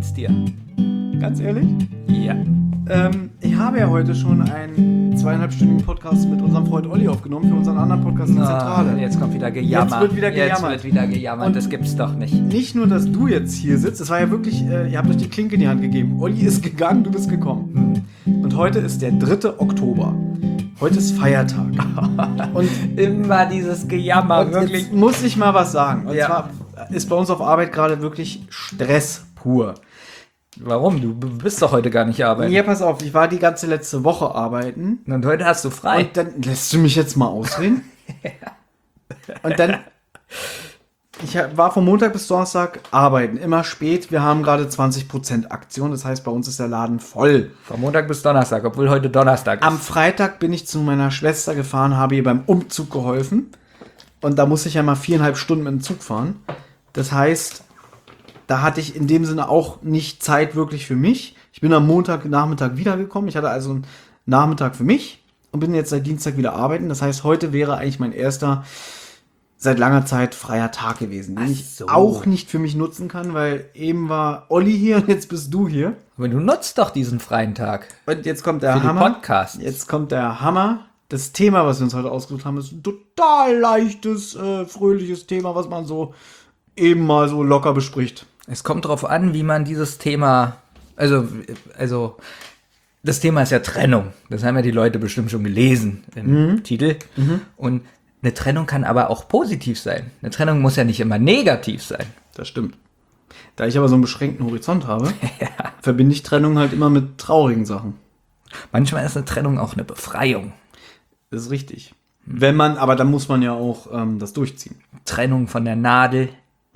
geht's dir? Ganz ehrlich? Ja. Ich habe ja heute schon einen 2,5-stündigen Podcast mit unserem Freund Olli aufgenommen für unseren anderen Podcast in der Zentrale. Jetzt kommt wieder Gejammer. Jetzt wird wieder gejammert. Und das gibt's doch nicht. Nicht nur, dass du jetzt hier sitzt, es war ja wirklich, ihr habt euch die Klinke in die Hand gegeben. Olli ist gegangen, du bist gekommen. Und heute ist der 3. Oktober. Heute ist Feiertag. Und immer dieses Gejammer, Und wirklich. jetzt muss ich mal was sagen. Und Ja. zwar ist bei uns auf Arbeit gerade wirklich Stress pur. Warum? Du bist doch heute gar nicht arbeiten. Ja, pass auf, ich war die ganze letzte Woche arbeiten. Und heute hast du frei. Und dann lässt du mich jetzt mal ausreden. Und dann, ich war von Montag bis Donnerstag arbeiten, immer spät. Wir haben gerade 20% Aktion, das heißt, bei uns ist der Laden voll. Von Montag bis Donnerstag, obwohl heute Donnerstag ist. Am Freitag bin ich zu meiner Schwester gefahren, habe ihr beim Umzug geholfen. Und da muss ich ja mal 4,5 Stunden mit dem Zug fahren. Das heißt, da hatte ich in dem Sinne auch nicht Zeit wirklich für mich. Ich bin am Montagnachmittag wiedergekommen. Ich hatte also einen Nachmittag für mich und bin jetzt seit Dienstag wieder arbeiten. Das heißt, heute wäre eigentlich mein erster seit langer Zeit freier Tag gewesen, den ich auch nicht für mich nutzen kann, weil eben war Olli hier und jetzt bist du hier. Aber du nutzt doch diesen freien Tag. Und jetzt kommt der Für die Hammer. Podcasts. Jetzt kommt der Hammer. Das Thema, was wir uns heute ausgesucht haben, ist ein total leichtes, fröhliches Thema, was man so eben mal so locker bespricht. Es kommt drauf an, wie man dieses Thema, also das Thema ist ja Trennung. Das haben ja die Leute bestimmt schon gelesen im Titel. Und eine Trennung kann aber auch positiv sein. Eine Trennung muss ja nicht immer negativ sein. Das stimmt. Da ich aber so einen beschränkten Horizont habe, verbinde ich Trennung halt immer mit traurigen Sachen. Manchmal ist eine Trennung auch eine Befreiung. Das ist richtig. Wenn man, aber dann muss man ja auch das durchziehen. Trennung von der Nadel.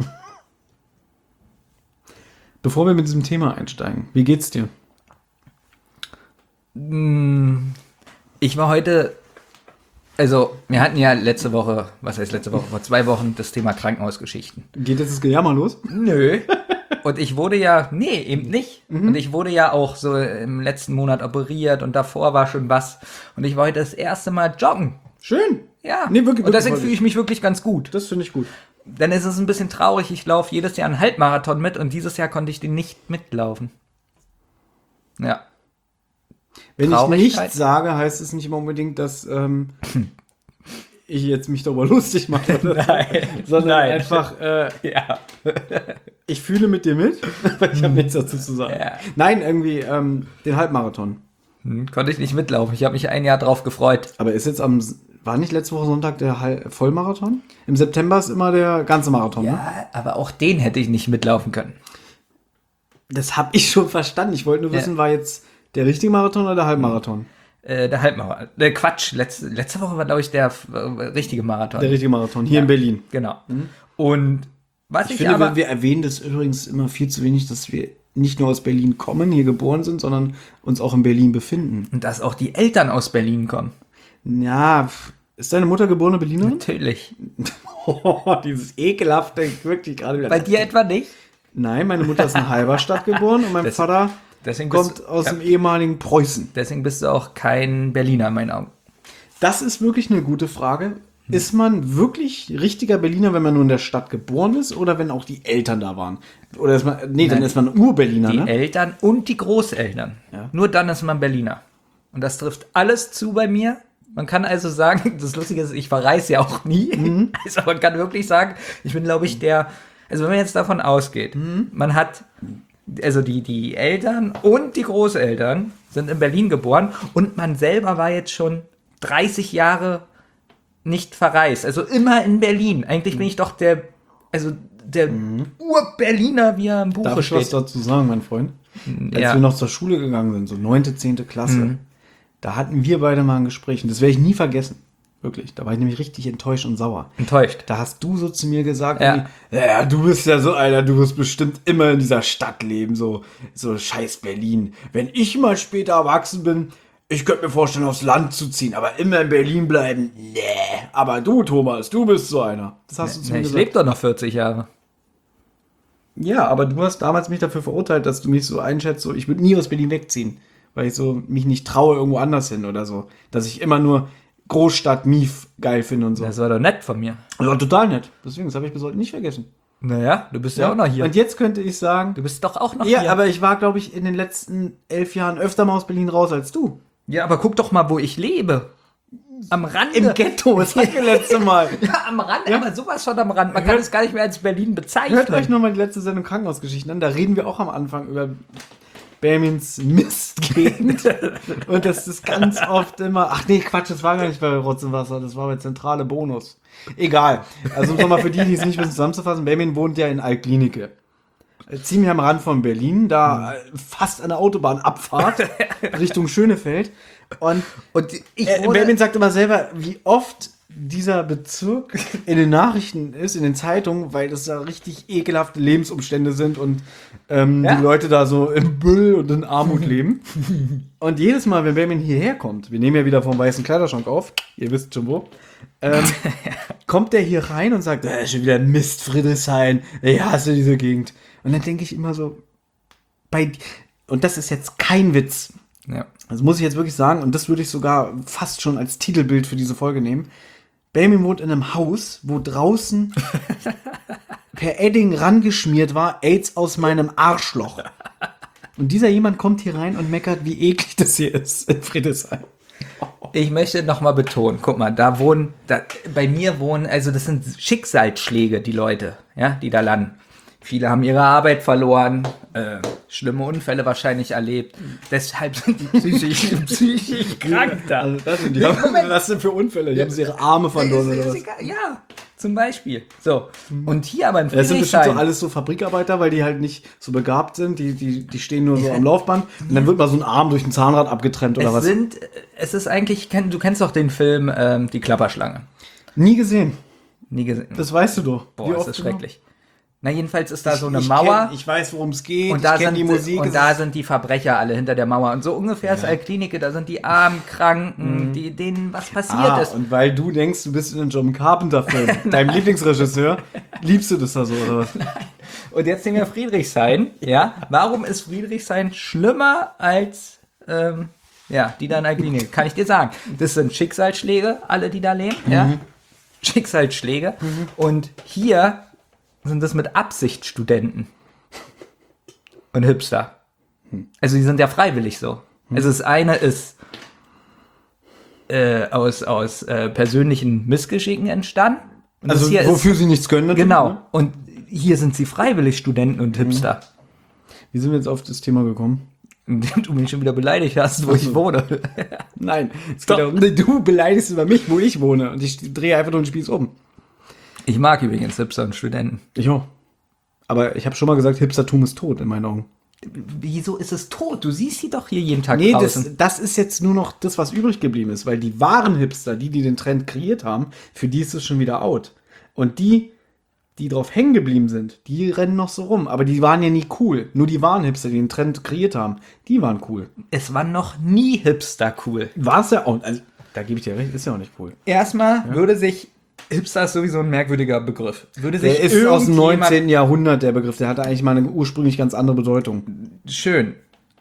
Bevor wir mit diesem Thema einsteigen, wie geht's dir? Ich war heute, also wir hatten ja letzte Woche, was heißt letzte Woche, vor 2 Wochen das Thema Krankenhausgeschichten. Geht jetzt das Gejammer los? Nö. Und ich wurde ja, nee, eben nicht. Und ich wurde ja auch so im letzten Monat operiert und davor war schon was. Und ich war heute das erste Mal joggen. Schön. Ja. Nee, wirklich, und deswegen wirklich fühle ich mich wirklich ganz gut. Das finde ich gut. Dann ist es ein bisschen traurig, ich laufe jedes Jahr einen Halbmarathon mit und dieses Jahr konnte ich den nicht mitlaufen. Ja. Wenn ich Traurigkeit. nichts sage, heißt es nicht immer unbedingt, dass ich jetzt mich darüber lustig mache. Nein. Sondern Nein. einfach, Ja. ich fühle mit dir mit, weil ich habe nichts dazu zu sagen. Ja. Nein, irgendwie den Halbmarathon. Konnte ich nicht mitlaufen. Ich habe mich ein Jahr drauf gefreut. Aber ist jetzt war nicht letzte Woche Sonntag der Vollmarathon? Im September ist immer der ganze Marathon, ne? Ja, aber auch den hätte ich nicht mitlaufen können. Das habe ich schon verstanden. Ich wollte nur wissen, war jetzt der richtige Marathon oder der Halbmarathon? Der Halbmarathon. Quatsch, letzte Woche war, glaube ich, der richtige Marathon. Der richtige Marathon, hier in Berlin. Genau. Und was Ich ich, finde, aber... wir erwähnen das übrigens immer viel zu wenig, dass wir nicht nur aus Berlin kommen, hier geboren sind, sondern uns auch in Berlin befinden. Und dass auch die Eltern aus Berlin kommen. Ja, ist deine Mutter geborene Berlinerin? Natürlich. Dieses ekelhafte, wirklich gerade wieder. Bei dir etwa nicht? Nein, meine Mutter ist in Halberstadt geboren und mein Vater Deswegen kommt aus dem ehemaligen Preußen. Deswegen bist du auch kein Berliner in meinen Augen. Das ist wirklich eine gute Frage. Ist man wirklich richtiger Berliner, wenn man nur in der Stadt geboren ist oder wenn auch die Eltern da waren? Oder ist man, dann ist man Ur-Berliner, Die ne? Eltern und die Großeltern. Ja. Nur dann ist man Berliner. Und das trifft alles zu bei mir. Man kann also sagen, das Lustige ist, ich verreise ja auch nie. Also man kann wirklich sagen, ich bin, glaube ich, also wenn man jetzt davon ausgeht, man hat, also die Eltern und die Großeltern sind in Berlin geboren und man selber war jetzt schon 30 Jahre nicht verreist. Also immer in Berlin. Eigentlich bin ich doch der Ur-Berliner, wie er im Buche Darf ich was steht. dazu sagen, mein Freund? Als Ja. wir noch zur Schule gegangen sind, so 9., 10. Klasse, da hatten wir beide mal ein Gespräch und das werde ich nie vergessen. Wirklich. Da war ich nämlich richtig enttäuscht und sauer. Enttäuscht. Da hast du so zu mir gesagt, Ja. ja, du bist ja so einer, du wirst bestimmt immer in dieser Stadt leben, so scheiß Berlin. Wenn ich mal später erwachsen bin, ich könnte mir vorstellen, aufs Land zu ziehen, aber immer in Berlin bleiben, nee. Aber du, Thomas, du bist so einer. Das hast du zu mir Ich gesagt. lebe doch noch 40 Jahre. Ja, aber du hast damals mich dafür verurteilt, dass du mich so einschätzt, so ich würde nie aus Berlin wegziehen, weil ich so mich nicht traue irgendwo anders hin oder so. Dass ich immer nur Großstadt Mief geil finde und so. Das war doch nett von mir. Das war total nett. Deswegen, das habe ich bis heute nicht vergessen. Naja, du bist ja auch noch hier. Und jetzt könnte ich sagen, Du bist doch auch noch ja, hier. aber ich war, glaube ich, in den letzten 11 Jahren öfter mal aus Berlin raus als du. Ja, aber guck doch mal, wo ich lebe. Am Rande. Im Ghetto, das hatten wir letzte Mal. Ja, am Rand, aber sowas von am Rand. Man kann es gar nicht mehr als Berlin bezeichnen. Hört euch nochmal die letzte Sendung Krankenhausgeschichten an. Da reden wir auch am Anfang über Benjamins Mistgegend. Und das ist ganz oft immer. Ach nee, Quatsch, das war gar nicht bei Rotz und Wasser. Das war bei Zentrale Bonus. Egal. Also nochmal für die, die es nicht wissen, zusammenzufassen. Benjamin wohnt ja in Altklinike. Ziemlich am Rand von Berlin. Da fast an der Autobahnabfahrt Richtung Schönefeld. Und Benjamin sagt immer selber, wie oft dieser Bezirk in den Nachrichten ist, in den Zeitungen, weil das da richtig ekelhafte Lebensumstände sind und die Leute da so im Müll und in Armut leben. Und jedes Mal, wenn Benjamin hierher kommt, wir nehmen ja wieder vom Weißen Kleiderschrank auf, ihr wisst schon wo, kommt der hier rein und sagt, schon wieder Mist, Friedrichshain, ich hasse diese Gegend. Und dann denke ich immer so, und das ist jetzt kein Witz, Ja. das muss ich jetzt wirklich sagen, und das würde ich sogar fast schon als Titelbild für diese Folge nehmen. Benjamin wohnt in einem Haus, wo draußen per Edding rangeschmiert war, AIDS aus meinem Arschloch. Und dieser jemand kommt hier rein und meckert, wie eklig das hier ist in Friedrichshain. Ich möchte nochmal betonen, guck mal, bei mir wohnen, also das sind Schicksalsschläge, die Leute, ja, die da landen. Viele haben ihre Arbeit verloren, schlimme Unfälle wahrscheinlich erlebt. Deshalb sind die psychisch krank da. Also was sind für Unfälle? Die haben sie ihre Arme verloren oder was? Ja, zum Beispiel. So. Und hier aber in Das sind bestimmt so Friedrichshain. alles so Fabrikarbeiter, weil die halt nicht so begabt sind. Die stehen nur so am Laufband und dann wird mal so ein Arm durch ein Zahnrad abgetrennt oder was. Es ist eigentlich, du kennst doch den Film Die Klapperschlange. Nie gesehen. Nie gesehen. Das weißt du doch. Boah, Wie ist oft das genau? schrecklich. Na, jedenfalls ist da so eine Mauer. Ich weiß, worum es geht. Und da, ich kenn die Musik. und da sind die Verbrecher alle hinter der Mauer. Und so ungefähr ist Altklinike, da sind die armen Kranken, denen was passiert ist. Und weil du denkst, du bist in einem John Carpenter-Film, deinem Lieblingsregisseur, liebst du das da so, oder was? Und jetzt nehmen wir Friedrichshain. Ja? Warum ist Friedrichshain schlimmer als die da in Altklinike? Kann ich dir sagen. Das sind Schicksalsschläge, alle, die da leben. Ja? Schicksalsschläge. Und hier sind das mit Absicht Studenten und Hipster. Also die sind ja freiwillig so. Also das eine ist aus persönlichen Missgeschicken entstanden. Und das Also hier wofür sie nichts können. natürlich, genau. Ne? Und hier sind sie freiwillig Studenten und Hipster. Wie sind wir jetzt auf das Thema gekommen? Indem du mich schon wieder beleidigt hast, wo ich wohne. Nein, es geht darum, du beleidigst über mich, wo ich wohne. Und ich drehe einfach nur den Spieß um. Ich mag übrigens Hipster und Studenten. Ich auch. Aber ich habe schon mal gesagt, Hipstertum ist tot in meinen Augen. Wieso ist es tot? Du siehst sie doch hier jeden Tag Nee, draußen. das ist jetzt nur noch das, was übrig geblieben ist. Weil die wahren Hipster, die den Trend kreiert haben, für die ist es schon wieder out. Und die drauf hängen geblieben sind, die rennen noch so rum. Aber die waren ja nie cool. Nur die wahren Hipster, die den Trend kreiert haben, die waren cool. Es war noch nie Hipster cool. War es ja auch. Also, da gebe ich dir recht, ist ja auch nicht cool. Erstmal würde sich, Hipster ist sowieso ein merkwürdiger Begriff. Würde sich Der ist aus dem irgendjemand- 19. Jahrhundert, der Begriff. Der hatte eigentlich mal eine ursprünglich ganz andere Bedeutung. Schön.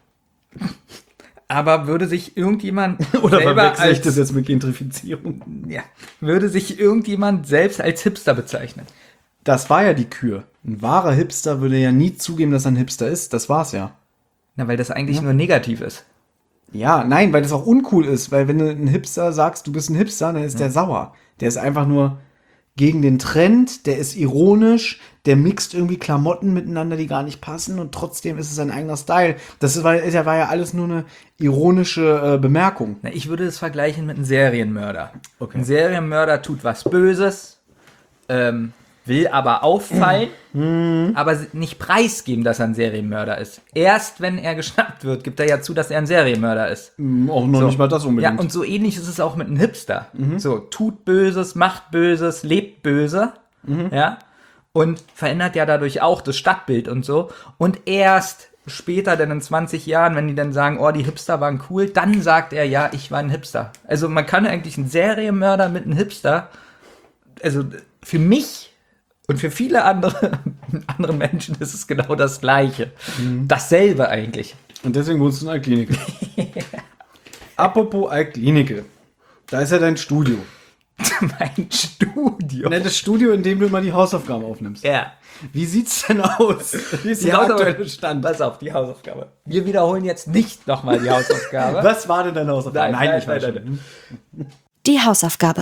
Aber würde sich irgendjemand Oder selber verwechsel ich als, das jetzt mit Gentrifizierung? ja, würde sich irgendjemand selbst als Hipster bezeichnen? Das war ja die Kür. Ein wahrer Hipster würde ja nie zugeben, dass er ein Hipster ist. Das war's ja. Na, weil das eigentlich nur negativ ist. Ja, nein, weil das auch uncool ist. Weil wenn du ein Hipster sagst, du bist ein Hipster, dann ist der sauer. Der ist einfach nur gegen den Trend, der ist ironisch, der mixt irgendwie Klamotten miteinander, die gar nicht passen und trotzdem ist es ein eigener Style. War ja alles nur eine ironische Bemerkung. Na, ich würde es vergleichen mit einem Serienmörder. Okay. Ein Serienmörder tut was Böses, will aber auffallen, aber nicht preisgeben, dass er ein Serienmörder ist. Erst wenn er geschnappt wird, gibt er ja zu, dass er ein Serienmörder ist. Auch noch nicht mal das unbedingt. Ja, und so ähnlich ist es auch mit einem Hipster. So, tut Böses, macht Böses, lebt böse, ja, und verändert ja dadurch auch das Stadtbild und so. Und erst später, dann in 20 Jahren, wenn die dann sagen, oh, die Hipster waren cool, dann sagt er, ja, ich war ein Hipster. Also man kann eigentlich einen Serienmörder mit einem Hipster, also für mich und für viele andere Menschen ist es genau das Gleiche. Dasselbe eigentlich. Und deswegen wohnst du in Altklinike. Apropos Altklinike. Da ist ja dein Studio. Mein Studio. Ne, das Studio, in dem du immer die Hausaufgaben aufnimmst. Ja. Wie sieht's denn aus? Wie ist der aktuelle Stand? Pass auf, die Hausaufgabe. Wir wiederholen jetzt nicht nochmal die Hausaufgabe. Was war denn deine Hausaufgabe? Nein. Die Hausaufgabe.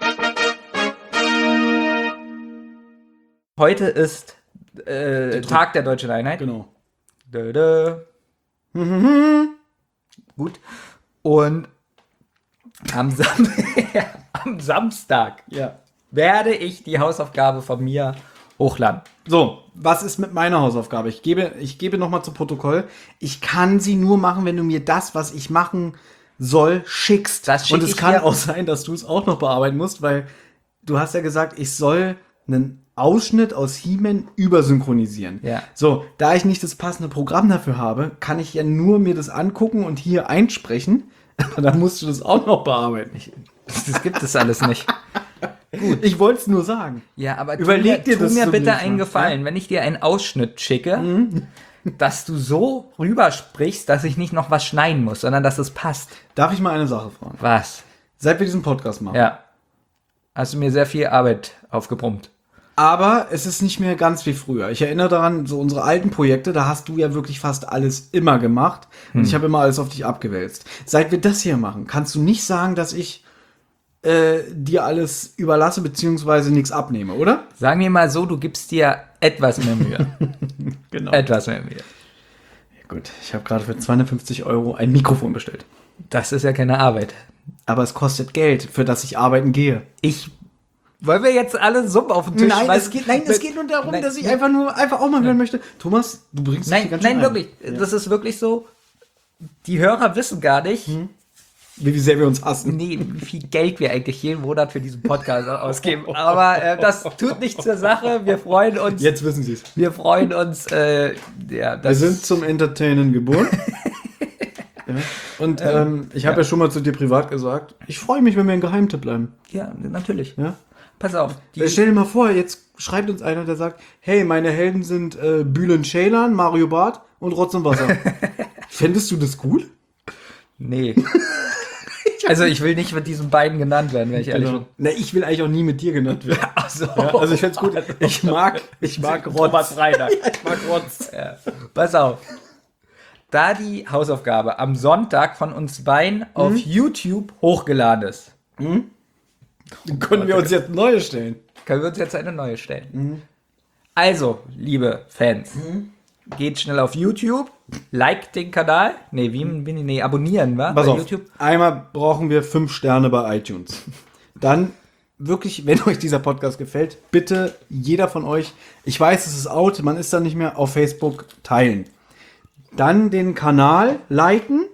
Heute ist Tag der Deutschen Einheit. Genau. Gut. Und am Samstag werde ich die Hausaufgabe von mir hochladen. So, was ist mit meiner Hausaufgabe? Ich gebe nochmal zu Protokoll. Ich kann sie nur machen, wenn du mir das, was ich machen soll, schickst. Das schick Und es ich kann dir. auch sein, dass du es auch noch bearbeiten musst, weil du hast ja gesagt, ich soll einen Ausschnitt aus He-Man übersynchronisieren. Ja. So, da ich nicht das passende Programm dafür habe, kann ich ja nur mir das angucken und hier einsprechen. Aber dann musst du das auch noch bearbeiten. Das gibt es alles nicht. Ich wollte es nur sagen. Ja, aber Überleg dir tu das mir zum bitte nächsten einen Mal, Gefallen, wenn ich dir einen Ausschnitt schicke, dass du so rübersprichst, dass ich nicht noch was schneiden muss, sondern dass es passt. Darf ich mal eine Sache fragen? Was? Seit wir diesen Podcast machen. Ja. Hast du mir sehr viel Arbeit aufgebrummt. Aber es ist nicht mehr ganz wie früher. Ich erinnere daran, so unsere alten Projekte, da hast du ja wirklich fast alles immer gemacht. Und ich habe immer alles auf dich abgewälzt. Seit wir das hier machen, kannst du nicht sagen, dass ich dir alles überlasse, beziehungsweise nichts abnehme, oder? Sagen wir mal so, du gibst dir etwas mehr Mühe. Genau. Etwas mehr Mühe. Ja, gut, ich habe gerade für 250 € ein Mikrofon bestellt. Das ist ja keine Arbeit. Aber es kostet Geld, für das ich arbeiten gehe. Wollen wir jetzt alle Suppen auf den Tisch schmeißen? Es geht nur darum, Nein, dass ich einfach auch mal hören möchte. Thomas, du bringst dich hier Nein, ganz schön nein, ein. wirklich. Das ist wirklich so. Die Hörer wissen gar nicht, Wie sehr wir uns hassen. nee, wie viel Geld wir eigentlich jeden Monat für diesen Podcast ausgeben. Aber das tut nichts zur Sache. Wir freuen uns. Jetzt wissen sie es. Wir freuen uns. Ja, Wir das sind zum Entertainen geboren. Ja. Und ich habe ja schon mal zu dir privat gesagt, ich freue mich, wenn wir ein Geheimtipp bleiben. ja, natürlich. Ja? Pass auf. Stell dir mal vor, jetzt schreibt uns einer, der sagt, hey, meine Helden sind Bülent Ceylan, Mario Barth und Rotz und Wasser. Fändest du das gut? Nee. Also ich will nicht mit diesen beiden genannt werden, wenn ich ehrlich bin. Na, ich will eigentlich auch nie mit dir genannt werden. Ach so. Ja, also ich fänd's gut. Ich mag Thomas Rotz. Freitag. Ich mag Rotz. Ja. Pass auf. Da die Hausaufgabe am Sonntag von uns beiden auf YouTube hochgeladen ist, Dann können wir uns jetzt neue stellen. können wir uns jetzt eine neue stellen. Also, liebe Fans, geht schnell auf YouTube, liked den Kanal. Nee, abonnieren, wa? Pass Bei auf, YouTube. einmal brauchen wir 5 Sterne bei iTunes. Dann wirklich, wenn euch dieser Podcast gefällt, bitte jeder von euch, ich weiß, es ist out, man ist dann nicht mehr auf Facebook, teilen. Dann den Kanal liken,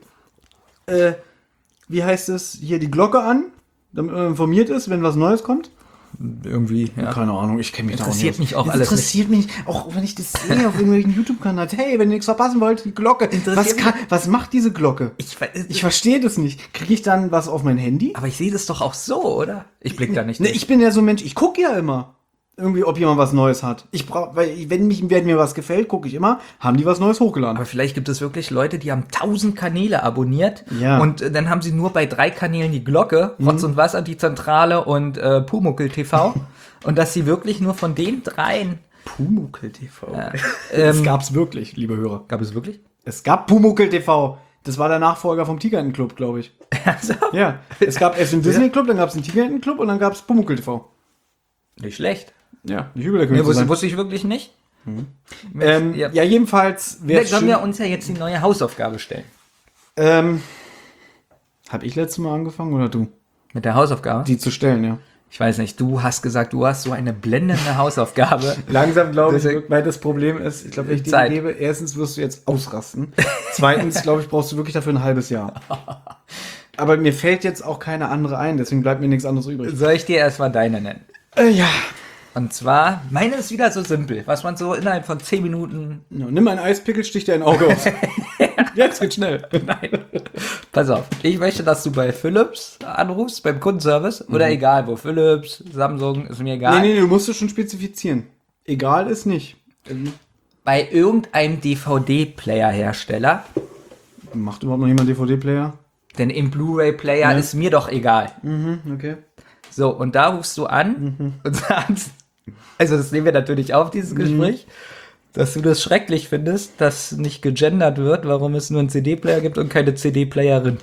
wie heißt es, hier die Glocke an, damit man informiert ist, wenn was Neues kommt. Irgendwie, ja. Keine Ahnung, ich kenne mich da auch Interessiert nicht mich auch Das alles interessiert mich, auch wenn ich das sehe auf irgendwelchen YouTube-Kanälen. Hey, wenn ihr nichts verpassen wollt, die Glocke. Was macht diese Glocke? Ich verstehe das nicht. Kriege ich dann was auf mein Handy? Aber ich sehe das doch auch so, oder? Ich blick da nicht Ne, durch. ich bin ja so ein Mensch, ich gucke ja immer. Irgendwie, ob jemand was Neues hat. Wenn mir was gefällt, gucke ich immer, haben die was Neues hochgeladen. Aber vielleicht gibt es wirklich Leute, die haben 1000 Kanäle abonniert Ja. und dann haben sie nur bei 3 Kanälen die Glocke, Rotz und Wasser, die Zentrale und Pumuckel TV und dass sie wirklich nur von den 3 Pumuckel TV. Ja. Das gab's wirklich, liebe Hörer. Gab es wirklich? Es gab Pumuckel TV. Das war der Nachfolger vom Tigerentenclub, glaube ich. Also, Ja. Es gab erst den Disney Club, dann gab's den Tigerentenclub und dann gab's Pumuckel TV. nicht schlecht. Ja, nicht übel der König zu sein. Wusste ich wirklich nicht. Ja, jedenfalls Dann können wir uns ja jetzt die neue Hausaufgabe stellen. Hab ich letztes Mal angefangen oder du? Mit der Hausaufgabe? Die zu stellen, ja. Ich weiß nicht, du hast gesagt, du hast so eine blendende Hausaufgabe. Langsam glaube ich, Deswegen- weil das Problem ist, ich glaube, wenn ich dir Zeit. die gebe, erstens wirst du jetzt ausrasten. Zweitens, glaube ich, brauchst du wirklich dafür ein halbes Jahr. Aber mir fällt jetzt auch keine andere ein, deswegen bleibt mir nichts anderes übrig. Soll ich dir erstmal deine nennen? Ja. Und zwar, meine ist wieder so simpel, was man so innerhalb von 10 Minuten. Ja, nimm einen Eispickel, stich dir ein Auge aus. Jetzt geht schnell. Nein. Pass auf, ich möchte, dass du bei Philips anrufst, beim Kundenservice, oder egal wo, Philips, Samsung, ist mir egal. Nee, du musst es schon spezifizieren. Egal ist nicht. Bei irgendeinem DVD-Player-Hersteller, Macht überhaupt noch jemand DVD-Player? denn im Blu-ray-Player Ja. ist mir doch egal. Okay. So, und da rufst du an und sagst, also das nehmen wir natürlich auf, dieses Gespräch, dass du das schrecklich findest, dass nicht gegendert wird, warum es nur einen CD-Player gibt und keine CD-Playerin.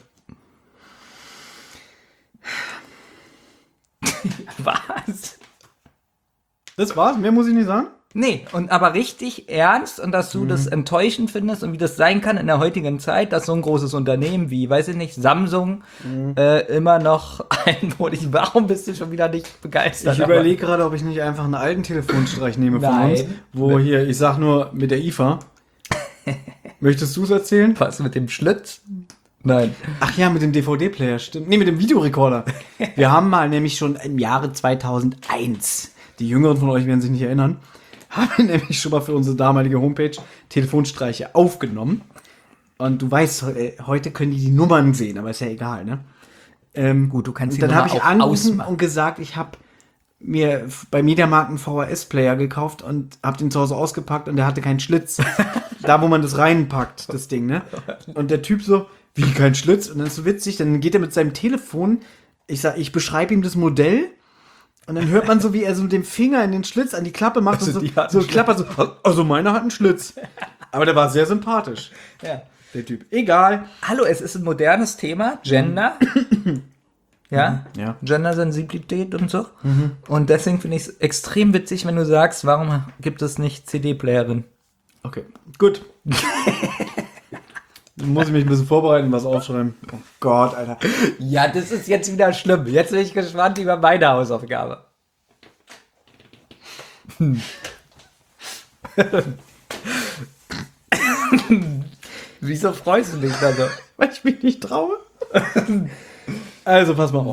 Was? Das war's, mehr muss ich nicht sagen. Nee, und aber richtig ernst und dass du das enttäuschend findest und wie das sein kann in der heutigen Zeit, dass so ein großes Unternehmen wie, weiß ich nicht, Samsung immer noch warum bist du schon wieder nicht begeistert? Ich überlege gerade, ob ich nicht einfach einen alten Telefonstreich nehme von uns, wo hier, ich sag nur mit der IFA. Möchtest du es erzählen? Was mit dem Schlitz? Nein. Ach ja, mit dem DVD-Player, stimmt. Nee, mit dem Videorekorder. Wir haben mal nämlich schon im Jahre 2001, die Jüngeren von euch werden sich nicht erinnern, haben wir nämlich schon mal für unsere damalige Homepage Telefonstreiche aufgenommen. Und du weißt, heute können die Nummern sehen, aber ist ja egal, ne? Gut, du kannst die dann Nummer habe ich auch angerufen ausmachen. und gesagt, ich habe mir bei Mediamarkt einen VHS-Player gekauft und habe den zu Hause ausgepackt und der hatte keinen Schlitz. Da, wo man das reinpackt, das Ding, ne? Und der Typ so, wie kein Schlitz? Und dann ist so witzig, dann geht er mit seinem Telefon, ich beschreibe ihm das Modell und dann hört man so, wie er so mit dem Finger in den Schlitz an die Klappe macht Also und die hat so einen klappert so, also meiner hat einen Schlitz. Aber der war sehr sympathisch, Ja. der Typ. Egal. Hallo, es ist ein modernes Thema, Gender. Ja? Ja. Gendersensibilität und so. Und deswegen finde ich es extrem witzig, wenn du sagst, warum gibt es nicht CD-Playerin? Okay, gut. Dann muss ich mich ein bisschen vorbereiten, was aufschreiben. Oh Gott, Alter. Ja, das ist jetzt wieder schlimm. Jetzt bin ich gespannt über meine Hausaufgabe. Wieso freust du dich da so? Weil ich mich nicht traue. Also, pass mal auf.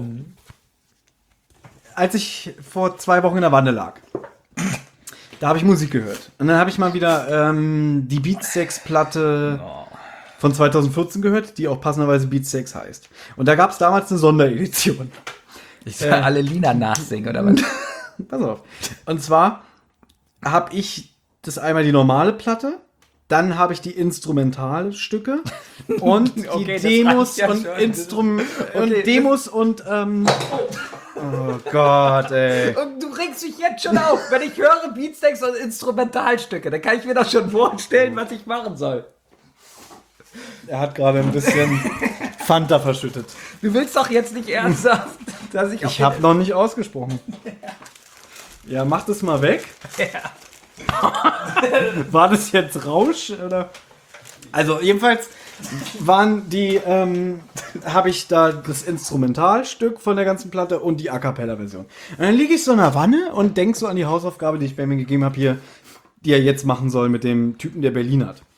Als ich vor 2 Wochen in der Wanne lag, da habe ich Musik gehört. Und dann habe ich mal wieder die Beatsteaks-Platte von 2014 gehört, die auch passenderweise Beatsteaks heißt. Und da gab es damals eine Sonderedition. Ich soll alle Lieder nachsingen, oder was? Pass auf. Und zwar habe ich das einmal die normale Platte, dann habe ich die Instrumentalstücke und Okay, die das Demos reicht ja und schon. Okay, Demos und oh Gott, ey. Und du regst mich jetzt schon auf. Wenn ich höre Beatsteaks und Instrumentalstücke, dann kann ich mir doch schon vorstellen, was ich machen soll. Er hat gerade ein bisschen Fanta verschüttet. Du willst doch jetzt nicht ernsthaft, dass ich Ich habe noch nicht ausgesprochen. Ja, mach das mal weg. War das jetzt Rausch oder? Also jedenfalls waren die, habe ich da das Instrumentalstück von der ganzen Platte und die A cappella Version. Und dann liege ich so in der Wanne und denk so an die Hausaufgabe, die ich Benjamin gegeben habe hier, die er jetzt machen soll mit dem Typen, der Berlin hat.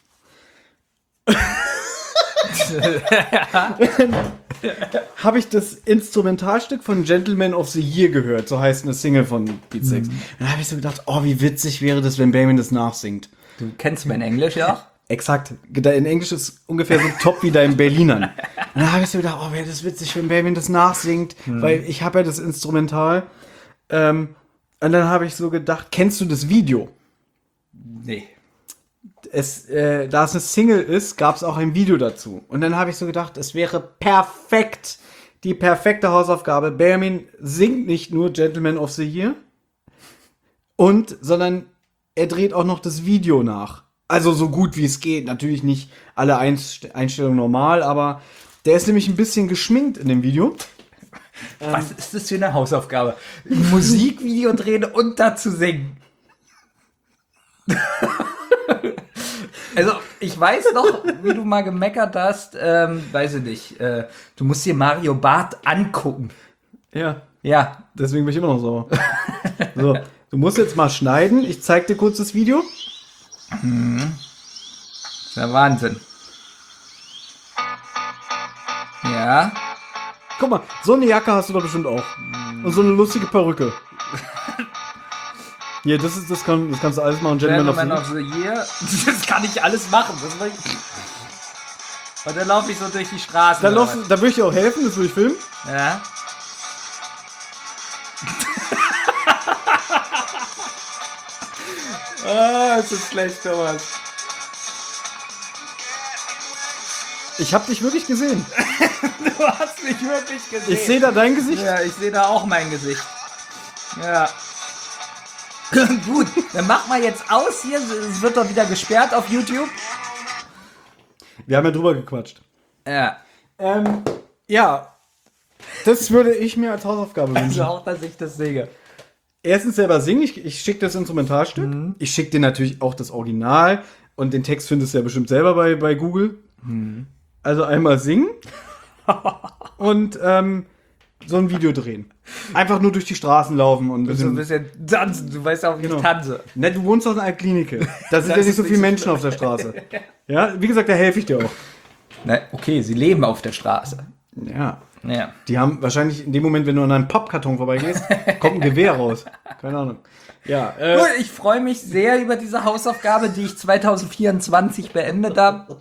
Habe ich das Instrumentalstück von Gentleman of the Year gehört, so heißt eine Single von Beatsteaks. Und dann habe ich so gedacht, oh, wie witzig wäre das, wenn Benjamin das nachsingt. Du kennst mein Englisch ja auch? Exakt. In Englisch ist ungefähr so top wie da in Berlinern. Und dann habe ich so gedacht, oh, wäre das witzig, wenn Benjamin das nachsingt, weil ich habe ja das Instrumental. Und dann habe ich so gedacht, kennst du das Video? Nee. Da es eine Single ist, gab es auch ein Video dazu. Und dann habe ich so gedacht, es wäre perfekt, die perfekte Hausaufgabe. Benjamin singt nicht nur Gentleman of the Year, sondern er dreht auch noch das Video nach. Also so gut wie es geht. Natürlich nicht alle Einstellungen normal, aber der ist nämlich ein bisschen geschminkt in dem Video. Was ist das für eine Hausaufgabe? Ein Musikvideo drehen und dazu singen. Also, ich weiß noch, wie du mal gemeckert hast, weiß ich nicht, du musst dir Mario Barth angucken. Ja, Ja, deswegen bin ich immer noch sauer. So, du musst jetzt mal schneiden. Ich zeig dir kurz das Video. ist ja Wahnsinn. Ja, Guck mal, so eine Jacke hast du doch bestimmt auch. Und so eine lustige Perücke. Hier, das kannst du alles machen. Gentleman of the Year. Das kann ich alles machen. Und dann laufe ich so durch die Straßen. Da würde ich dir auch helfen, das würde ich filmen. Ja. Ah, es ist schlecht, Thomas. Ich habe dich wirklich gesehen. Du hast mich wirklich gesehen. Ich sehe da dein Gesicht. Ja, ich sehe da auch mein Gesicht. Ja. Gut, dann mach mal jetzt aus hier. Es wird doch wieder gesperrt auf YouTube. Wir haben ja drüber gequatscht. Ja. Ja, das würde ich mir als Hausaufgabe wünschen. Also auch, dass ich das sehe. Erstens selber singen, ich schicke das Instrumentalstück. Ich schicke dir natürlich auch das Original und den Text findest du ja bestimmt selber bei Google. Also einmal singen und so ein Video drehen. Einfach nur durch die Straßen laufen und So ein bisschen tanzen. Du weißt auch, wie ich tanze. Ne, du wohnst doch in einer Klinik. Da sind ja nicht so viele Menschen auf der Straße. Ja, wie gesagt, da helfe ich dir auch. Na, okay, sie leben auf der Straße. Ja. Ja. Die haben wahrscheinlich in dem Moment, wenn du an einem Pappkarton vorbeigehst, kommt ein Gewehr raus. Keine Ahnung. Ja, Gut, ich freue mich sehr über diese Hausaufgabe, die ich 2024 beendet habe.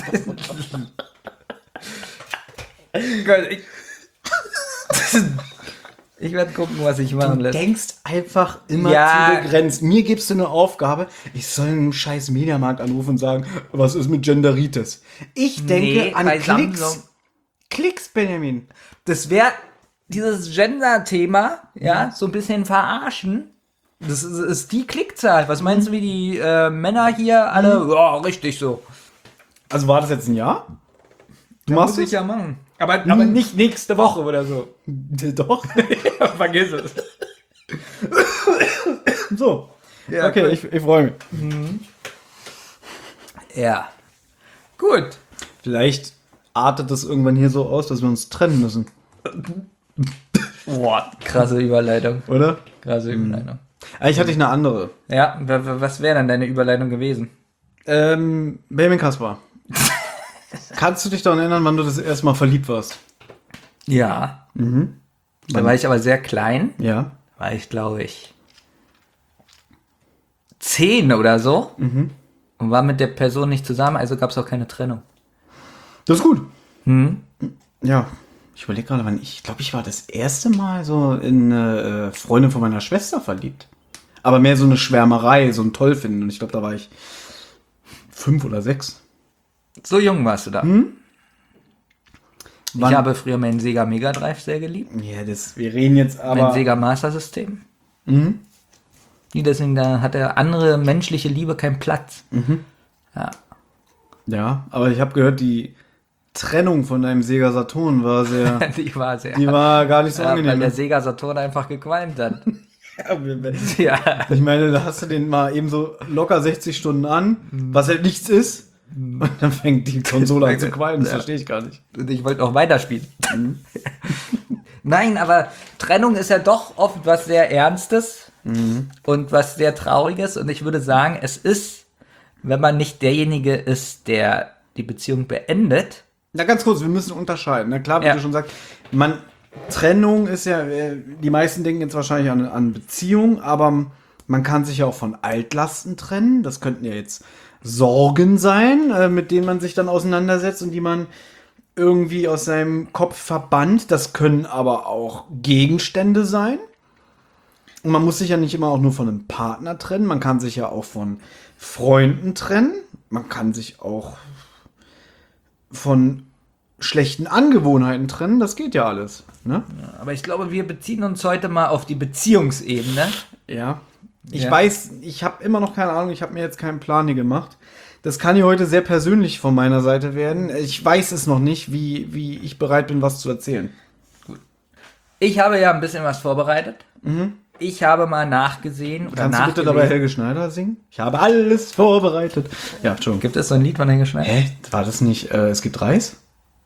Ich werde gucken, was ich machen du lässt. denkst einfach immer Ja. zu begrenzt. Mir gibst du eine Aufgabe, ich soll einen scheiß Mediamarkt anrufen und sagen, was ist mit Genderitis? Ich denke an bei Klicks. Samsung. Klicks, Benjamin. Das wäre dieses Gender-Thema, ja, so ein bisschen verarschen. Das ist die Klickzahl. Was meinst du, wie die Männer hier alle? Ja, richtig so. Also war das jetzt ein Jahr? Du Muss machst ich es? ja machen. Aber nicht nächste Woche oder so. Doch. Vergiss es. So. Ja, okay, cool. ich freue mich. Ja. Gut. Vielleicht artet das irgendwann hier so aus, dass wir uns trennen müssen. Boah, krasse Überleitung. Oder? Krasse Überleitung. Ich hatte eine andere. Ja, was wäre dann deine Überleitung gewesen? Benjamin Kaspar. Kannst du dich daran erinnern, wann du das erste Mal verliebt warst? Ja. Da war ich aber sehr klein. Ja. War ich, glaube ich, 10 oder so. Und war mit der Person nicht zusammen, also gab es auch keine Trennung. Das ist gut. Ja. Ich überlege gerade, wann ich glaube, ich war das erste Mal so in eine Freundin von meiner Schwester verliebt. Aber mehr so eine Schwärmerei, so ein Tollfinden. Und ich glaube, da war ich 5 oder 6. So jung warst du da. Wann- Ich habe früher meinen Sega Mega Drive sehr geliebt. Ja, wir reden jetzt Mein aber. Sega Master System. Nee, deswegen, da hat der andere menschliche Liebe keinen Platz. Ja. Ja, aber ich habe gehört, die Trennung von deinem Sega Saturn war sehr. Die war sehr. Die war gar nicht so ja, weil angenehm. der Sega Saturn einfach gequalmt hat. Ich Ja. meine, da hast du den mal eben so locker 60 Stunden an, was halt nichts ist. Und dann fängt die Konsole an zu qualmen. Das verstehe ich gar nicht. Und ich wollte auch weiterspielen. Nein, aber Trennung ist ja doch oft was sehr Ernstes und was sehr Trauriges. Und ich würde sagen, es ist, wenn man nicht derjenige ist, der die Beziehung beendet. Na, ganz kurz, wir müssen unterscheiden. Na klar, wie Ja. du schon sagst, Trennung ist ja, die meisten denken jetzt wahrscheinlich an Beziehung, aber man kann sich ja auch von Altlasten trennen. Das könnten ja jetzt Sorgen sein, mit denen man sich dann auseinandersetzt und die man irgendwie aus seinem Kopf verbannt. Das können aber auch Gegenstände sein. Und man muss sich ja nicht immer auch nur von einem Partner trennen. Man kann sich ja auch von Freunden trennen. Man kann sich auch von schlechten Angewohnheiten trennen. Das geht ja alles. Ne? Aber ich glaube, wir beziehen uns heute mal auf die Beziehungsebene. Ja. Ich Ja. weiß, ich habe immer noch keine Ahnung, ich habe mir jetzt keinen Plan hier gemacht. Das kann hier heute sehr persönlich von meiner Seite werden. Ich weiß es noch nicht, wie ich bereit bin, was zu erzählen. Ich habe ja ein bisschen was vorbereitet. Ich habe mal nachgesehen oder Kannst du bitte dabei Helge Schneider singen? Ich habe alles vorbereitet. Ja, Entschuldigung. Gibt es so ein Lied von Helge Schneider? Hä? War das nicht, es gibt Reis?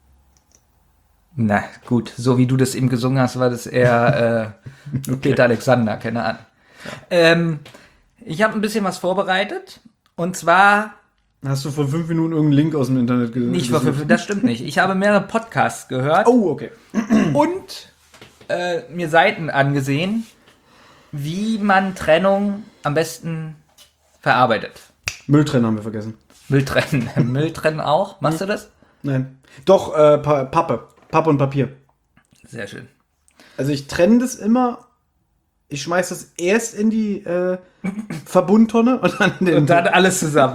Na gut, so wie du das eben gesungen hast, war das eher Peter Alexander, keine Ahnung. Ich habe ein bisschen was vorbereitet. Und zwar Hast du vor 5 Minuten irgendeinen Link aus dem Internet gesehen? nicht vor 5, das stimmt nicht. Ich habe mehrere Podcasts gehört Oh, okay. und mir Seiten angesehen, wie man Trennung am besten verarbeitet. Mülltrenner haben wir vergessen. Müll trennen. Müll trennen auch. Machst du das? Nein. Doch, Pappe. Pappe und Papier. Sehr schön. Also ich trenne das immer. Ich schmeiß das erst in die Verbundtonne und dann in den. Und dann alles zusammen.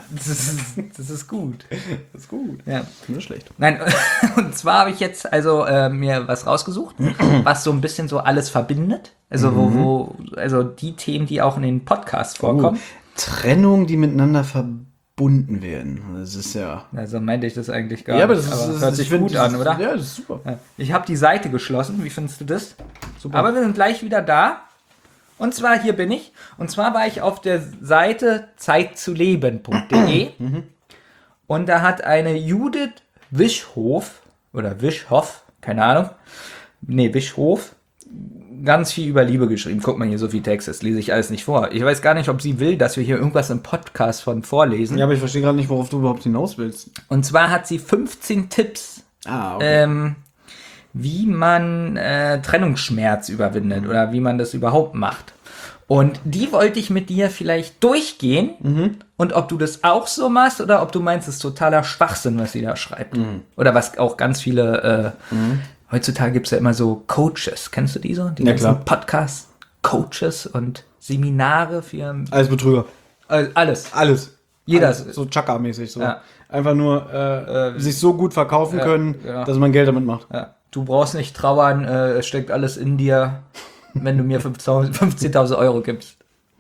das ist gut. Das ist gut. Ja. Nicht schlecht. Nein, und zwar habe ich jetzt also mir was rausgesucht, was so ein bisschen so alles verbindet. Also also die Themen, die auch in den Podcasts vorkommen. Trennungen, die miteinander verbunden werden. Das ist ja... Also meinte ich das eigentlich gar Ja, aber nicht. das ist, hört sich gut an, oder? Ja, das ist super. Ja. Ich habe die Seite geschlossen. Wie findest du das? Super. Aber wir sind gleich wieder da. Und zwar, hier bin ich. Und zwar war ich auf der Seite zeitzuleben.de. Und da hat eine Judith Wischhoff, oder Wischhoff, keine Ahnung. Nee, Wischhoff, ganz viel über Liebe geschrieben. Guck mal hier, so viel Text, das lese ich alles nicht vor. Ich weiß gar nicht, ob sie will, dass wir hier irgendwas im Podcast von vorlesen. Ja, aber ich verstehe gerade nicht, worauf du überhaupt hinaus willst. Und zwar hat sie 15 Tipps, Okay. wie man Trennungsschmerz überwindet oder wie man das überhaupt macht. Und die wollte ich mit dir vielleicht durchgehen und ob du das auch so machst oder ob du meinst, es ist totaler Schwachsinn, was sie da schreibt. Oder was auch ganz viele, heutzutage gibt es ja immer so Coaches, kennst du die so? Die Ja, ganzen klar. Podcasts, Coaches und Seminare für Alles Betrüger. alles. Alles. Jeder. Alles so Chaka-mäßig. So. Ja. Einfach nur sich so gut verkaufen können, ja. dass man Geld damit macht. Ja. Du brauchst nicht trauern, es steckt alles in dir, wenn du mir 15.000 Euro gibst.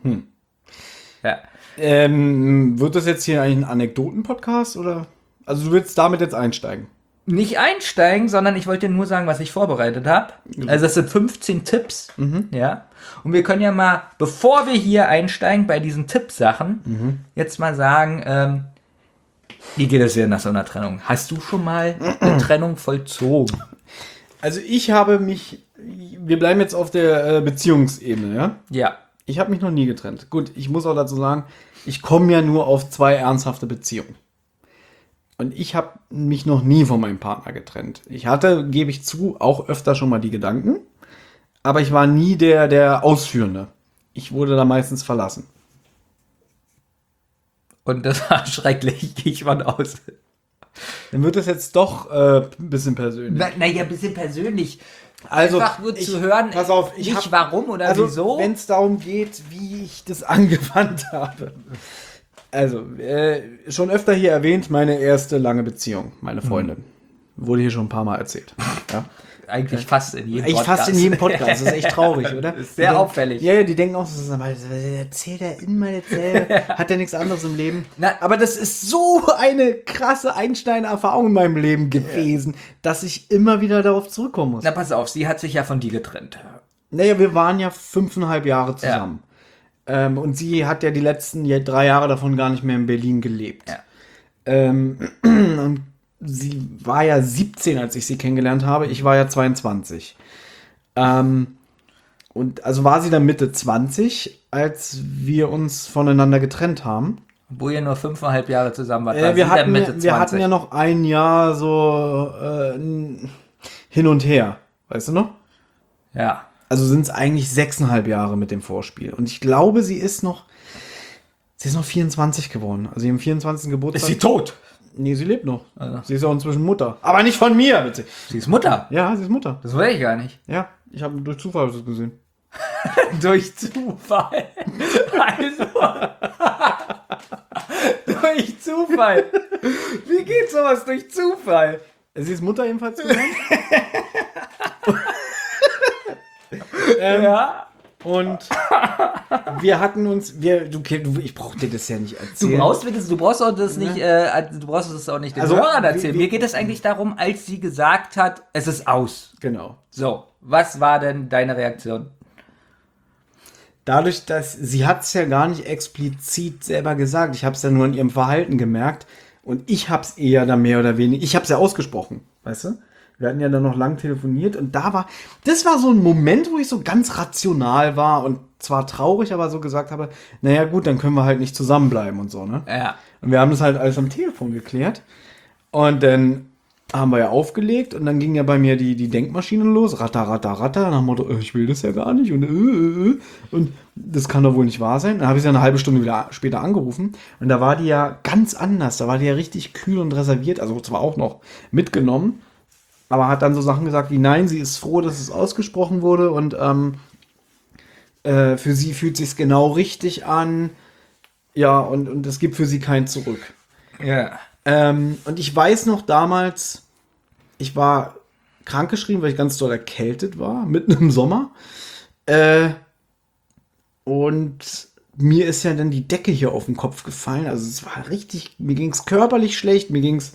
Ja. Wird das jetzt hier eigentlich ein Anekdoten-Podcast oder? Also du willst damit jetzt einsteigen? Nicht einsteigen, sondern ich wollte dir nur sagen, was ich vorbereitet habe. Also das sind 15 Tipps, ja. Und wir können ja mal, bevor wir hier einsteigen bei diesen Tippsachen, jetzt mal sagen, wie geht es dir nach so einer Trennung? Hast du schon mal eine Trennung vollzogen? Also ich habe mich, wir bleiben jetzt auf der Beziehungsebene, ja? Ja. Ich habe mich noch nie getrennt. Gut, ich muss auch dazu sagen, ich komme ja nur auf 2 ernsthafte Beziehungen. Und ich habe mich noch nie von meinem Partner getrennt. Ich hatte, gebe ich zu, auch öfter schon mal die Gedanken. Aber ich war nie der Ausführende. Ich wurde da meistens verlassen. Und das war schrecklich, gehe ich von aus. Dann wird es jetzt doch ein bisschen persönlich. Naja, ein bisschen persönlich. Also, Einfach nur zu hören, pass auf, ich nicht hab- warum oder also, wieso. wenn es darum geht, wie ich das angewandt habe. Also, schon öfter hier erwähnt, meine erste lange Beziehung, meine Freundin. Wurde hier schon ein paar Mal erzählt. Ja? Eigentlich fast in jedem Echt fast in jedem Podcast. Das ist echt traurig, oder? Ist sehr auffällig. Ja, die denken auch, erzählt er immer dasselbe. Hat er nichts anderes im Leben? Na, Aber das ist so eine krasse Einstein-Erfahrung in meinem Leben gewesen, dass ich immer wieder darauf zurückkommen muss. Na, pass auf, sie hat sich ja von dir getrennt. Naja, wir waren ja 5,5 Jahre zusammen. Und sie hat ja die letzten 3 Jahre davon gar nicht mehr in Berlin gelebt. Ja. Und sie war ja 17, als ich sie kennengelernt habe. Ich war ja 22. Und also war sie dann Mitte 20, als wir uns voneinander getrennt haben. Obwohl ihr nur 5,5 Jahre zusammen wart. war Wir sie hatten, dann Mitte 20. wir hatten ja noch ein Jahr so hin und her. Weißt du noch? Ja. Also sind es eigentlich 6,5 Jahre mit dem Vorspiel. Und ich glaube, sie ist noch 24 geworden. Also ihrem 24. Geburtstag. tot? Nee, sie lebt noch. Also. Sie ist auch inzwischen Mutter. Aber nicht von mir, bitte. Sie ist Mutter. Ja, sie ist Mutter. Das weiß ich gar nicht. Ja, ich habe durch Zufall das gesehen. Durch Zufall. Also. Durch Zufall. Wie geht sowas durch Zufall? Sie ist Mutter ebenfalls geworden. Ja. Und wir hatten uns, ich brauche dir das ja nicht erzählen. Du brauchst auch das nicht, du brauchst es auch nicht den Also, Hörern erzählen. wie- Mir geht es eigentlich darum, als sie gesagt hat, es ist aus. Genau. So, was war denn deine Reaktion? Dadurch, dass sie hat es ja gar nicht explizit selber gesagt. Ich habe es ja nur in ihrem Verhalten gemerkt. Und ich habe es eher da mehr oder weniger, ich habe es ja ausgesprochen, weißt du? Wir hatten ja dann noch lang telefoniert und das war so ein Moment, wo ich so ganz rational war und zwar traurig, aber so gesagt habe, naja gut, dann können wir halt nicht zusammenbleiben und so, ne? Ja. Und wir haben das halt alles am Telefon geklärt und dann haben wir ja aufgelegt und dann ging ja bei mir die Denkmaschine los, ratter, ratter, ratter, nach dem Motto, ich will das ja gar nicht und das kann doch wohl nicht wahr sein. Dann habe ich sie eine halbe Stunde wieder später angerufen und da war die ja ganz anders, da war die ja richtig kühl und reserviert, also zwar auch noch mitgenommen, aber hat dann so Sachen gesagt wie, nein, sie ist froh, dass es ausgesprochen wurde und für sie fühlt sich's genau richtig an. Ja, und es gibt für sie kein Zurück. Ja. Und ich weiß noch damals, ich war krankgeschrieben, weil ich ganz doll erkältet war, mitten im Sommer. Und mir ist ja dann die Decke hier auf den Kopf gefallen. Also es war richtig, mir ging es körperlich schlecht, mir ging es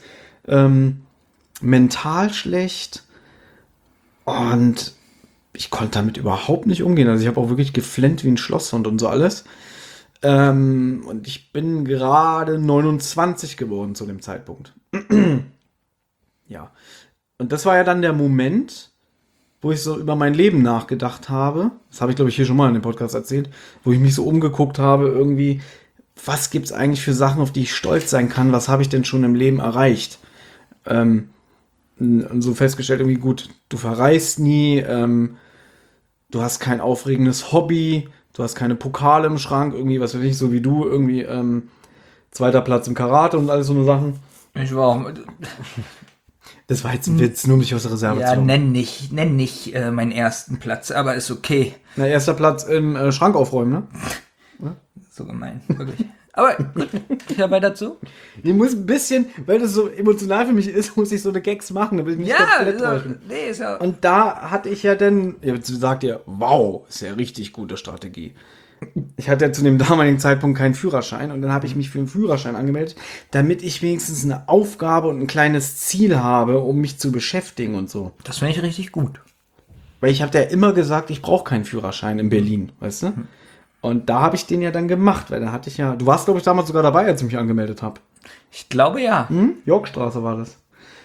mental schlecht. Und ich konnte damit überhaupt nicht umgehen. Also ich habe auch wirklich geflennt wie ein Schlosshund und so alles. Und ich bin gerade 29 geworden zu dem Zeitpunkt. Ja. Und das war ja dann der Moment, wo ich so über mein Leben nachgedacht habe. Das habe ich, glaube ich, hier schon mal in dem Podcast erzählt, wo ich mich so umgeguckt habe, irgendwie, was gibt es eigentlich für Sachen, auf die ich stolz sein kann? Was habe ich denn schon im Leben erreicht? Und so festgestellt, irgendwie gut, du verreist nie, du hast kein aufregendes Hobby, du hast keine Pokale im Schrank, irgendwie, was weiß ich, so wie du, irgendwie 2. Platz im Karate und alles so eine Sachen. Ich war auch. Das war jetzt ein Witz, nur um dich aus der Reserve zu Ja, holen. nenn nicht meinen ersten Platz, aber ist okay. Na, 1. Platz im Schrank aufräumen, ne? So gemein, wirklich. Aber gut, ich höre weiter zu. Ich muss ein bisschen, weil das so emotional für mich ist, muss ich so eine Gags machen, damit ich mich Ja, komplett ist ja, täusche. nee, ist ja. Und da hatte ich ja dann, jetzt sagt ihr, wow, ist ja richtig gute Strategie. Ich hatte ja zu dem damaligen Zeitpunkt keinen Führerschein und dann habe ich mich für einen Führerschein angemeldet, damit ich wenigstens eine Aufgabe und ein kleines Ziel habe, um mich zu beschäftigen und so. Das finde ich richtig gut. Weil ich habe ja immer gesagt, ich brauche keinen Führerschein in Berlin, weißt du? Und da habe ich den ja dann gemacht, weil da hatte ich ja, du warst glaube ich damals sogar dabei, als ich mich angemeldet habe. Ich glaube ja. Yorkstraße war das.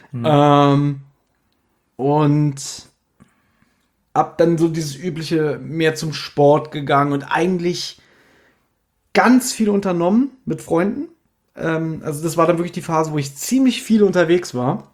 Und hab dann so dieses übliche mehr zum Sport gegangen und eigentlich ganz viel unternommen mit Freunden. Also das war dann wirklich die Phase, wo ich ziemlich viel unterwegs war.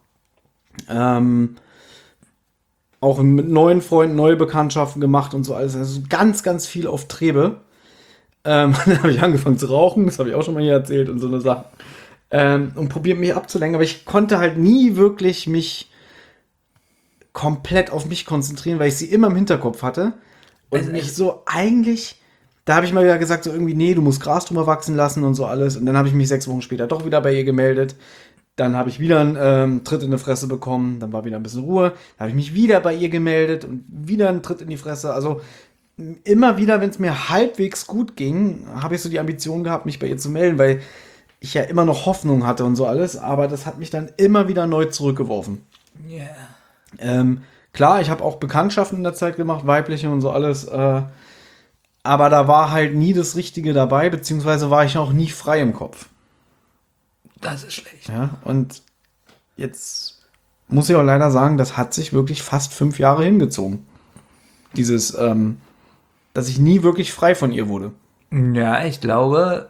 Auch mit neuen Freunden, neue Bekanntschaften gemacht und so alles. Also ganz, ganz viel auf Trebe. Dann habe ich angefangen zu rauchen, das habe ich auch schon mal hier erzählt und so eine Sache. Und probiert mich abzulenken, aber ich konnte halt nie wirklich mich komplett auf mich konzentrieren, weil ich sie immer im Hinterkopf hatte. Und Also mich so eigentlich, da habe ich mal wieder gesagt, so irgendwie, nee, du musst Gras drüber wachsen lassen und so alles. Und dann habe ich mich 6 Wochen später doch wieder bei ihr gemeldet. Dann habe ich wieder einen Tritt in die Fresse bekommen. Dann war wieder ein bisschen Ruhe. Dann habe ich mich wieder bei ihr gemeldet und wieder einen Tritt in die Fresse. Also immer wieder, wenn es mir halbwegs gut ging, habe ich so die Ambition gehabt, mich bei ihr zu melden, weil ich ja immer noch Hoffnung hatte und so alles. Aber das hat mich dann immer wieder neu zurückgeworfen. Yeah. Klar, ich habe auch Bekanntschaften in der Zeit gemacht, weibliche und so alles. Aber da war halt nie das Richtige dabei, beziehungsweise war ich auch nie frei im Kopf. Das ist schlecht. Ja, und jetzt muss ich auch leider sagen, das hat sich wirklich fast 5 Jahre hingezogen. Dieses, dass ich nie wirklich frei von ihr wurde. Ja, ich glaube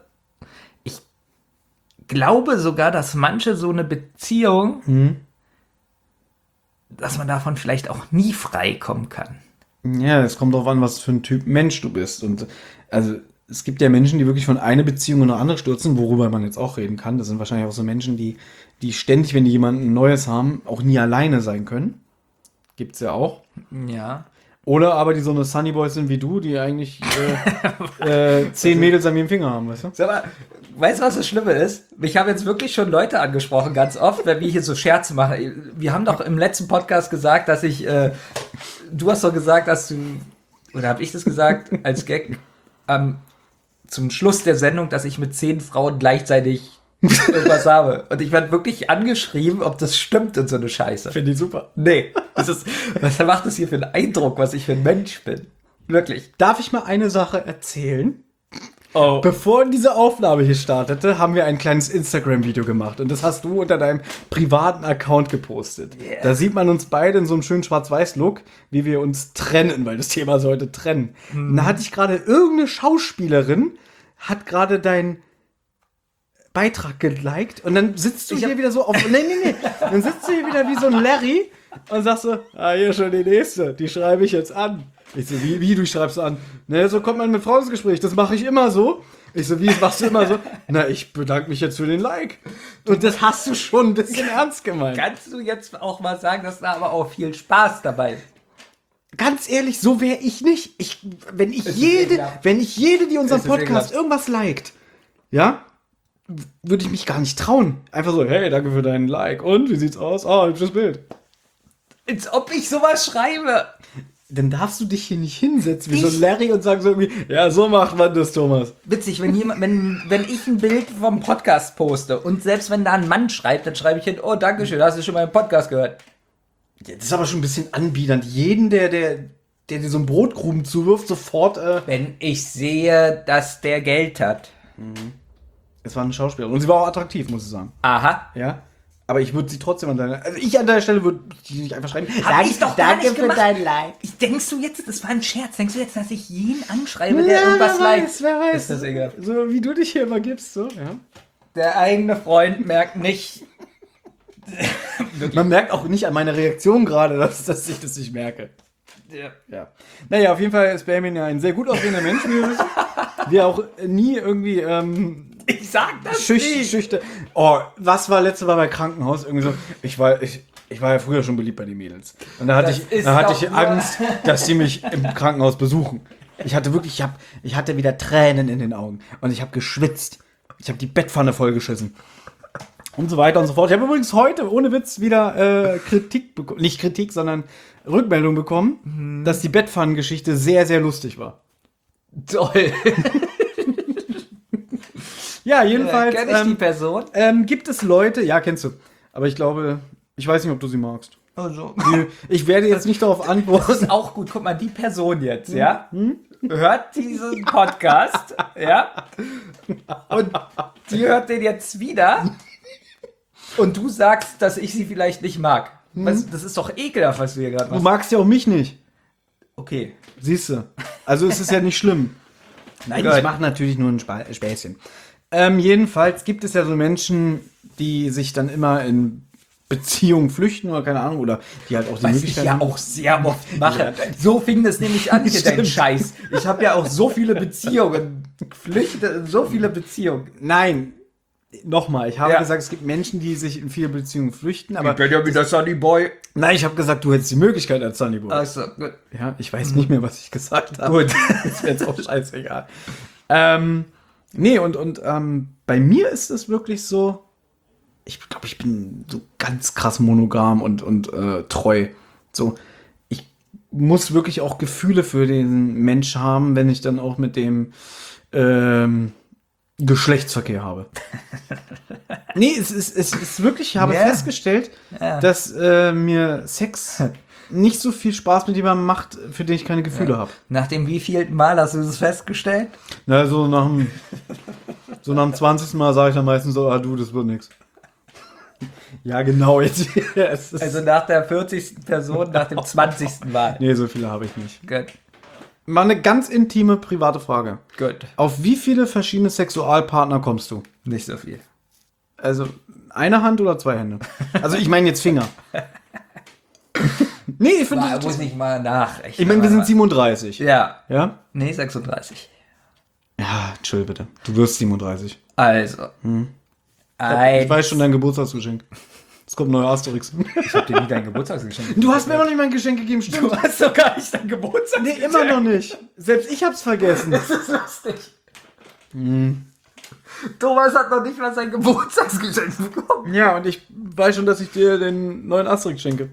sogar, dass manche so eine Beziehung, dass man davon vielleicht auch nie frei kommen kann. Ja, es kommt darauf an, was für ein Typ Mensch du bist. Und also es gibt ja Menschen, die wirklich von einer Beziehung in eine andere stürzen, worüber man jetzt auch reden kann. Das sind wahrscheinlich auch so Menschen, die ständig, wenn die jemanden Neues haben, auch nie alleine sein können. Gibt's ja auch. Ja. Oder aber die so eine Sunnyboys sind wie du, die eigentlich 10 Mädels an jedem Finger haben, weißt du? Sag mal, weißt du, was das Schlimme ist? Mich haben jetzt wirklich schon Leute angesprochen, ganz oft, wenn wir hier so Scherze machen. Wir haben doch im letzten Podcast gesagt, dass ich, du hast doch gesagt, dass du, oder habe ich das gesagt, als Gag, zum Schluss der Sendung, dass ich mit 10 Frauen gleichzeitig irgendwas habe. Und ich werde wirklich angeschrieben, ob das stimmt und so eine Scheiße. Finde ich super. Nee, was macht das hier für einen Eindruck, was ich für ein Mensch bin? Wirklich. Darf ich mal eine Sache erzählen? Oh. Bevor diese Aufnahme hier startete, haben wir ein kleines Instagram-Video gemacht. Und das hast du unter deinem privaten Account gepostet. Yeah. Da sieht man uns beide in so einem schönen Schwarz-Weiß-Look, wie wir uns trennen, weil das Thema ist heute trennen. Und da hatte ich gerade irgendeine Schauspielerin, hat gerade deinen Beitrag geliked und dann sitzt du hier wieder so auf. Nee. Dann sitzt du hier wieder wie so ein Larry und sagst so, hier schon die nächste, die schreibe ich jetzt an. Ich so, wie du schreibst an? Ne, so kommt man mit Frauen ins Gespräch, das mache ich immer so. Ich so, wie machst du immer so? Na, ich bedanke mich jetzt für den Like. Und das hast du schon ein bisschen ernst gemeint. Kannst du jetzt auch mal sagen, dass da aber auch viel Spaß dabei ist? Ganz ehrlich, so wäre ich nicht. Wenn ich jede, die unseren Es ist ekelhaft. Podcast irgendwas liked, ja, würde ich mich gar nicht trauen. Einfach so, hey, danke für deinen Like. Und, wie sieht's aus? Ah, hübsches Bild. Als ob ich sowas schreibe. Dann darfst du dich hier nicht hinsetzen wie so ein Larry und sagen so irgendwie, ja, so macht man das, Thomas. Witzig, wenn ich ein Bild vom Podcast poste und selbst wenn da ein Mann schreibt, dann schreibe ich hin, oh, danke schön, hast du schon mal im Podcast gehört? Ja, das ist aber schon ein bisschen anbiedernd. Jeden, der dir so einen Brotkrumen zuwirft, sofort, Wenn ich sehe, dass der Geld hat. Es war eine Schauspielerin. Und sie war auch attraktiv, muss ich sagen. Aha. Ja. Aber ich würde sie trotzdem an deiner Stelle würde die nicht einfach schreiben. Hab ich doch gar nicht für gemacht. dein Like. Denkst du jetzt, das war ein Scherz, denkst du jetzt, dass ich jeden anschreibe, der irgendwas liked? Wer weiß. Ist das egal. So wie du dich hier immer gibst, so, ja. Der eigene Freund merkt nicht. Man merkt auch nicht an meiner Reaktion gerade, dass ich das nicht merke. Ja. Naja, auf jeden Fall ist Benjamin ja ein sehr gut aussehender Mensch, wie wir wissen. Der auch nie irgendwie Ich sag das nicht. schüchtern. Oh, was war letzte Mal bei Krankenhaus? Irgendwie so, ich war ja früher schon beliebt bei den Mädels. Und da hatte ich Angst, dass sie mich im Krankenhaus besuchen. Ich hatte wirklich, ich hatte wieder Tränen in den Augen. Und ich habe geschwitzt. Ich habe die Bettpfanne vollgeschissen. Und so weiter und so fort. Ich habe übrigens heute, ohne Witz, wieder Kritik bekommen. Nicht Kritik, sondern Rückmeldung bekommen, dass die Bettpfannengeschichte sehr, sehr lustig war. Toll. Ja, jedenfalls Kenn ich die Person? gibt es Leute, ja, kennst du. Aber ich glaube, ich weiß nicht, ob du sie magst. Also. Ich werde jetzt nicht darauf Das antworten. ist auch gut. Guck mal, die Person jetzt, ja, hört diesen Podcast, ja, und die hört den jetzt wieder und du sagst, dass ich sie vielleicht nicht mag. Das ist doch ekelhaft, was du hier gerade Du machst. magst ja auch mich nicht. Okay. Siehst du. Also es ist ja nicht schlimm. Nein, Gut. ich mache natürlich nur ein Späßchen. Jedenfalls gibt es ja so Menschen, die sich dann immer in Beziehungen flüchten oder keine Ahnung, oder die halt auch die Was ich Möglichkeit ja haben. auch sehr oft mache. So fing das nämlich an hier, dein Stimmt. Scheiß. Ich habe ja auch so viele Beziehungen. So viele Beziehungen. Nein, nochmal, ich habe Ja. gesagt, es gibt Menschen, die sich in viele Beziehungen flüchten, aber bin ja wieder Sunny Boy. nein, ich habe gesagt, du hättest die Möglichkeit als Sunnyboy. Achso, gut. Ja, ich weiß nicht mehr, was ich gesagt habe. Gut. Ist mir jetzt auch scheißegal. Nee, und bei mir ist es wirklich so, ich glaube, ich bin so ganz krass monogam und treu. So, ich muss wirklich auch Gefühle für den Mensch haben, wenn ich dann auch mit dem Geschlechtsverkehr habe. Nee, es ist wirklich, ich habe Ja. festgestellt, Ja. dass mir Sex nicht so viel Spaß mit jemandem macht, für den ich keine Gefühle habe. Nach dem wievielten Mal hast du das festgestellt? Na, so nach dem 20. Mal sage ich dann meistens so, du, das wird nix. Ja, genau, jetzt. Es ist, Also nach der 40. Person, nach dem 20. Mal. nee, so viele habe ich nicht. Gut. Mal eine ganz intime, private Frage. Gut. Auf wie viele verschiedene Sexualpartner kommst du? Nicht so viel. Also, eine Hand oder zwei Hände? Also, ich meine jetzt Finger. Nee, ich finde. Muss ich mal nachrechnen. Ich meine, wir sind 37. Ja. Ja? Nee, 36. Ja, chill bitte. Du wirst 37. Also. Ich weiß schon dein Geburtstagsgeschenk. Es kommt ein neuer Asterix. Ich hab dir nie dein Geburtstagsgeschenk. Du hast mir noch nicht mein Geschenk gegeben, stimmt? Du hast doch gar nicht dein Geburtstagsgeschenk. Nee, immer noch nicht. Selbst ich hab's vergessen. Das ist lustig. Thomas hat noch nicht mal sein Geburtstagsgeschenk bekommen. Ja, und ich weiß schon, dass ich dir den neuen Asterix schenke.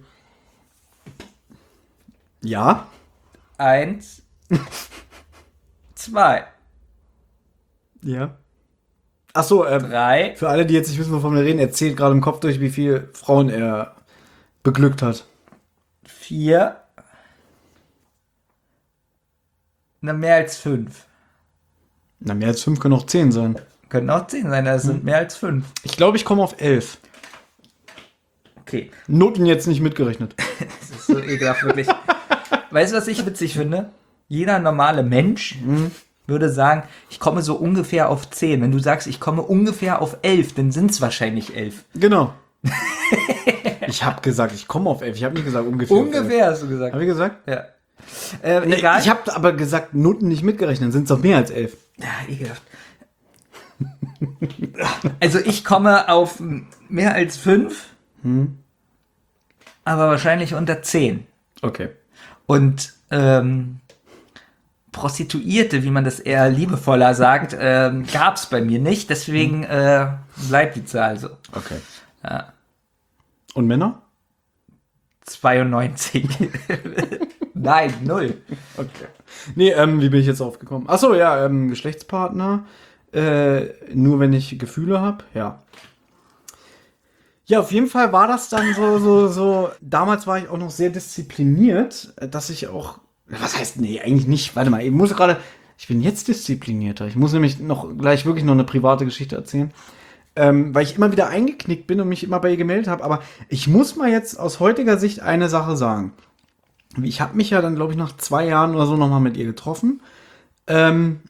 Ja? 1, 2, Ja. Ach so, 3, für alle, die jetzt nicht wissen, wovon wir reden, erzählt gerade im Kopf durch, wie viele Frauen er beglückt hat. 4. Na, mehr als 5. Na, mehr als 5 können auch 10 sein. Können auch 10 sein, das sind mehr als 5. Ich glaube, ich komme auf 11. Okay. Noten jetzt nicht mitgerechnet. Das ist so ekelhaft, wirklich. Weißt du, was ich witzig finde? Jeder normale Mensch würde sagen, ich komme so ungefähr auf 10. Wenn du sagst, ich komme ungefähr auf 11, dann sind es wahrscheinlich 11. Genau. Ich habe gesagt, ich komme auf 11. Ich habe nicht gesagt ungefähr. Ungefähr hast du gesagt. Habe ich gesagt? Ja. Nee, Egal. ich habe aber gesagt, Noten nicht mitgerechnet. Sind es doch mehr als 11. Ja, ekelhaft. Also ich komme auf mehr als 5, aber wahrscheinlich unter 10. Okay. Und Prostituierte, wie man das eher liebevoller sagt, gab es bei mir nicht. Deswegen bleibt die Zahl so. Okay. Ja. Und Männer? 92. Nein, 0. Okay. Nee, wie bin ich jetzt aufgekommen? Achso, ja, Geschlechtspartner. Nur wenn ich Gefühle habe, ja. Ja, auf jeden Fall war das dann so. Damals war ich auch noch sehr diszipliniert, dass ich auch. Was heißt, nee, eigentlich nicht. Warte mal, ich bin jetzt disziplinierter. Ich muss nämlich gleich wirklich noch eine private Geschichte erzählen. Weil ich immer wieder eingeknickt bin und mich immer bei ihr gemeldet habe. Aber ich muss mal jetzt aus heutiger Sicht eine Sache sagen. Ich habe mich ja dann, glaube ich, nach 2 Jahren oder so nochmal mit ihr getroffen. Und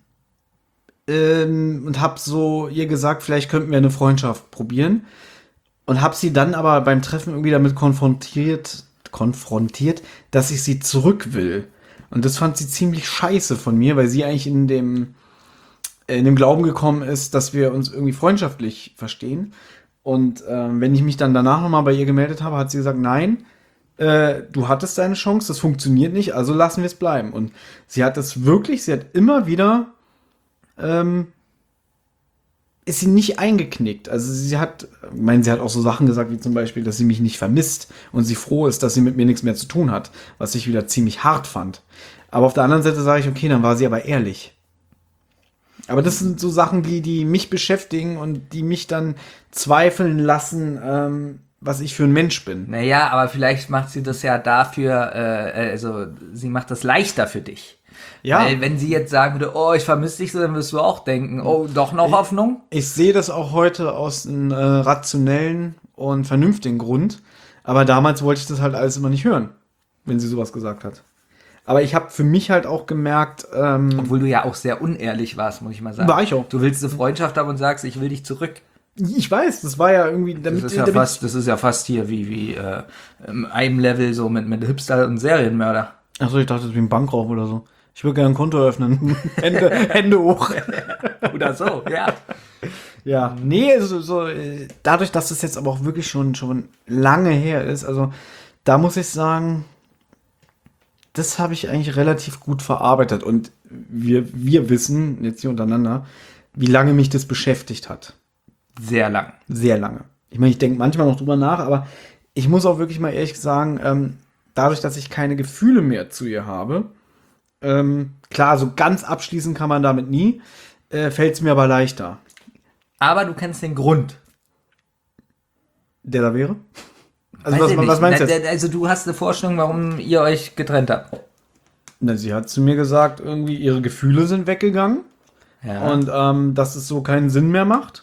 habe so ihr gesagt, vielleicht könnten wir eine Freundschaft probieren. Und habe sie dann aber beim Treffen irgendwie damit konfrontiert, dass ich sie zurück will. Und das fand sie ziemlich scheiße von mir, weil sie eigentlich in dem Glauben gekommen ist, dass wir uns irgendwie freundschaftlich verstehen. Und wenn ich mich dann danach nochmal bei ihr gemeldet habe, hat sie gesagt, nein, du hattest deine Chance, das funktioniert nicht, also lassen wir es bleiben. Und sie hat immer wieder ist sie nicht eingeknickt. Also sie hat auch so Sachen gesagt, wie zum Beispiel, dass sie mich nicht vermisst und sie froh ist, dass sie mit mir nichts mehr zu tun hat, was ich wieder ziemlich hart fand. Aber auf der anderen Seite sage ich, okay, dann war sie aber ehrlich. Aber das sind so Sachen, die mich beschäftigen und die mich dann zweifeln lassen, was ich für ein Mensch bin. Naja, aber vielleicht macht sie das ja dafür, also sie macht das leichter für dich. Ja. Weil wenn sie jetzt sagen würde, oh, ich vermisse dich so, dann wirst du auch denken, oh, doch noch Hoffnung? Ich sehe das auch heute aus einem rationellen und vernünftigen Grund. Aber damals wollte ich das halt alles immer nicht hören, wenn sie sowas gesagt hat. Aber ich habe für mich halt auch gemerkt, obwohl du ja auch sehr unehrlich warst, muss ich mal sagen. War ich auch. Du willst eine Freundschaft haben und sagst, ich will dich zurück. Ich weiß, das war ja irgendwie Das ist ja fast hier wie einem Level so mit Hipster und Serienmörder. Achso, ich dachte, das ist wie ein Bankraub oder so. Ich würde gerne ein Konto öffnen. Hände hoch. Oder so, ja. Ja, nee, dadurch, dass das jetzt aber auch wirklich schon lange her ist, also da muss ich sagen, das habe ich eigentlich relativ gut verarbeitet. Und wir wissen, jetzt hier untereinander, wie lange mich das beschäftigt hat. Sehr lang. Sehr lange. Ich meine, ich denke manchmal noch drüber nach, aber ich muss auch wirklich mal ehrlich sagen, dadurch, dass ich keine Gefühle mehr zu ihr habe, klar, so ganz abschließen kann man damit nie, fällt es mir aber leichter. Aber du kennst den Grund. Der da wäre? Also was meinst du jetzt? Also du hast eine Vorstellung, warum ihr euch getrennt habt. Na, sie hat zu mir gesagt, irgendwie ihre Gefühle sind weggegangen. Ja. Und dass es so keinen Sinn mehr macht.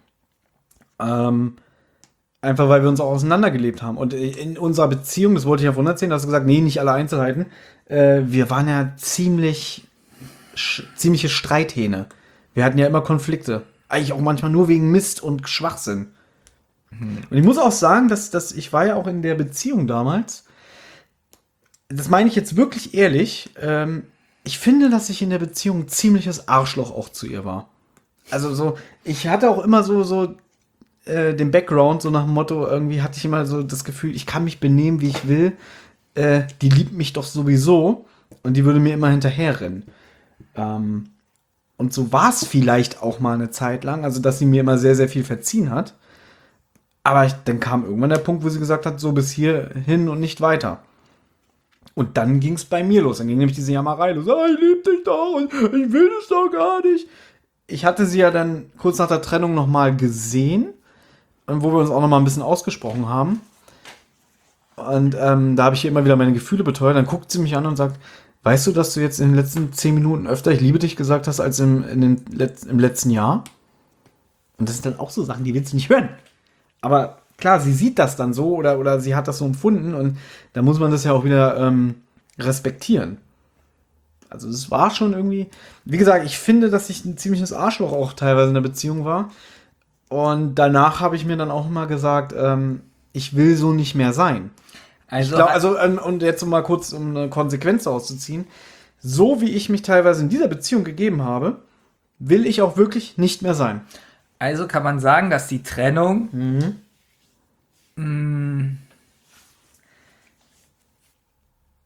Einfach weil wir uns auch auseinandergelebt haben. Und in unserer Beziehung, das wollte ich ja vorhin erzählen, hast du gesagt, nee, nicht alle Einzelheiten. Wir waren ja ziemliche Streithähne. Wir hatten ja immer Konflikte. Eigentlich auch manchmal nur wegen Mist und Schwachsinn. Und ich muss auch sagen, dass ich war ja auch in der Beziehung damals. Das meine ich jetzt wirklich ehrlich. Ich finde, dass ich in der Beziehung ein ziemliches Arschloch auch zu ihr war. Also so, ich hatte auch immer so den Background, so nach dem Motto, irgendwie hatte ich immer so das Gefühl, ich kann mich benehmen, wie ich will. Die liebt mich doch sowieso und die würde mir immer hinterherrennen. Und so war es vielleicht auch mal eine Zeit lang, also dass sie mir immer sehr, sehr viel verziehen hat. Aber dann kam irgendwann der Punkt, wo sie gesagt hat, so bis hierhin und nicht weiter. Und dann ging es bei mir los. Dann ging nämlich diese Jammerei los. Ich liebe dich doch und ich will das doch gar nicht. Ich hatte sie ja dann kurz nach der Trennung nochmal gesehen. Und wo wir uns auch nochmal ein bisschen ausgesprochen haben. Und da habe ich ihr immer wieder meine Gefühle beteuert. Dann guckt sie mich an und sagt, weißt du, dass du jetzt in den letzten 10 Minuten öfter ich liebe dich gesagt hast, als im letzten Jahr? Und das sind dann auch so Sachen, die willst du nicht hören. Aber klar, sie sieht das dann so oder sie hat das so empfunden und da muss man das ja auch wieder respektieren. Also es war schon irgendwie, wie gesagt, ich finde, dass ich ein ziemliches Arschloch auch teilweise in der Beziehung war. Und danach habe ich mir dann auch immer gesagt, ich will so nicht mehr sein. Und jetzt mal kurz, um eine Konsequenz auszuziehen, so wie ich mich teilweise in dieser Beziehung gegeben habe, will ich auch wirklich nicht mehr sein. Also kann man sagen, dass die Trennung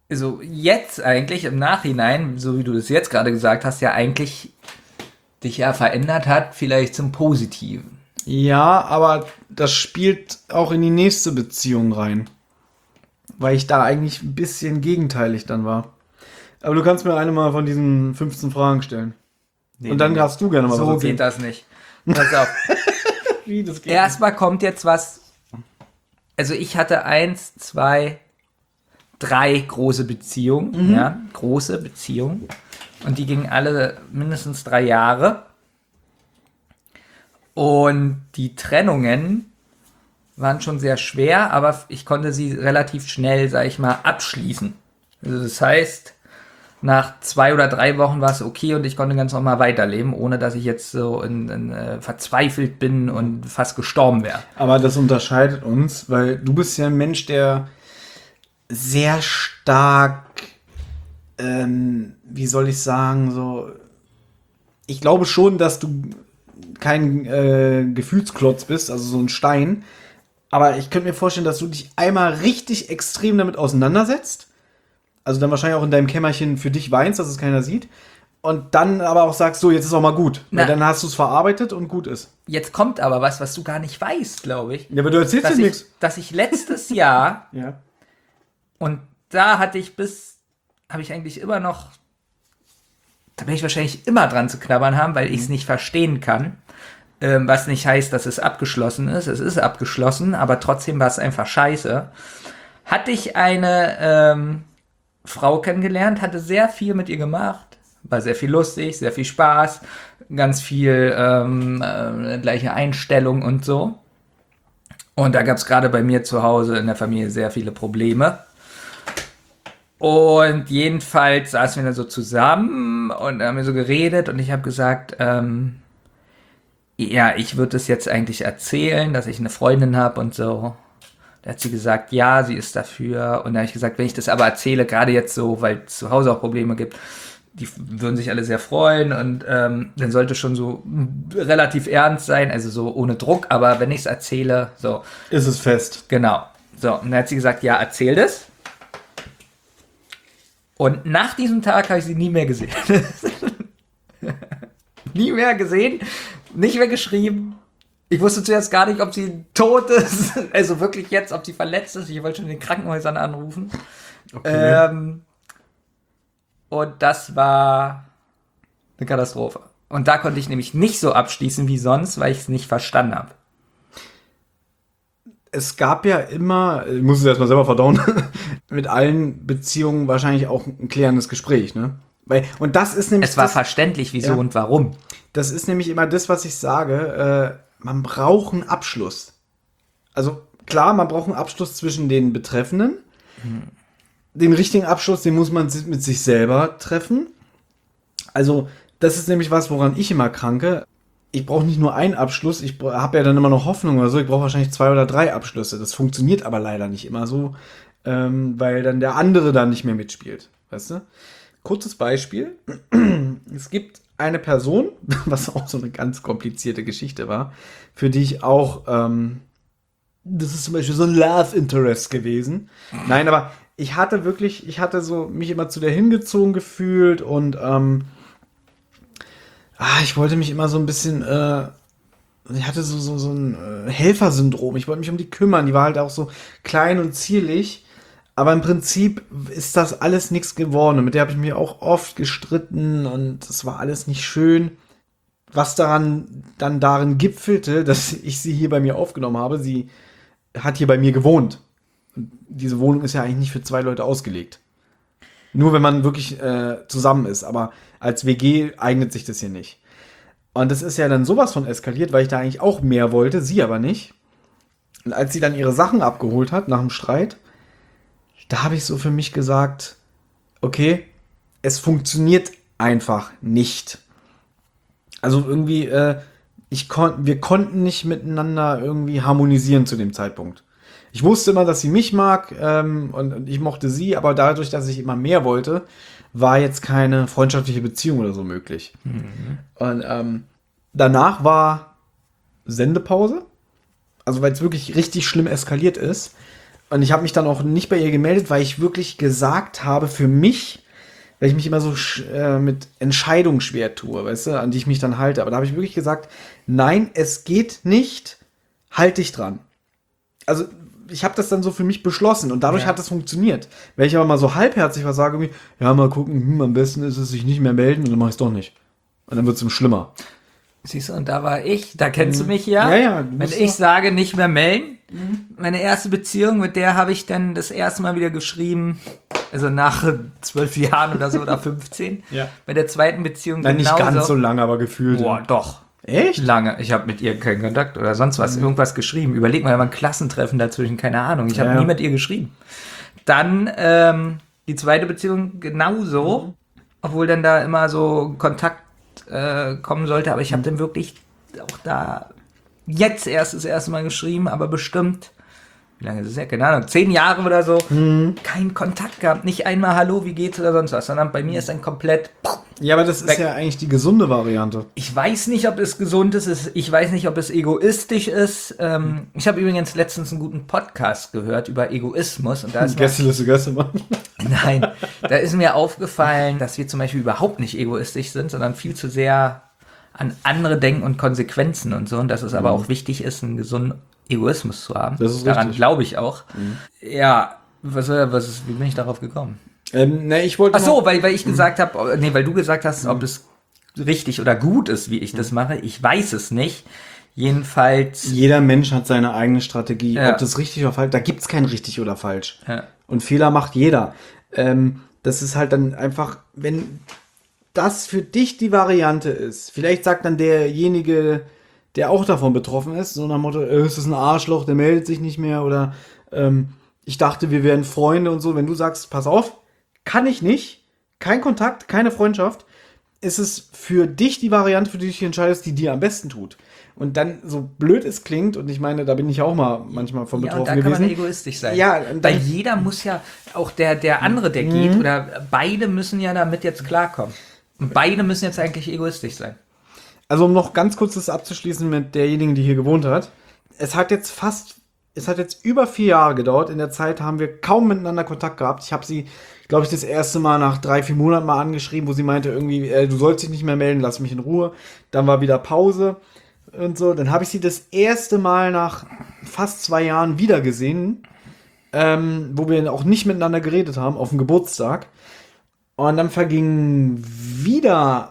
also jetzt eigentlich im Nachhinein, so wie du das jetzt gerade gesagt hast, ja eigentlich dich ja verändert hat, vielleicht zum Positiven. Ja, aber das spielt auch in die nächste Beziehung rein. Weil ich da eigentlich ein bisschen gegenteilig dann war. Aber du kannst mir eine mal von diesen 15 Fragen stellen. Nee, Und dann nee. darfst du gerne mal So was erzählen. geht das nicht. Pass auf. Wie, das geht Erstmal kommt jetzt was. Also ich hatte 1, 2, 3 große Beziehungen. Ja, große Beziehungen. Und die gingen alle mindestens 3 Jahre. Und die Trennungen waren schon sehr schwer, aber ich konnte sie relativ schnell, sag ich mal, abschließen. Also das heißt, nach 2 oder 3 Wochen war es okay und ich konnte ganz normal weiterleben, ohne dass ich jetzt so verzweifelt bin und fast gestorben wäre. Aber das unterscheidet uns, weil du bist ja ein Mensch, der sehr stark, wie soll ich sagen, so. Ich glaube schon, dass du kein Gefühlsklotz bist, also so ein Stein. Aber ich könnte mir vorstellen, dass du dich einmal richtig extrem damit auseinandersetzt. Also dann wahrscheinlich auch in deinem Kämmerchen für dich weinst, dass es keiner sieht. Und dann aber auch sagst, so, jetzt ist auch mal gut. Weil dann hast du es verarbeitet und gut ist. Jetzt kommt aber was du gar nicht weißt, glaube ich. Ja, aber du erzählst dir nichts. Dass ich letztes Jahr, Ja. und da habe ich eigentlich immer noch, da werde ich wahrscheinlich immer dran zu knabbern haben, weil ich es nicht verstehen kann. Was nicht heißt, dass es abgeschlossen ist. Es ist abgeschlossen, aber trotzdem war es einfach scheiße. Hatte ich eine Frau kennengelernt, hatte sehr viel mit ihr gemacht. War sehr viel lustig, sehr viel Spaß, ganz viel gleiche Einstellung und so. Und da gab es gerade bei mir zu Hause in der Familie sehr viele Probleme. Und jedenfalls saßen wir dann so zusammen und haben wir so geredet und ich habe gesagt, ja, ich würde es jetzt eigentlich erzählen, dass ich eine Freundin habe und so. Da hat sie gesagt, ja, sie ist dafür. Und da habe ich gesagt, wenn ich das aber erzähle, gerade jetzt so, weil es zu Hause auch Probleme gibt, die würden sich alle sehr freuen und dann sollte schon so relativ ernst sein, also so ohne Druck, aber wenn ich es erzähle, so. Ist es fest. Genau. So, und dann hat sie gesagt, ja, erzähl das. Und nach diesem Tag habe ich sie nie mehr gesehen. Nie mehr gesehen, nicht mehr geschrieben. Ich wusste zuerst gar nicht, ob sie tot ist, also wirklich jetzt, ob sie verletzt ist. Ich wollte schon in den Krankenhäusern anrufen. Okay. Und das war eine Katastrophe. Und da konnte ich nämlich nicht so abschließen wie sonst, weil ich es nicht verstanden habe. Es gab ja immer, ich muss es erstmal selber verdauen, mit allen Beziehungen wahrscheinlich auch ein klärendes Gespräch, ne? Und das ist nämlich. Es war verständlich, wieso und warum. Das ist nämlich immer das, was ich sage. Man braucht einen Abschluss. Also klar, man braucht einen Abschluss zwischen den Betreffenden. Den richtigen Abschluss, den muss man mit sich selber treffen. Also das ist nämlich was, woran ich immer kranke. Ich brauche nicht nur einen Abschluss, ich habe ja dann immer noch Hoffnung oder so. Ich brauche wahrscheinlich 2 oder 3 Abschlüsse. Das funktioniert aber leider nicht immer so, weil dann der andere da nicht mehr mitspielt. Weißt du? Kurzes Beispiel. Es gibt eine Person, was auch so eine ganz komplizierte Geschichte war, für die ich auch, das ist zum Beispiel so ein Love Interest gewesen. Nein, aber ich hatte so mich immer zu der hingezogen gefühlt und ich wollte mich immer so ein bisschen, ich hatte so ein Helfersyndrom. Ich wollte mich um die kümmern. Die war halt auch so klein und zierlich. Aber im Prinzip ist das alles nichts geworden. Und mit der habe ich mich auch oft gestritten und das war alles nicht schön. Was dann darin gipfelte, dass ich sie hier bei mir aufgenommen habe. Sie hat hier bei mir gewohnt. Und diese Wohnung ist ja eigentlich nicht für 2 Leute ausgelegt. Nur wenn man wirklich zusammen ist. Aber als WG eignet sich das hier nicht. Und das ist ja dann sowas von eskaliert, weil ich da eigentlich auch mehr wollte, sie aber nicht. Und als sie dann ihre Sachen abgeholt hat nach dem Streit, da habe ich so für mich gesagt, okay, es funktioniert einfach nicht. Also irgendwie, wir konnten nicht miteinander irgendwie harmonisieren zu dem Zeitpunkt. Ich wusste immer, dass sie mich mag und ich mochte sie, aber dadurch, dass ich immer mehr wollte, war jetzt keine freundschaftliche Beziehung oder so möglich. Und danach war Sendepause, also weil es wirklich richtig schlimm eskaliert ist. Und ich habe mich dann auch nicht bei ihr gemeldet, weil ich wirklich gesagt habe, für mich, weil ich mich immer so mit Entscheidungen schwer tue, weißt du, an die ich mich dann halte. Aber da habe ich wirklich gesagt, nein, es geht nicht, halt dich dran. Also ich habe das dann so für mich beschlossen und dadurch hat es funktioniert. Wenn ich aber mal so halbherzig was sage, irgendwie, ja, mal gucken, am besten ist es sich nicht mehr melden und dann mache ich es doch nicht. Und dann wird es schlimmer. Siehst du, und da war ich, da kennst du mich ja. Ja, wenn ich sage, nicht mehr melden, meine erste Beziehung, mit der habe ich dann das erste Mal wieder geschrieben, also nach 12 Jahren oder so, oder 15. Ja. Bei der zweiten Beziehung Nein, nicht ganz so lange, aber gefühlt. Boah, doch. Echt? Lange. Ich habe mit ihr keinen Kontakt oder sonst was, irgendwas geschrieben. Überleg mal, da war ein Klassentreffen dazwischen, keine Ahnung. Ich habe nie mit ihr geschrieben. Dann die zweite Beziehung genauso, obwohl dann da immer so Kontakt kommen sollte. Aber ich habe dann wirklich auch da jetzt erst das erste Mal geschrieben, aber bestimmt, wie lange ist es her? Keine Ahnung, 10 Jahre oder so, keinen Kontakt gehabt. Nicht einmal Hallo, wie geht's oder sonst was, sondern bei mir ist dann komplett... Ja, aber das ist ja eigentlich die gesunde Variante. Ich weiß nicht, ob es gesund ist. Ich weiß nicht, ob es egoistisch ist. Ich habe übrigens letztens einen guten Podcast gehört über Egoismus. Und da ist Nein, da ist mir aufgefallen, dass wir zum Beispiel überhaupt nicht egoistisch sind, sondern viel zu sehr an andere denken und Konsequenzen und so. Und dass es aber auch wichtig ist, einen gesunden Egoismus zu haben. Das ist Daran richtig. glaube ich auch. Ja, wie bin ich darauf gekommen? Ich wollte. Ach so, weil ich gesagt habe, weil du gesagt hast, ob es richtig oder gut ist, wie ich das mache. Ich weiß es nicht. Jedenfalls. Jeder Mensch hat seine eigene Strategie. Ja. Ob das richtig oder falsch, da gibt's kein richtig oder falsch. Ja. Und Fehler macht jeder. Das ist halt dann einfach, wenn das für dich die Variante ist. Vielleicht sagt dann derjenige, der auch davon betroffen ist, so nach dem Motto, ist das ein Arschloch, der meldet sich nicht mehr oder ich dachte, wir wären Freunde und so. Wenn du sagst, pass auf, kann ich nicht, kein Kontakt, keine Freundschaft, ist es für dich die Variante, für die du dich entscheidest, die dir am besten tut. Und dann, so blöd es klingt, und ich meine, da bin ich auch mal manchmal von betroffen und da gewesen. kann man egoistisch sein. Ja, weil jeder muss ja, auch der andere, der geht, oder beide müssen ja damit jetzt klarkommen. Und beide müssen jetzt eigentlich egoistisch sein. Also um noch ganz kurz das abzuschließen mit derjenigen, die hier gewohnt hat. Es hat jetzt über 4 Jahre gedauert. In der Zeit haben wir kaum miteinander Kontakt gehabt. Ich habe sie, glaube ich, das erste Mal nach 3-4 Monaten mal angeschrieben, wo sie meinte irgendwie, du sollst dich nicht mehr melden, lass mich in Ruhe. Dann war wieder Pause und so. Dann habe ich sie das erste Mal nach fast 2 Jahren wieder gesehen, wo wir auch nicht miteinander geredet haben, auf dem Geburtstag. Und dann vergingen wieder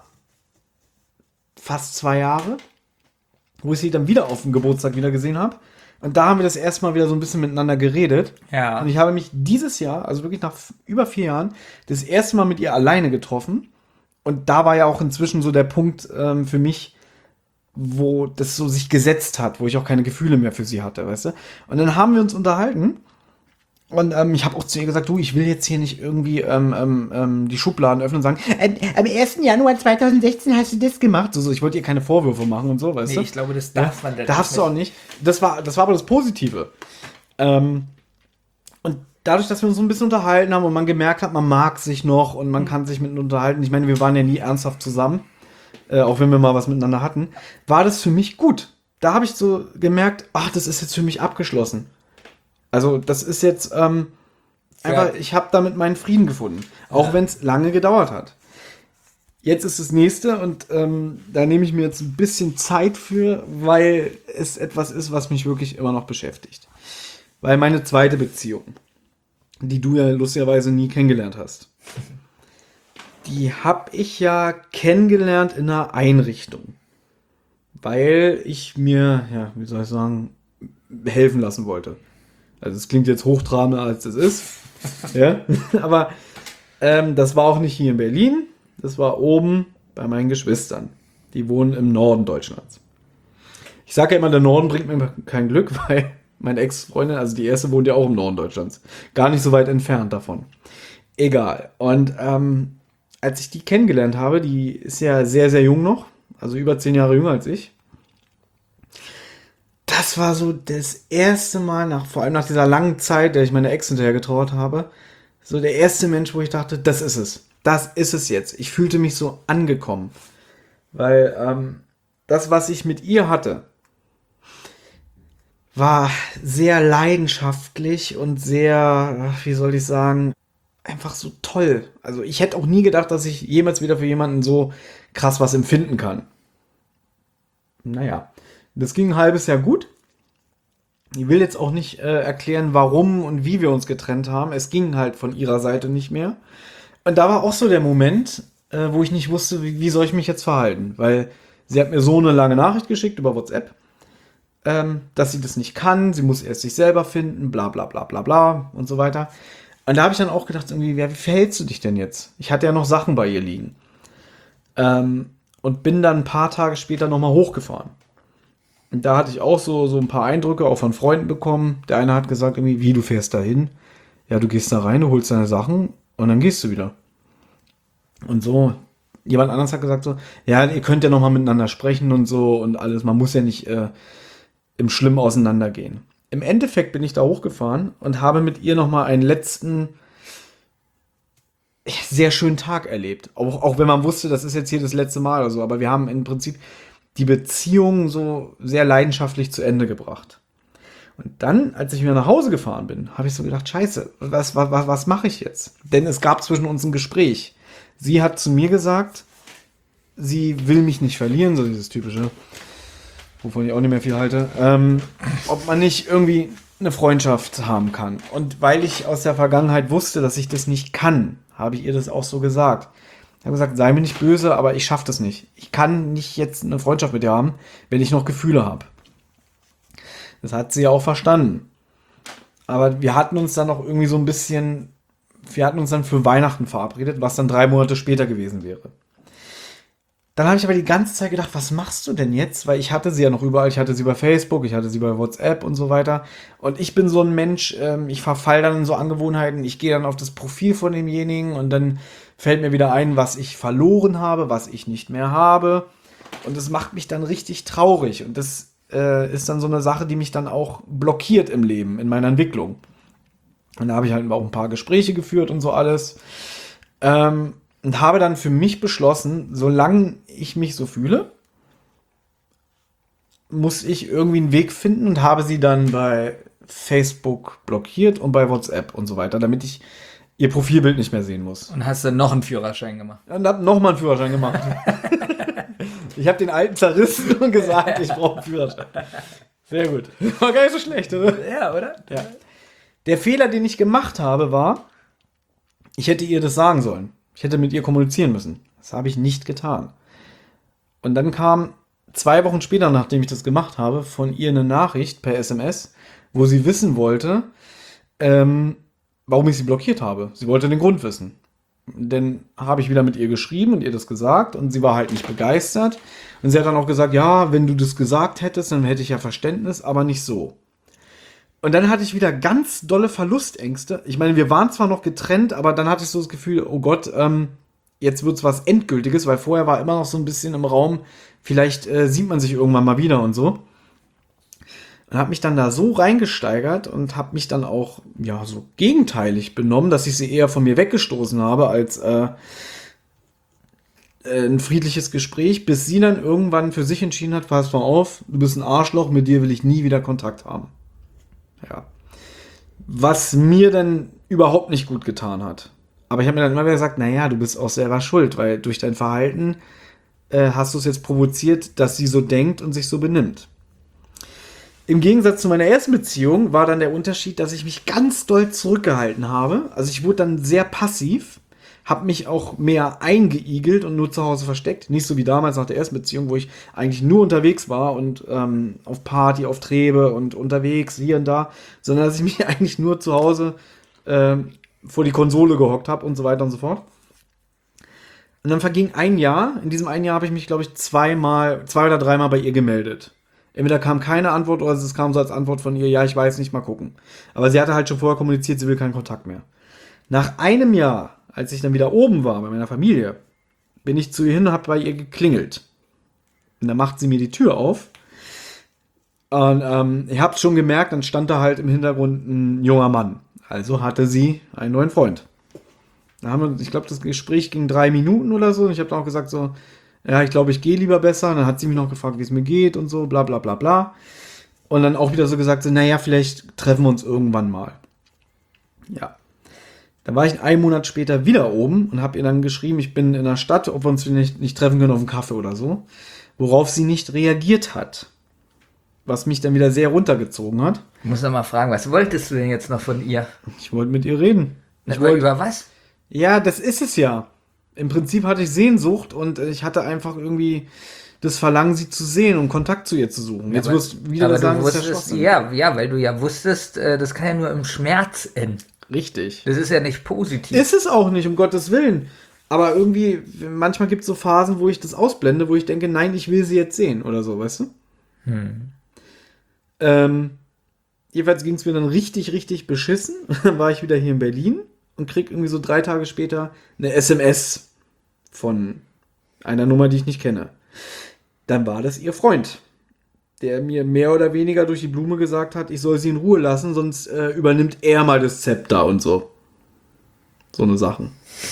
fast 2 Jahre, wo ich sie dann wieder auf dem Geburtstag wieder gesehen habe. Und da haben wir das erste Mal wieder so ein bisschen miteinander geredet. Ja. Und ich habe mich dieses Jahr, also wirklich nach über 4 Jahren, das erste Mal mit ihr alleine getroffen. Und da war ja auch inzwischen so der Punkt für mich, wo das so sich gesetzt hat, wo ich auch keine Gefühle mehr für sie hatte, weißt du? Und dann haben wir uns unterhalten. Und ich habe auch zu ihr gesagt, du, ich will jetzt hier nicht irgendwie die Schubladen öffnen und sagen, am 1. Januar 2016 hast du das gemacht. So, ich wollte ihr keine Vorwürfe machen und so, weißt du? Ich glaube, das darf man dann Darfst du auch nicht. Das war aber das Positive. Und dadurch, dass wir uns so ein bisschen unterhalten haben und man gemerkt hat, man mag sich noch und man kann sich miteinander unterhalten. Ich meine, wir waren ja nie ernsthaft zusammen, auch wenn wir mal was miteinander hatten, war das für mich gut. Da habe ich so gemerkt, ach, das ist jetzt für mich abgeschlossen. Also das ist jetzt einfach, ich habe damit meinen Frieden gefunden. Auch wenn es lange gedauert hat. Jetzt ist das nächste und da nehme ich mir jetzt ein bisschen Zeit für, weil es etwas ist, was mich wirklich immer noch beschäftigt. Weil meine zweite Beziehung, die du ja lustigerweise nie kennengelernt hast, die habe ich ja kennengelernt in einer Einrichtung. Weil ich mir, ja, wie soll ich sagen, helfen lassen wollte. Also es klingt jetzt hochtrabender, als es ist. Ja, aber das war auch nicht hier in Berlin. Das war oben bei meinen Geschwistern. Die wohnen im Norden Deutschlands. Ich sage ja immer, der Norden bringt mir kein Glück, weil meine Ex-Freundin, also die erste, wohnt ja auch im Norden Deutschlands. Gar nicht so weit entfernt davon. Egal. Und als ich die kennengelernt habe, die ist ja sehr, sehr jung noch. Also über 10 Jahre jünger als ich. Das war so das erste Mal, vor allem nach dieser langen Zeit, der ich meine Ex hinterher getrauert habe, so der erste Mensch, wo ich dachte, das ist es. Das ist es jetzt. Ich fühlte mich so angekommen. Weil das, was ich mit ihr hatte, war sehr leidenschaftlich und sehr, wie soll ich sagen, einfach so toll. Also ich hätte auch nie gedacht, dass ich jemals wieder für jemanden so krass was empfinden kann. Naja, das ging ein halbes Jahr gut. Ich will jetzt auch nicht erklären, warum und wie wir uns getrennt haben. Es ging halt von ihrer Seite nicht mehr. Und da war auch so der Moment, wo ich nicht wusste, wie soll ich mich jetzt verhalten. Weil sie hat mir so eine lange Nachricht geschickt über WhatsApp, dass sie das nicht kann. Sie muss erst sich selber finden, bla bla bla bla bla und so weiter. Und da habe ich dann auch gedacht, irgendwie, wie verhältst du dich denn jetzt? Ich hatte ja noch Sachen bei ihr liegen. Und bin dann ein paar Tage später nochmal hochgefahren. Und da hatte ich auch so ein paar Eindrücke auch von Freunden bekommen. Der eine hat gesagt, irgendwie, wie, du fährst da hin? Ja, du gehst da rein, du holst deine Sachen und dann gehst du wieder. Und so, jemand anderes hat gesagt so, ja, ihr könnt ja nochmal miteinander sprechen und so und alles. Man muss ja nicht im Schlimmen auseinandergehen. Im Endeffekt bin ich da hochgefahren und habe mit ihr nochmal einen letzten sehr schönen Tag erlebt. Auch wenn man wusste, das ist jetzt hier das letzte Mal oder so. Aber wir haben im Prinzip die Beziehung so sehr leidenschaftlich zu Ende gebracht. Und dann, als ich wieder nach Hause gefahren bin, habe ich so gedacht, scheiße, was mache ich jetzt? Denn es gab zwischen uns ein Gespräch. Sie hat zu mir gesagt, sie will mich nicht verlieren, so dieses typische, wovon ich auch nicht mehr viel halte, ob man nicht irgendwie eine Freundschaft haben kann. Und weil ich aus der Vergangenheit wusste, dass ich das nicht kann, habe ich ihr das auch so gesagt. Ich habe gesagt, sei mir nicht böse, aber ich schaffe das nicht. Ich kann nicht jetzt eine Freundschaft mit dir haben, wenn ich noch Gefühle habe. Das hat sie ja auch verstanden. Aber wir hatten uns dann noch irgendwie so ein bisschen, wir hatten uns dann für Weihnachten verabredet, was dann 3 Monate später gewesen wäre. Dann habe ich aber die ganze Zeit gedacht, was machst du denn jetzt? Weil ich hatte sie ja noch überall. Ich hatte sie bei Facebook, ich hatte sie bei WhatsApp und so weiter. Und ich bin so ein Mensch, ich verfall dann in so Angewohnheiten. Ich gehe dann auf das Profil von demjenigen und dann fällt mir wieder ein, was ich verloren habe, was ich nicht mehr habe. Und das macht mich dann richtig traurig. Und das ist dann so eine Sache, die mich dann auch blockiert im Leben, in meiner Entwicklung. Und da habe ich halt auch ein paar Gespräche geführt und so alles. Und habe dann für mich beschlossen, solange ich mich so fühle, muss ich irgendwie einen Weg finden und habe sie dann bei Facebook blockiert und bei WhatsApp und so weiter, damit ich ihr Profilbild nicht mehr sehen muss. Und hast dann noch einen Führerschein gemacht? Und habe nochmal einen Führerschein gemacht. Ich habe den alten zerrissen und gesagt, ich brauche einen Führerschein. Sehr gut. War gar nicht so schlecht, oder? Ja, oder? Ja. Der Fehler, den ich gemacht habe, war, ich hätte ihr das sagen sollen. Ich hätte mit ihr kommunizieren müssen. Das habe ich nicht getan. Und dann kam 2 Wochen später, nachdem ich das gemacht habe, von ihr eine Nachricht per SMS, wo sie wissen wollte, warum ich sie blockiert habe. Sie wollte den Grund wissen. Dann habe ich wieder mit ihr geschrieben und ihr das gesagt und sie war halt nicht begeistert. Und sie hat dann auch gesagt, ja, wenn du das gesagt hättest, dann hätte ich ja Verständnis, aber nicht so. Und dann hatte ich wieder ganz dolle Verlustängste. Ich meine, wir waren zwar noch getrennt, aber dann hatte ich so das Gefühl, oh Gott, jetzt wird's was Endgültiges, weil vorher war immer noch so ein bisschen im Raum, vielleicht sieht man sich irgendwann mal wieder und so. Und habe mich dann da so reingesteigert und habe mich dann auch, ja, so gegenteilig benommen, dass ich sie eher von mir weggestoßen habe als ein friedliches Gespräch, bis sie dann irgendwann für sich entschieden hat, pass mal auf, du bist ein Arschloch, mit dir will ich nie wieder Kontakt haben. Ja. Was mir dann überhaupt nicht gut getan hat. Aber ich habe mir dann immer wieder gesagt, naja, du bist auch selber schuld, weil durch dein Verhalten hast du es jetzt provoziert, dass sie so denkt und sich so benimmt. Im Gegensatz zu meiner ersten Beziehung war dann der Unterschied, dass ich mich ganz doll zurückgehalten habe. Also ich wurde dann sehr passiv, habe mich auch mehr eingeigelt und nur zu Hause versteckt. Nicht so wie damals nach der ersten Beziehung, wo ich eigentlich nur unterwegs war und auf Party, auf Trebe und unterwegs, hier und da. Sondern dass ich mich eigentlich nur zu Hause vor die Konsole gehockt habe und so weiter und so fort. Und dann verging ein Jahr. In diesem einen Jahr habe ich mich, glaube ich, 2 oder 3 Mal bei ihr gemeldet. Entweder kam keine Antwort oder es kam so als Antwort von ihr, ja, ich weiß nicht, mal gucken. Aber sie hatte halt schon vorher kommuniziert, sie will keinen Kontakt mehr. Nach einem Jahr, als ich dann wieder oben war bei meiner Familie, bin ich zu ihr hin und habe bei ihr geklingelt. Und dann macht sie mir die Tür auf. Und ich habe schon gemerkt, dann stand da halt im Hintergrund ein junger Mann. Also hatte sie einen neuen Freund. Da haben wir, ich glaube, das Gespräch ging 3 Minuten oder so. Und ich habe dann auch gesagt so, ja, ich glaube, ich gehe lieber besser. Und dann hat sie mich noch gefragt, wie es mir geht und so, bla bla bla bla. Und dann auch wieder so gesagt, so, naja, vielleicht treffen wir uns irgendwann mal. Ja. Dann war ich einen Monat später wieder oben und habe ihr dann geschrieben, ich bin in der Stadt, ob wir uns nicht treffen können auf einen Kaffee oder so. Worauf sie nicht reagiert hat. Was mich dann wieder sehr runtergezogen hat. Ich muss noch mal fragen, was wolltest du denn jetzt noch von ihr? Ich wollte mit ihr reden. Über was? Ja, das ist es ja. Im Prinzip hatte ich Sehnsucht und ich hatte einfach irgendwie das Verlangen, sie zu sehen und Kontakt zu ihr zu suchen. Jetzt wirst du wieder sagen, das ist ja Schwachsinn. ja, weil du ja wusstest, das kann ja nur im Schmerz enden. Richtig. Das ist ja nicht positiv. Ist es auch nicht, um Gottes Willen. Aber irgendwie, manchmal gibt es so Phasen, wo ich das ausblende, wo ich denke, nein, ich will sie jetzt sehen oder so, weißt du? Jedenfalls ging es mir dann richtig, richtig beschissen. Dann war ich wieder hier in Berlin und krieg irgendwie so 3 Tage später eine SMS von einer Nummer, die ich nicht kenne. Dann war das ihr Freund, der mir mehr oder weniger durch die Blume gesagt hat, ich soll sie in Ruhe lassen, sonst übernimmt er mal das Zepter und so. So eine Sachen.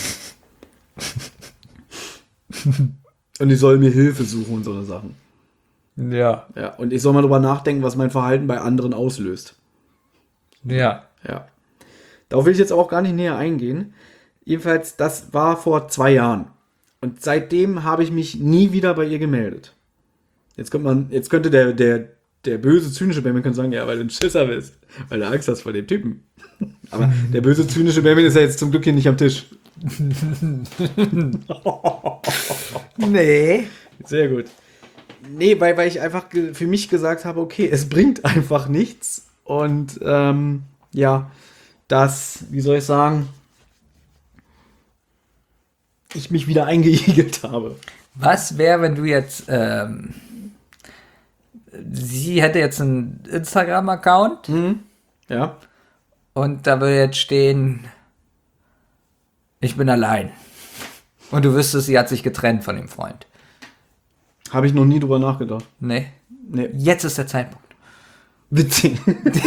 Und ich soll mir Hilfe suchen und so eine Sachen. Ja. Ja, und ich soll mal drüber nachdenken, was mein Verhalten bei anderen auslöst. Ja. Ja. Darauf will ich jetzt auch gar nicht näher eingehen. Jedenfalls, das war vor 2 Jahren. Und seitdem habe ich mich nie wieder bei ihr gemeldet. Jetzt könnte der böse, zynische Benjamin sagen, ja, weil du ein Schisser bist. Weil du Angst hast vor dem Typen. Aber der böse, zynische Benjamin ist ja jetzt zum Glück hier nicht am Tisch. Nee. Sehr gut. Nee, weil ich einfach für mich gesagt habe, okay, es bringt einfach nichts. Und ja, das, wie soll ich sagen, ich mich wieder eingeigelt habe. Was wäre, wenn du jetzt, sie hätte jetzt einen Instagram-Account Ja. und da würde jetzt stehen, ich bin allein. Und du wüsstest, sie hat sich getrennt von dem Freund. Habe ich noch nie drüber nachgedacht. Nee. Nee. Jetzt ist der Zeitpunkt. Witzig.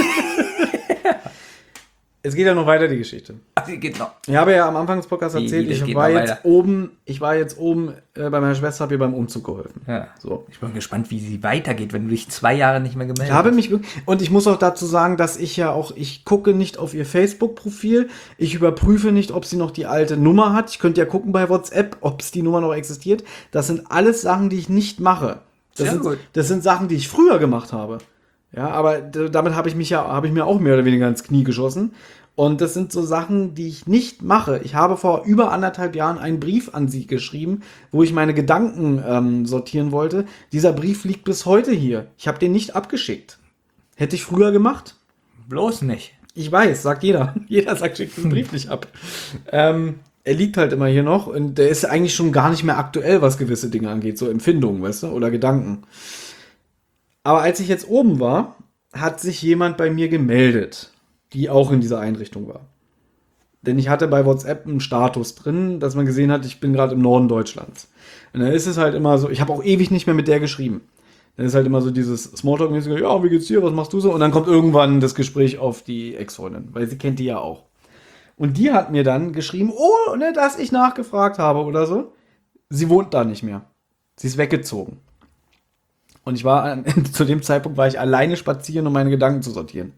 Es geht ja noch weiter, die Geschichte. Ach, die geht noch. Ich habe ja am Anfang des Podcasts erzählt, das ich geht war noch jetzt weiter. oben bei meiner Schwester, habe ihr beim Umzug geholfen. Ja. So. Ich bin gespannt, wie sie weitergeht, wenn du dich 2 Jahre nicht mehr gemeldet Ich habe hast. mich wirklich, und ich muss auch dazu sagen, dass ich gucke nicht auf ihr Facebook-Profil, ich überprüfe nicht, ob sie noch die alte Nummer hat. Ich könnte ja gucken bei WhatsApp, ob es die Nummer noch existiert. Das sind alles Sachen, die ich nicht mache. Sehr gut. Das sind Sachen, die ich früher gemacht habe. Ja, aber damit habe ich mir auch mehr oder weniger ins Knie geschossen. Und das sind so Sachen, die ich nicht mache. Ich habe vor über 1,5 Jahren einen Brief an sie geschrieben, wo ich meine Gedanken sortieren wollte. Dieser Brief liegt bis heute hier. Ich habe den nicht abgeschickt. Hätte ich früher gemacht? Bloß nicht. Ich weiß, sagt jeder. Jeder sagt, schickt den Brief nicht ab. Er liegt halt immer hier noch und der ist eigentlich schon gar nicht mehr aktuell, was gewisse Dinge angeht. So Empfindungen, weißt du, oder Gedanken. Aber als ich jetzt oben war, hat sich jemand bei mir gemeldet, die auch in dieser Einrichtung war. Denn ich hatte bei WhatsApp einen Status drin, dass man gesehen hat, ich bin gerade im Norden Deutschlands. Und dann ist es halt immer so, ich habe auch ewig nicht mehr mit der geschrieben. Dann ist halt immer so dieses Smalltalk-mäßige, ja, wie geht's dir, was machst du so? Und dann kommt irgendwann das Gespräch auf die Ex-Freundin, weil sie kennt die ja auch. Und die hat mir dann geschrieben, ohne dass ich nachgefragt habe oder so, sie wohnt da nicht mehr. Sie ist weggezogen. Und zu dem Zeitpunkt war ich alleine spazieren, um meine Gedanken zu sortieren.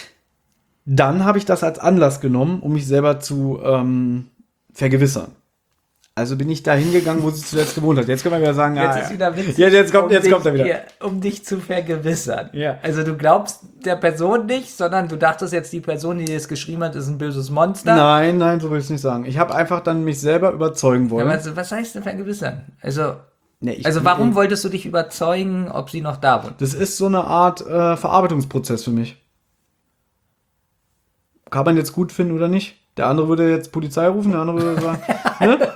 Dann habe ich das als Anlass genommen, um mich selber zu vergewissern. Also bin ich da hingegangen, wo sie zuletzt gewohnt hat. Jetzt können wir wieder sagen, Jetzt ist wieder witzig. Jetzt kommt er wieder. Um dich zu vergewissern. Ja. Also du glaubst der Person nicht, sondern du dachtest jetzt, die Person, die dir das geschrieben hat, ist ein böses Monster. Nein, so will ich es nicht sagen. Ich habe einfach dann mich selber überzeugen wollen. Ja, also, was heißt denn vergewissern? Also Nee, warum wolltest du dich überzeugen, ob sie noch da wohnt? Das ist so eine Art Verarbeitungsprozess für mich. Kann man jetzt gut finden oder nicht? Der andere würde jetzt Polizei rufen, der andere würde sagen, ne?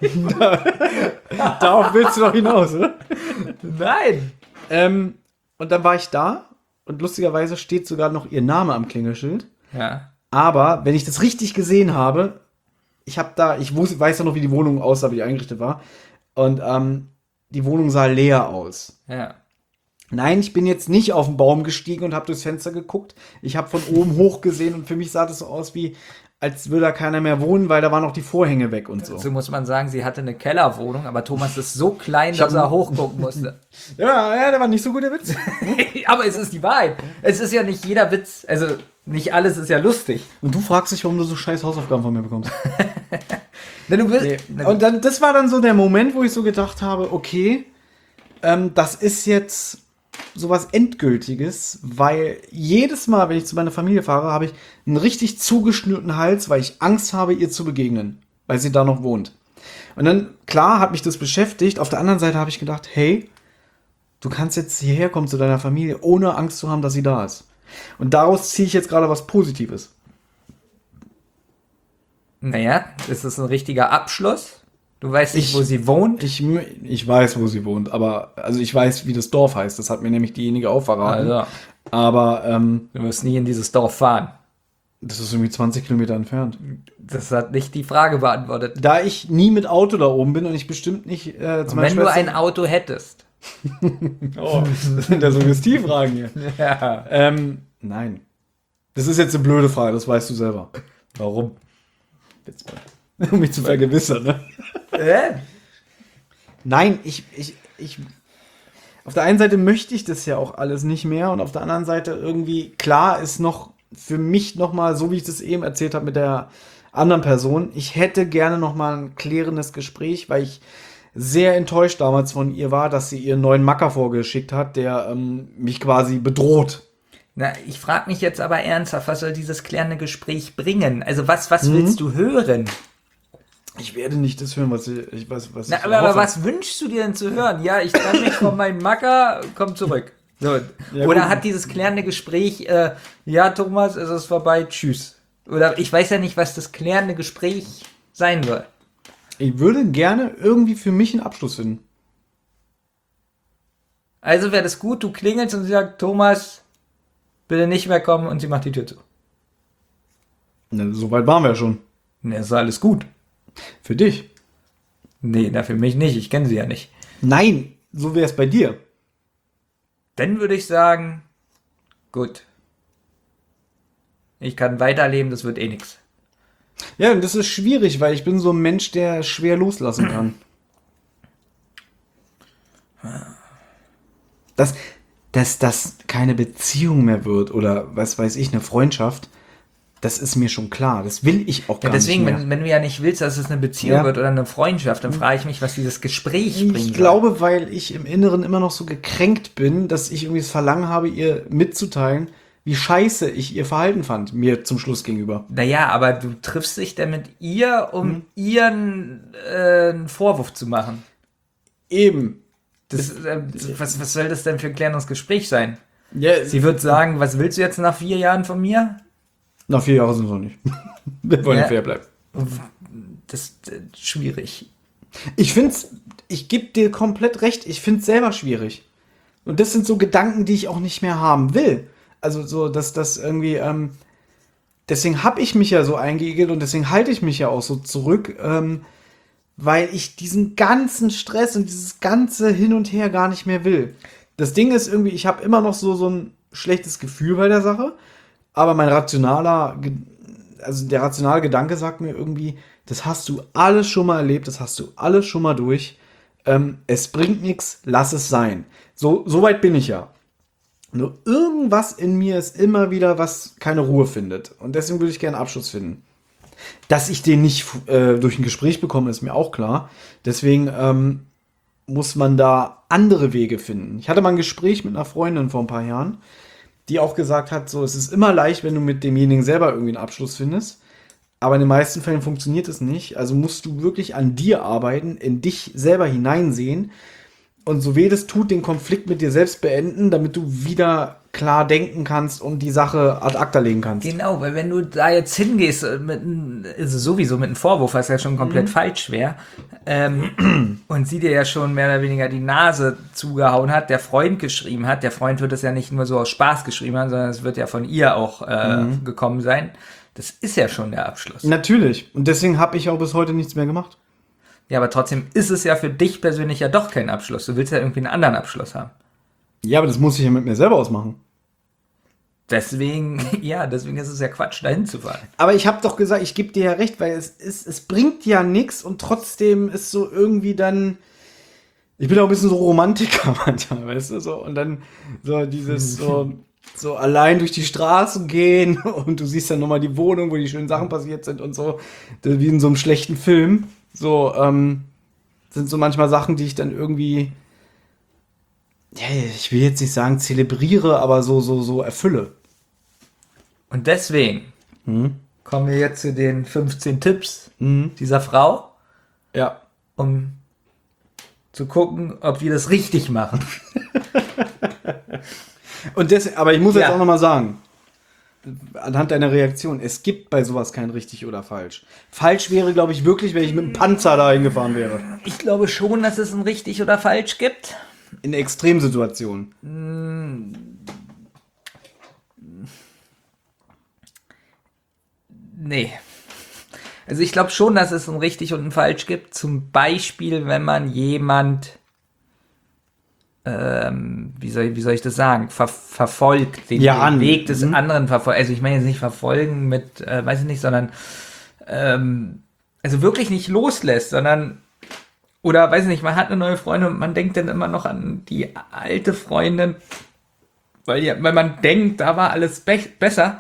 Darauf willst du doch hinaus, oder? Nein! Und dann war ich da und lustigerweise steht sogar noch ihr Name am Klingelschild. Ja. Aber wenn ich das richtig gesehen habe, weiß ja noch, wie die Wohnung aussah, wie die eingerichtet war. Und die Wohnung sah leer aus. Ja. Nein, ich bin jetzt nicht auf den Baum gestiegen und habe durchs Fenster geguckt. Ich habe von oben hoch gesehen und für mich sah das so aus wie, als würde da keiner mehr wohnen, weil da waren auch die Vorhänge weg und so. So muss man sagen, sie hatte eine Kellerwohnung, aber Thomas ist so klein, dass er hochgucken musste. Ja, der war nicht so gut, der Witz. Aber es ist die Wahrheit. Es ist ja nicht jeder Witz, also nicht alles ist ja lustig. Und du fragst dich, warum du so scheiß Hausaufgaben von mir bekommst. Wenn du willst. Nee. Und dann, das war dann so der Moment, wo ich so gedacht habe, okay, das ist jetzt sowas Endgültiges, weil jedes Mal, wenn ich zu meiner Familie fahre, habe ich einen richtig zugeschnürten Hals, weil ich Angst habe, ihr zu begegnen, weil sie da noch wohnt. Und dann, klar, hat mich das beschäftigt. Auf der anderen Seite habe ich gedacht, hey, du kannst jetzt hierher kommen zu deiner Familie, ohne Angst zu haben, dass sie da ist. Und daraus ziehe ich jetzt gerade was Positives. Naja, ist das ein richtiger Abschluss? Du weißt nicht, wo sie wohnt? Ich weiß, wo sie wohnt, aber also ich weiß, wie das Dorf heißt. Das hat mir nämlich diejenige auch verraten. Also, Aber du wirst nie in dieses Dorf fahren. das ist irgendwie 20 Kilometer entfernt. Das hat nicht die Frage beantwortet. Da ich nie mit Auto da oben bin und ich bestimmt nicht Und wenn du ein Auto hättest. Oh, das sind ja Suggestivfragen hier. Ja. Nein. Das ist jetzt eine blöde Frage, das weißt du selber. Warum? Jetzt mal, um mich zu vergewissern, ne? Nein, ich auf der einen Seite möchte ich das ja auch alles nicht mehr und auf der anderen Seite irgendwie, klar ist noch für mich nochmal, so wie ich das eben erzählt habe mit der anderen Person, ich hätte gerne nochmal ein klärendes Gespräch, weil ich sehr enttäuscht damals von ihr war, dass sie ihren neuen Macker vorgeschickt hat, der mich quasi bedroht. Na, ich frage mich jetzt aber ernsthaft, was soll dieses klärende Gespräch bringen? Also was willst du hören? Ich werde nicht das hören, was ich Na, aber was wünschst du dir denn zu hören? Ja, ich trenne mich von meinem Macker, komm zurück. So. Ja, Oder gut. hat dieses klärende Gespräch, ja Thomas, es ist vorbei, tschüss. Oder ich weiß ja nicht, was das klärende Gespräch sein soll. Ich würde gerne irgendwie für mich einen Abschluss finden. Also wäre das gut, du klingelst und sie sagt, Thomas, bitte nicht mehr kommen und sie macht die Tür zu. Na, so weit waren wir ja schon. Ne, ist alles gut. Für dich. Nee, na für mich nicht, ich kenne sie ja nicht. Nein, so wäre es bei dir. Dann würde ich sagen, gut. Ich kann weiterleben, das wird eh nix. Ja, und das ist schwierig, weil ich bin so ein Mensch, der schwer loslassen kann. Dass das keine Beziehung mehr wird oder was weiß ich, eine Freundschaft, das ist mir schon klar. Das will ich auch Ja, gar deswegen, nicht mehr. wenn du ja nicht willst, dass es eine Beziehung Ja. wird oder eine Freundschaft, dann frage ich mich, was dieses Gespräch bringt. Ich glaube, weil ich im Inneren immer noch so gekränkt bin, dass ich irgendwie das Verlangen habe, ihr mitzuteilen, wie scheiße ich ihr Verhalten fand, mir zum Schluss gegenüber. Naja, aber du triffst dich dann mit ihr, um ihr einen Vorwurf zu machen. Eben. Was soll das denn für ein klärendes Gespräch sein? Ja, Sie wird sagen, was willst du jetzt nach 4 Jahren von mir? nach 4 Jahren sind es noch nicht. Wir wollen Ja. fair bleiben. Das ist schwierig. Ich gebe dir komplett recht, ich finde es selber schwierig. Und das sind so Gedanken, die ich auch nicht mehr haben will. Also so, dass das irgendwie, deswegen habe ich mich ja so eingeigelt und deswegen halte ich mich ja auch so zurück, weil ich diesen ganzen Stress und dieses ganze Hin und Her gar nicht mehr will. Das Ding ist irgendwie, ich habe immer noch so ein schlechtes Gefühl bei der Sache, aber der rationale Gedanke sagt mir irgendwie, das hast du alles schon mal erlebt, das hast du alles schon mal durch. Es bringt nichts, lass es sein. So weit bin ich ja. Nur irgendwas in mir ist immer wieder, was keine Ruhe findet. Und deswegen würde ich gerne einen Abschluss finden. Dass ich den nicht durch ein Gespräch bekomme, ist mir auch klar. Deswegen muss man da andere Wege finden. Ich hatte mal ein Gespräch mit einer Freundin vor ein paar Jahren, die auch gesagt hat, so, es ist immer leicht, wenn du mit demjenigen selber irgendwie einen Abschluss findest. Aber in den meisten Fällen funktioniert es nicht. Also musst du wirklich an dir arbeiten, in dich selber hineinsehen und so weh das tut, den Konflikt mit dir selbst beenden, damit du wieder klar denken kannst und die Sache ad acta legen kannst. Genau, weil wenn du da jetzt hingehst, ist es sowieso mit einem Vorwurf, was ja schon komplett falsch wäre, und sie dir ja schon mehr oder weniger die Nase zugehauen hat, der Freund geschrieben hat, der Freund wird das ja nicht nur so aus Spaß geschrieben haben, sondern es wird ja von ihr auch gekommen sein. Das ist ja schon der Abschluss. Natürlich. Und deswegen habe ich auch bis heute nichts mehr gemacht. Ja, aber trotzdem ist es ja für dich persönlich ja doch kein Abschluss. Du willst ja irgendwie einen anderen Abschluss haben. Ja, aber das muss ich ja mit mir selber ausmachen. deswegen ist es ja Quatsch, dahin zu fahren. Aber ich habe doch gesagt, ich gebe dir ja recht, weil es bringt ja nichts und trotzdem ist so irgendwie dann. Ich bin auch ein bisschen so Romantiker manchmal, weißt du, so. Und dann so dieses so allein durch die Straßen gehen und du siehst dann nochmal die Wohnung, wo die schönen Sachen passiert sind und so. Wie in so einem schlechten Film. So, sind so manchmal Sachen, die ich dann irgendwie, ja, ich will jetzt nicht sagen zelebriere, aber so erfülle. Und deswegen kommen wir jetzt zu den 15 Tipps dieser Frau, Ja. um zu gucken, ob wir das richtig machen. Und aber ich muss jetzt Ja. auch nochmal sagen, anhand deiner Reaktion, es gibt bei sowas kein richtig oder falsch. Falsch wäre, glaube ich, wirklich, wenn ich mit einem Panzer da hingefahren wäre. Ich glaube schon, dass es ein richtig oder falsch gibt. In Extremsituationen. Nee. Also ich glaube schon, dass es ein richtig und ein falsch gibt. Zum Beispiel, wenn man jemand, wie soll ich das sagen, verfolgt, den Weg des anderen verfolgt. Also ich meine jetzt nicht verfolgen mit, weiß ich nicht, sondern also wirklich nicht loslässt, sondern oder weiß ich nicht, man hat eine neue Freundin und man denkt dann immer noch an die alte Freundin, weil man denkt, da war alles besser.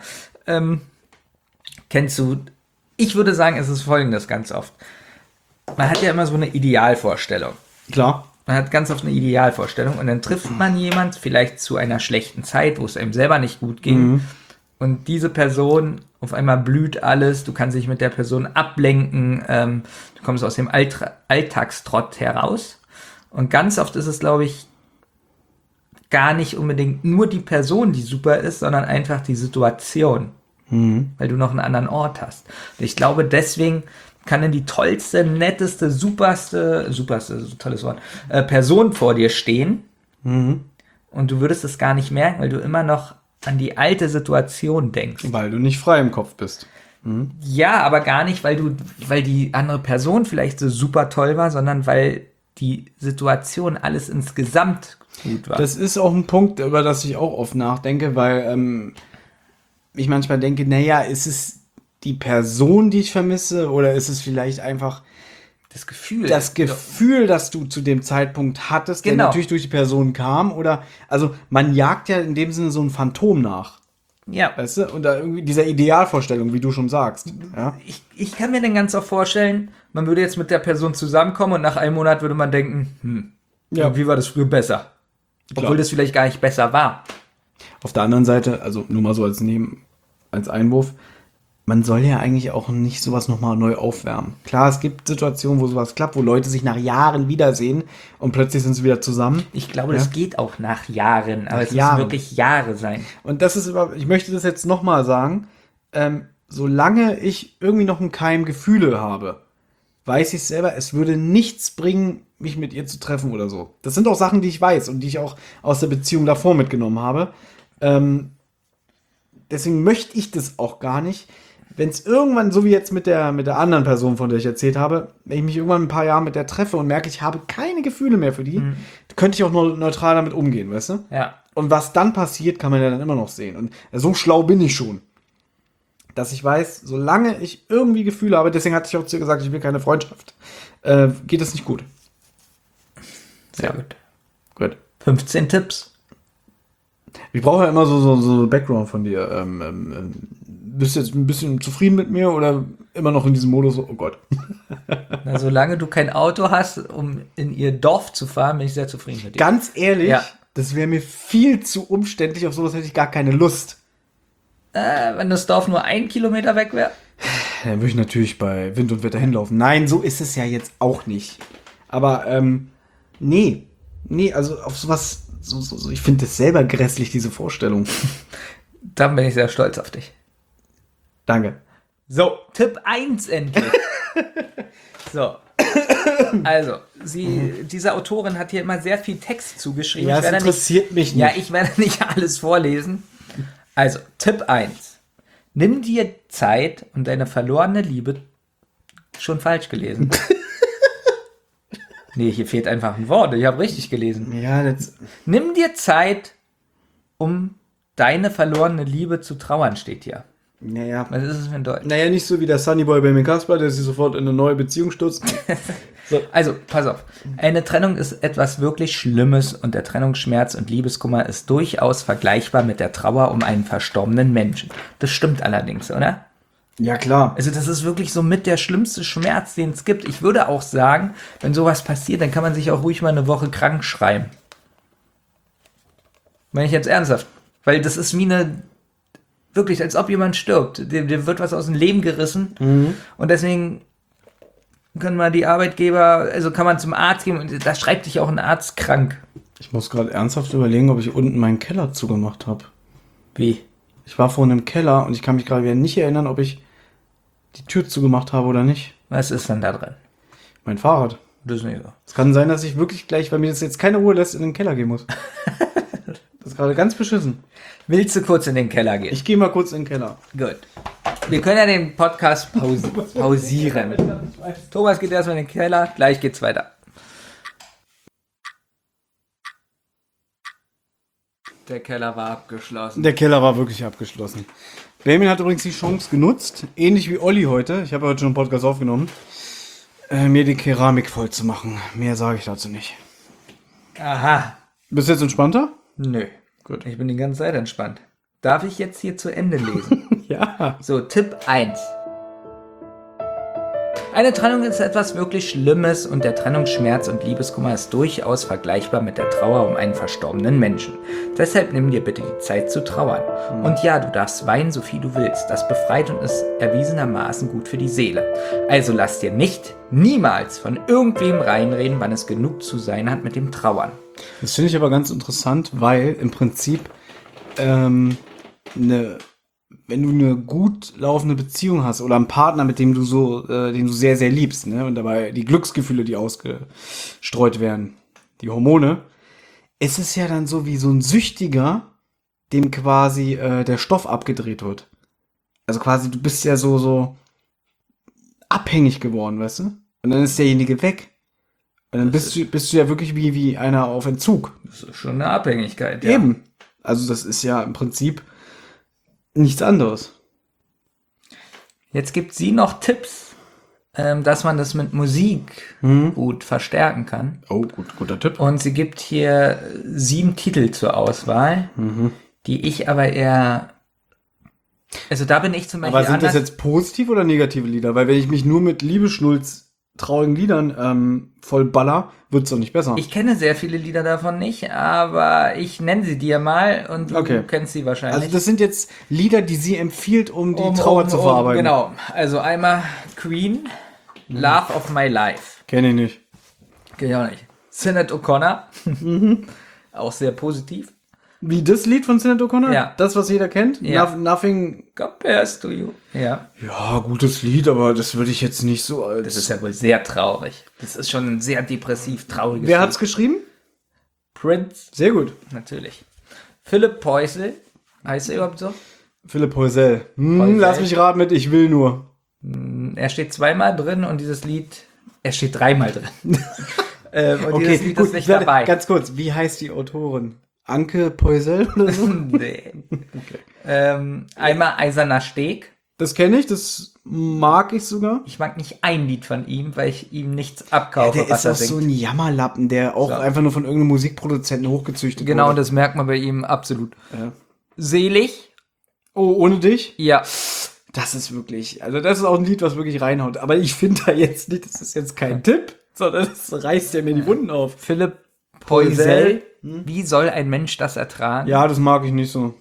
Kennst du? Ich würde sagen, es ist Folgendes ganz oft. Man hat ja immer so eine Idealvorstellung. Klar. Man hat ganz oft eine Idealvorstellung und dann trifft man jemand vielleicht zu einer schlechten Zeit, wo es einem selber nicht gut ging. Und diese Person, auf einmal blüht alles, du kannst dich mit der Person ablenken, du kommst aus dem Alltagstrott heraus. Und ganz oft ist es, glaube ich, gar nicht unbedingt nur die Person, die super ist, sondern einfach die Situation. Weil du noch einen anderen Ort hast. Und ich glaube, deswegen kann dann die tollste, netteste, superste, so tolles Wort, Person vor dir stehen. Und du würdest es gar nicht merken, weil du immer noch an die alte Situation denkst. Weil du nicht frei im Kopf bist. Ja, aber gar nicht, weil die andere Person vielleicht so super toll war, sondern weil die Situation alles insgesamt gut war. Das ist auch ein Punkt, über das ich auch oft nachdenke, weil ich manchmal denke, naja, ist es die Person, die ich vermisse, oder ist es vielleicht einfach das Gefühl, das du zu dem Zeitpunkt hattest, der Genau. natürlich durch die Person kam, oder, also man jagt ja in dem Sinne so ein Phantom nach, ja. weißt du, und da irgendwie dieser Idealvorstellung, wie du schon sagst, ja. Ich kann mir dann ganz oft vorstellen, man würde jetzt mit der Person zusammenkommen und nach einem Monat würde man denken, wie war das früher besser? Klar. Obwohl das vielleicht gar nicht besser war. Auf der anderen Seite, also nur mal so als Einwurf, man soll ja eigentlich auch nicht sowas nochmal neu aufwärmen. Klar, es gibt Situationen, wo sowas klappt, wo Leute sich nach Jahren wiedersehen und plötzlich sind sie wieder zusammen. Ich glaube, das geht auch nach Jahren, aber Nach es Jahren. müssen wirklich Jahre sein. Und das ist ich möchte das jetzt nochmal sagen, solange ich irgendwie noch einen Keim Gefühle habe, weiß ich selber, es würde nichts bringen, mich mit ihr zu treffen oder so. Das sind auch Sachen, die ich weiß und die ich auch aus der Beziehung davor mitgenommen habe. Deswegen möchte ich das auch gar nicht. Wenn es irgendwann, so wie jetzt mit der anderen Person, von der ich erzählt habe, wenn ich mich irgendwann in ein paar Jahren mit der treffe und merke, ich habe keine Gefühle mehr für die, könnte ich auch nur neutral damit umgehen, weißt du? Ja. Und was dann passiert, kann man ja dann immer noch sehen. Und so schlau bin ich schon, dass ich weiß, solange ich irgendwie Gefühle habe, deswegen hatte ich auch zu ihr gesagt, ich will keine Freundschaft, geht es nicht gut. Sehr Ja. gut. Gut. 15 Tipps. Ich brauche ja immer so Background von dir. Bist du jetzt ein bisschen zufrieden mit mir oder immer noch in diesem Modus, oh Gott. Na, solange du kein Auto hast, um in ihr Dorf zu fahren, bin ich sehr zufrieden mit dir. Ganz ehrlich, Ja. das wäre mir viel zu umständlich, auf sowas hätte ich gar keine Lust. Wenn das Dorf nur 1 Kilometer weg wäre. Dann würde ich natürlich bei Wind und Wetter hinlaufen. Nein, so ist es ja jetzt auch nicht. Aber, nee, also auf sowas, ich finde das selber grässlich, diese Vorstellung. Dann bin ich sehr stolz auf dich. Danke. So, Tipp 1 endlich. So. Also, diese Autorin hat hier immer sehr viel Text zugeschrieben. Ja, Ich es werde interessiert mich nicht. Ja, ich werde nicht alles vorlesen. Also, Tipp 1. Nimm dir Zeit und deine verlorene Liebe. Schon falsch gelesen. Nee, hier fehlt einfach ein Wort. Ich habe richtig gelesen. Ja, das, Nimm dir Zeit, um deine verlorene Liebe zu trauern steht hier. Naja. Was ist es für ein Deutsch? Naja, nicht so wie der Sunnyboy Benjamin Kasper, der sich sofort in eine neue Beziehung stürzt. Also, pass auf. Eine Trennung ist etwas wirklich Schlimmes und der Trennungsschmerz und Liebeskummer ist durchaus vergleichbar mit der Trauer um einen verstorbenen Menschen. Das stimmt allerdings, oder? Ja, klar. Also das ist wirklich so mit der schlimmste Schmerz, den es gibt. Ich würde auch sagen, wenn sowas passiert, dann kann man sich auch ruhig mal eine Woche krank schreiben. Meine ich jetzt ernsthaft. Weil das ist wie eine... Wirklich, als ob jemand stirbt. Dem wird was aus dem Leben gerissen. Und deswegen können wir die Arbeitgeber, also kann man zum Arzt gehen und da schreibt sich auch ein Arzt krank. Ich muss gerade ernsthaft überlegen, ob ich unten meinen Keller zugemacht habe. Wie? Ich war vorhin im Keller und ich kann mich gerade wieder nicht erinnern, ob ich die Tür zugemacht habe oder nicht. Was ist denn da drin? Mein Fahrrad. Das ist nicht so. Es kann sein, dass ich wirklich gleich, weil mir das jetzt keine Ruhe lässt, in den Keller gehen muss. Das ist gerade ganz beschissen. Willst du kurz in den Keller gehen? Ich gehe mal kurz in den Keller. Gut. Wir können ja den Podcast pausieren. Thomas geht erstmal in den Keller, gleich geht's weiter. Der Keller war abgeschlossen. Der Keller war wirklich abgeschlossen. Benjamin hat übrigens die Chance genutzt, ähnlich wie Olli heute, ich habe heute schon einen Podcast aufgenommen, mir die Keramik voll zu machen. Mehr sage ich dazu nicht. Aha. Bist du jetzt entspannter? Nö. Gut. Ich bin die ganze Zeit entspannt. Darf ich jetzt hier zu Ende lesen? Ja. So, Tipp 1. Eine Trennung ist etwas wirklich Schlimmes und der Trennungsschmerz und Liebeskummer ist durchaus vergleichbar mit der Trauer um einen verstorbenen Menschen. Deshalb nimm dir bitte die Zeit zu trauern. Und ja, du darfst weinen, so viel du willst. Das befreit und ist erwiesenermaßen gut für die Seele. Also lass dir niemals von irgendwem reinreden, wann es genug zu sein hat mit dem Trauern. Das finde ich aber ganz interessant, weil im Prinzip wenn du eine gut laufende Beziehung hast oder einen Partner, mit dem du den du sehr, sehr liebst, ne, und dabei die Glücksgefühle, die ausgestreut werden, die Hormone, es ist ja dann so wie so ein Süchtiger, dem quasi der Stoff abgedreht wird. Also quasi, du bist ja so abhängig geworden, weißt du? Und dann ist derjenige weg. Und dann bist du ja wirklich wie einer auf Entzug. Das ist schon eine Abhängigkeit, ja. Eben. Also das ist ja im Prinzip nichts anderes. Jetzt gibt sie noch Tipps, dass man das mit Musik gut verstärken kann. Oh, guter Tipp. Und sie gibt hier 7 Titel zur Auswahl, die ich aber eher... Also da bin ich zum Beispiel Aber sind das anders. jetzt positive oder negative Lieder? Weil wenn ich mich nur mit Liebesschnulz traurigen Liedern voll baller, wird's doch nicht besser. Ich kenne sehr viele Lieder davon nicht, aber ich nenne sie dir mal und du kennst sie wahrscheinlich. Also das sind jetzt Lieder, die sie empfiehlt, um die Trauer zu verarbeiten. Genau. Also einmal Queen, Love of My Life. Kenne ich nicht. Kenn ich auch nicht. Sinead O'Connor. Auch sehr positiv. Wie das Lied von Sinead O'Connor? Ja. Das, was jeder kennt? Ja. Nothing. Compares to you. Ja. Ja, gutes Lied, aber das würde ich jetzt nicht so als... Das ist ja wohl sehr traurig. Das ist schon ein sehr depressiv trauriges Wer Lied. hat's geschrieben? Prince. Sehr gut. Natürlich. Philipp Poisel. Heißt er überhaupt so? Philipp Poisel. Poisel. Lass mich raten mit Ich will nur. Er steht 2-mal drin und dieses Lied, er steht 3-mal drin. Und dieses Lied ist nicht warte, dabei. Ganz kurz, wie heißt die Autorin? Anke Poisel oder so? Nee. Einmal Eiserner Steg. Das kenne ich, das mag ich sogar. Ich mag nicht ein Lied von ihm, weil ich ihm nichts abkaufe, Der was ist er auch so singt. ein Jammerlappen, der auch einfach nur von irgendeinem Musikproduzenten hochgezüchtet Genau, wurde. das merkt man bei ihm absolut. Ja. Selig. Oh, ohne dich? Ja. Das ist wirklich, also das ist auch ein Lied, was wirklich reinhaut. Aber ich finde da jetzt nicht, das ist jetzt kein Tipp, sondern das reißt ja mir die Wunden auf. Philipp Poisel. Wie soll ein Mensch das ertragen? Ja, das mag ich nicht so.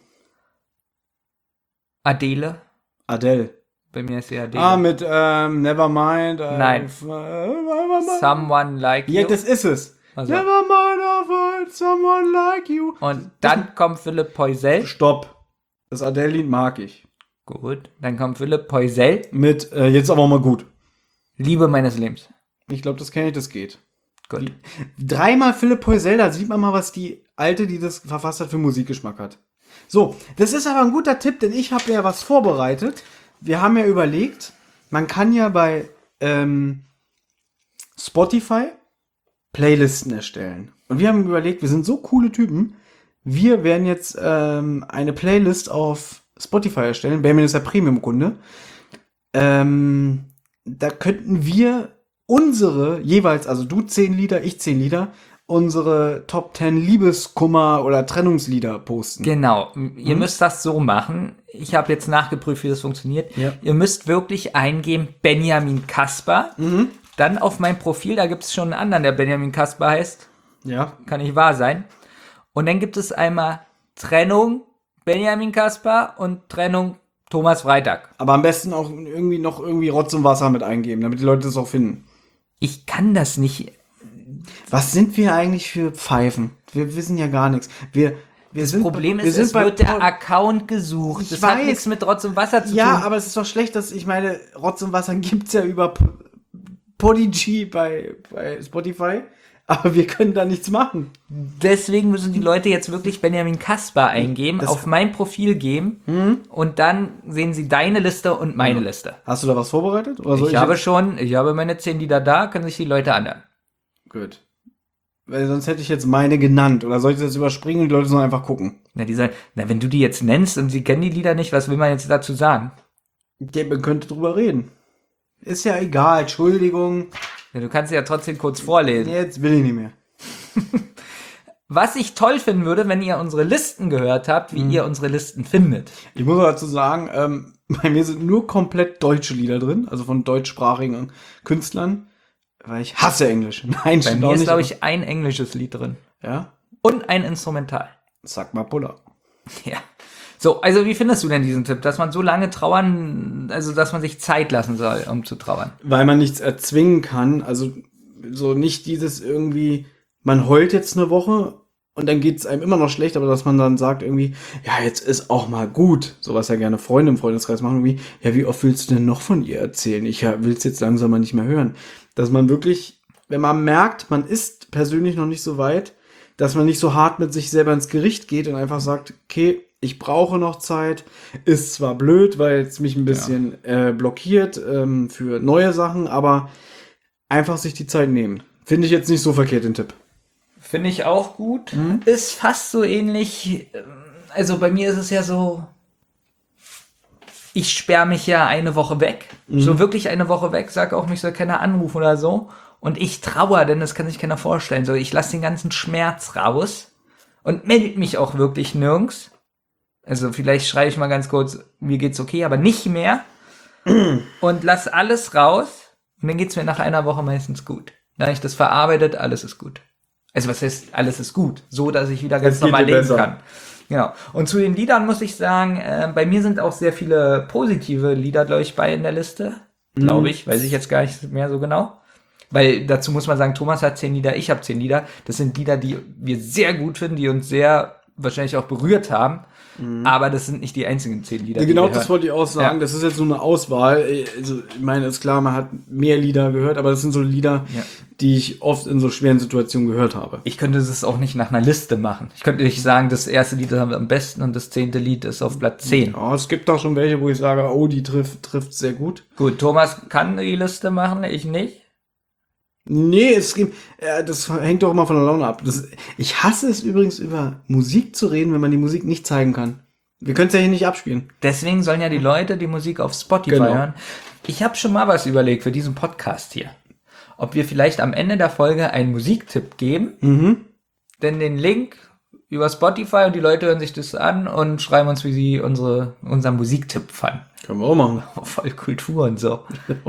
Adele. Adele. Bei mir ist sie Adele. Mit Nevermind. Nein. Someone Like You. Ja, das ist es. Also. Nevermind, I'll find someone like you. Und dann kommt Philipp Poisel. Stopp. Das Adele-Lied mag ich. Gut. Dann kommt Philipp Poisel. Mit, jetzt aber mal gut. Liebe meines Lebens. Ich glaube, das kenne ich, das geht. Gut. 3-mal Philipp Poisel, da sieht man mal, was die Alte, die das verfasst hat, für Musikgeschmack hat. So, das ist aber ein guter Tipp, denn ich habe ja was vorbereitet. Wir haben ja überlegt, man kann ja bei Spotify Playlisten erstellen. Und wir haben überlegt, wir sind so coole Typen, wir werden jetzt eine Playlist auf Spotify erstellen. Benjamin ist ja Premium-Kunde. Da könnten wir unsere jeweils, also du 10 Lieder, ich 10 Lieder, unsere Top 10 Liebeskummer- oder Trennungslieder posten. Genau, ihr müsst das so machen. Ich habe jetzt nachgeprüft, wie das funktioniert. Ja. Ihr müsst wirklich eingeben Benjamin Kasper. Dann auf mein Profil, da gibt es schon einen anderen, der Benjamin Kasper heißt. Ja. Kann nicht wahr sein. Und dann gibt es einmal Trennung Benjamin Kasper und Trennung Thomas Freitag. Aber am besten auch irgendwie Rotz und Wasser mit eingeben, damit die Leute das auch finden. Ich kann das nicht. Was sind wir eigentlich für Pfeifen? Wir wissen ja gar nichts. Das Problem ist, es wird der Account gesucht. Das hat nichts mit Rotz und Wasser zu tun. Ja, aber es ist doch schlecht, dass ich meine, Rotz und Wasser gibt's ja über Podigy bei Spotify, aber wir können da nichts machen. Deswegen müssen die Leute jetzt wirklich Benjamin Kasper eingeben, auf mein Profil gehen und dann sehen sie deine Liste und meine Liste. Hast du da was vorbereitet? Oder soll Ich habe meine 10 Lieder da, können sich die Leute anhören. Gut. Weil sonst hätte ich jetzt meine genannt. Oder soll ich das jetzt überspringen und die Leute sollen einfach gucken? Wenn du die jetzt nennst und sie kennen die Lieder nicht, was will man jetzt dazu sagen? Ja, man könnte drüber reden. Ist ja egal, Entschuldigung. Ja, du kannst sie ja trotzdem kurz vorlesen. Jetzt will ich nicht mehr. Was ich toll finden würde, wenn ihr unsere Listen gehört habt, wie ihr unsere Listen findet. Ich muss dazu sagen, bei mir sind nur komplett deutsche Lieder drin, also von deutschsprachigen Künstlern, weil ich hasse Englisch. Nein, Bei mir ist, glaube ich, ein englisches Lied drin. Ja? Und ein Instrumental. Sag mal Puller. Ja. So, also wie findest du denn diesen Tipp, dass man so lange trauern, also dass man sich Zeit lassen soll, um zu trauern? Weil man nichts erzwingen kann, also so nicht dieses irgendwie, man heult jetzt eine Woche und dann geht's einem immer noch schlecht, aber dass man dann sagt irgendwie, ja, jetzt ist auch mal gut, so was ja gerne Freunde im Freundeskreis machen, irgendwie, ja, wie oft willst du denn noch von ihr erzählen? Ich will's jetzt langsam mal nicht mehr hören. Dass man wirklich, wenn man merkt, man ist persönlich noch nicht so weit, dass man nicht so hart mit sich selber ins Gericht geht und einfach sagt, okay, ich brauche noch Zeit, ist zwar blöd, weil es mich ein bisschen blockiert für neue Sachen, aber einfach sich die Zeit nehmen. Finde ich jetzt nicht so verkehrt, den Tipp. Finde ich auch gut. Ist fast so ähnlich, also bei mir ist es ja so, ich sperre mich ja eine Woche weg, so wirklich eine Woche weg, sag auch, mich soll keiner anrufen oder so. Und ich trauere, denn das kann sich keiner vorstellen. So, ich lasse den ganzen Schmerz raus und melde mich auch wirklich nirgends. Also vielleicht schreibe ich mal ganz kurz, mir geht's okay, aber nicht mehr. Und lass alles raus. Und dann geht's mir nach einer Woche meistens gut. Dann habe ich das verarbeitet, alles ist gut. Also was heißt, alles ist gut? So, dass ich wieder ganz normal leben kann. Genau. Und zu den Liedern muss ich sagen, bei mir sind auch sehr viele positive Lieder, glaube ich, bei in der Liste. Glaube ich, weiß ich jetzt gar nicht mehr so genau. Weil dazu muss man sagen, Thomas hat 10 Lieder, ich habe 10 Lieder. Das sind Lieder, die wir sehr gut finden, die uns sehr wahrscheinlich auch berührt haben. Aber das sind nicht die einzigen 10 Lieder. Ja, genau, das wollte ich auch sagen. Ja. Das ist jetzt so eine Auswahl. Also, ich meine, ist klar, man hat mehr Lieder gehört, aber das sind so Lieder, die ich oft in so schweren Situationen gehört habe. Ich könnte das auch nicht nach einer Liste machen. Ich könnte nicht sagen, das erste Lied haben wir am besten und das 10. Lied ist auf Platz 10. Ja, es gibt auch schon welche, wo ich sage, oh, die trifft sehr gut. Gut, Thomas kann die Liste machen, ich nicht. Nee, das hängt doch immer von der Laune ab. Ich hasse es übrigens, über Musik zu reden, wenn man die Musik nicht zeigen kann. Wir können es ja hier nicht abspielen. Deswegen sollen ja die Leute die Musik auf Spotify hören. Ich habe schon mal was überlegt für diesen Podcast hier. Ob wir vielleicht am Ende der Folge einen Musiktipp geben, denn den Link über Spotify und die Leute hören sich das an und schreiben uns, wie sie unseren Musiktipp fanden. Können wir auch machen. Voll Kultur und so.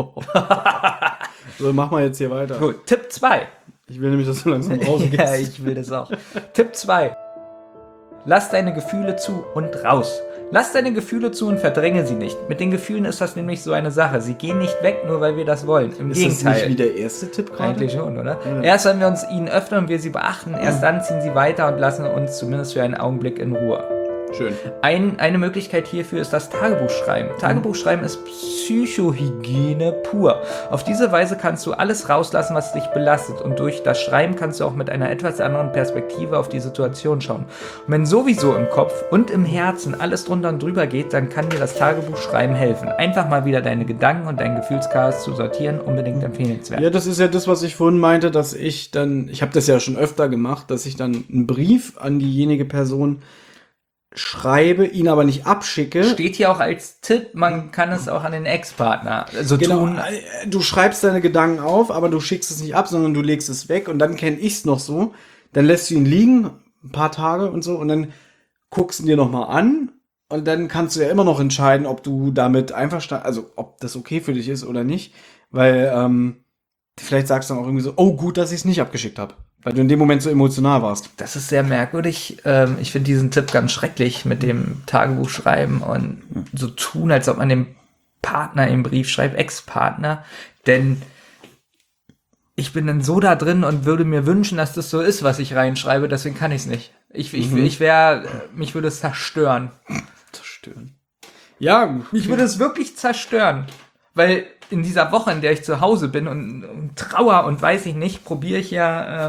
So, mach mal jetzt hier weiter. Gut, Tipp 2. Ich will nämlich, dass du langsam rausgehst. Ja, ich will das auch. Tipp 2. Lass deine Gefühle zu und raus. Lass deine Gefühle zu und verdränge sie nicht. Mit den Gefühlen ist das nämlich so eine Sache. Sie gehen nicht weg, nur weil wir das wollen. Im Gegenteil. Ist das nicht wie der erste Tipp gerade? Eigentlich schon, oder? Ja. Erst wenn wir uns ihnen öffnen und wir sie beachten, erst dann ziehen sie weiter und lassen uns zumindest für einen Augenblick in Ruhe. Schön. Eine Möglichkeit hierfür ist das Tagebuchschreiben. Tagebuchschreiben ist Psychohygiene pur. Auf diese Weise kannst du alles rauslassen, was dich belastet. Und durch das Schreiben kannst du auch mit einer etwas anderen Perspektive auf die Situation schauen. Und wenn sowieso im Kopf und im Herzen alles drunter und drüber geht, dann kann dir das Tagebuchschreiben helfen. Einfach mal wieder deine Gedanken und dein Gefühlschaos zu sortieren, unbedingt empfehlenswert. Ja, das ist ja das, was ich vorhin meinte, dass ich habe das ja schon öfter gemacht, dass ich dann einen Brief an diejenige Person schreibe, ihn aber nicht abschicke. Steht hier auch als Tipp, man kann es auch an den Ex-Partner so tun. Du schreibst deine Gedanken auf, aber du schickst es nicht ab, sondern du legst es weg und dann kenne ich es noch so. Dann lässt du ihn liegen, ein paar Tage und so und dann guckst du ihn dir nochmal an und dann kannst du ja immer noch entscheiden, ob du damit einverstanden, also ob das okay für dich ist oder nicht, weil vielleicht sagst du dann auch irgendwie so, oh gut, dass ich es nicht abgeschickt habe. Weil du in dem Moment so emotional warst. Das ist sehr merkwürdig. Ich finde diesen Tipp ganz schrecklich mit dem Tagebuchschreiben und so tun, als ob man dem Partner im Brief schreibt, Ex-Partner. Denn ich bin dann so da drin und würde mir wünschen, dass das so ist, was ich reinschreibe. Deswegen kann ich es nicht. Mich würde es zerstören. Zerstören. Ja. Mich würde es wirklich zerstören. Weil in dieser Woche, in der ich zu Hause bin und Trauer und weiß ich nicht, probiere ich ja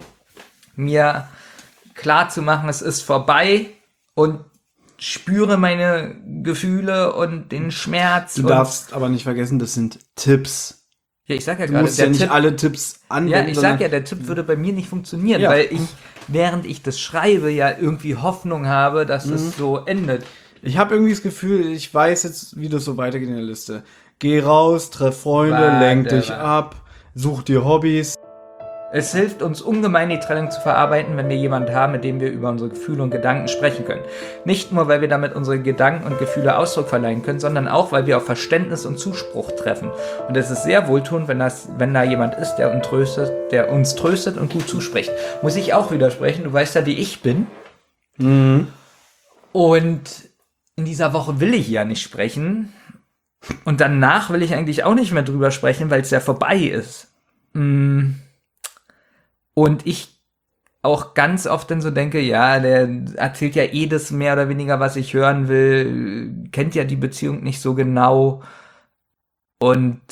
mir klar zu machen, es ist vorbei und spüre meine Gefühle und den Schmerz. Du darfst aber nicht vergessen, das sind Tipps. Ja, ich sag ja Du gerade, musst ja nicht alle Tipps anwenden. Ja, ich sag ja, der Tipp würde bei mir nicht funktionieren, weil ich, während ich das schreibe, ja irgendwie Hoffnung habe, dass es so endet. Ich habe irgendwie das Gefühl, ich weiß jetzt, wie das so weitergeht in der Liste. Geh raus, treff Freunde, lenk dich ab, such dir Hobbys. Es hilft uns ungemein, die Trennung zu verarbeiten, wenn wir jemanden haben, mit dem wir über unsere Gefühle und Gedanken sprechen können. Nicht nur, weil wir damit unsere Gedanken und Gefühle Ausdruck verleihen können, sondern auch, weil wir auf Verständnis und Zuspruch treffen. Und es ist sehr wohltuend, wenn da jemand ist, der uns tröstet und gut zuspricht. Muss ich auch widersprechen, du weißt ja, wie ich bin. Und in dieser Woche will ich ja nicht sprechen. Und danach will ich eigentlich auch nicht mehr drüber sprechen, weil es ja vorbei ist. Und ich auch ganz oft dann so denke, ja, der erzählt ja eh das mehr oder weniger, was ich hören will, kennt ja die Beziehung nicht so genau. Und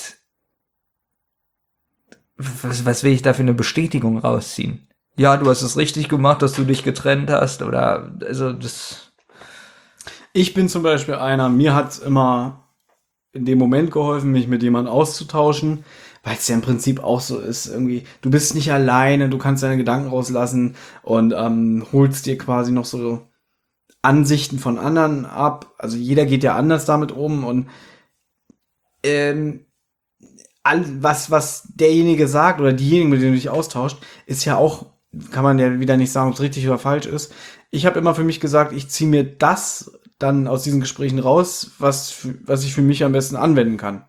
was will ich da für eine Bestätigung rausziehen? Ja, du hast es richtig gemacht, dass du dich getrennt hast, oder, also das... Ich bin zum Beispiel mir hat's immer in dem Moment geholfen, mich mit jemandem auszutauschen, weil es ja im Prinzip auch so ist, irgendwie, du bist nicht alleine, du kannst deine Gedanken rauslassen und holst dir quasi noch so Ansichten von anderen ab. Also jeder geht ja anders damit um und was derjenige sagt oder diejenigen, mit denen du dich austauscht, ist ja auch, kann man ja wieder nicht sagen, ob es richtig oder falsch ist. Ich habe immer für mich gesagt, ich ziehe mir das dann aus diesen Gesprächen raus, was ich für mich am besten anwenden kann.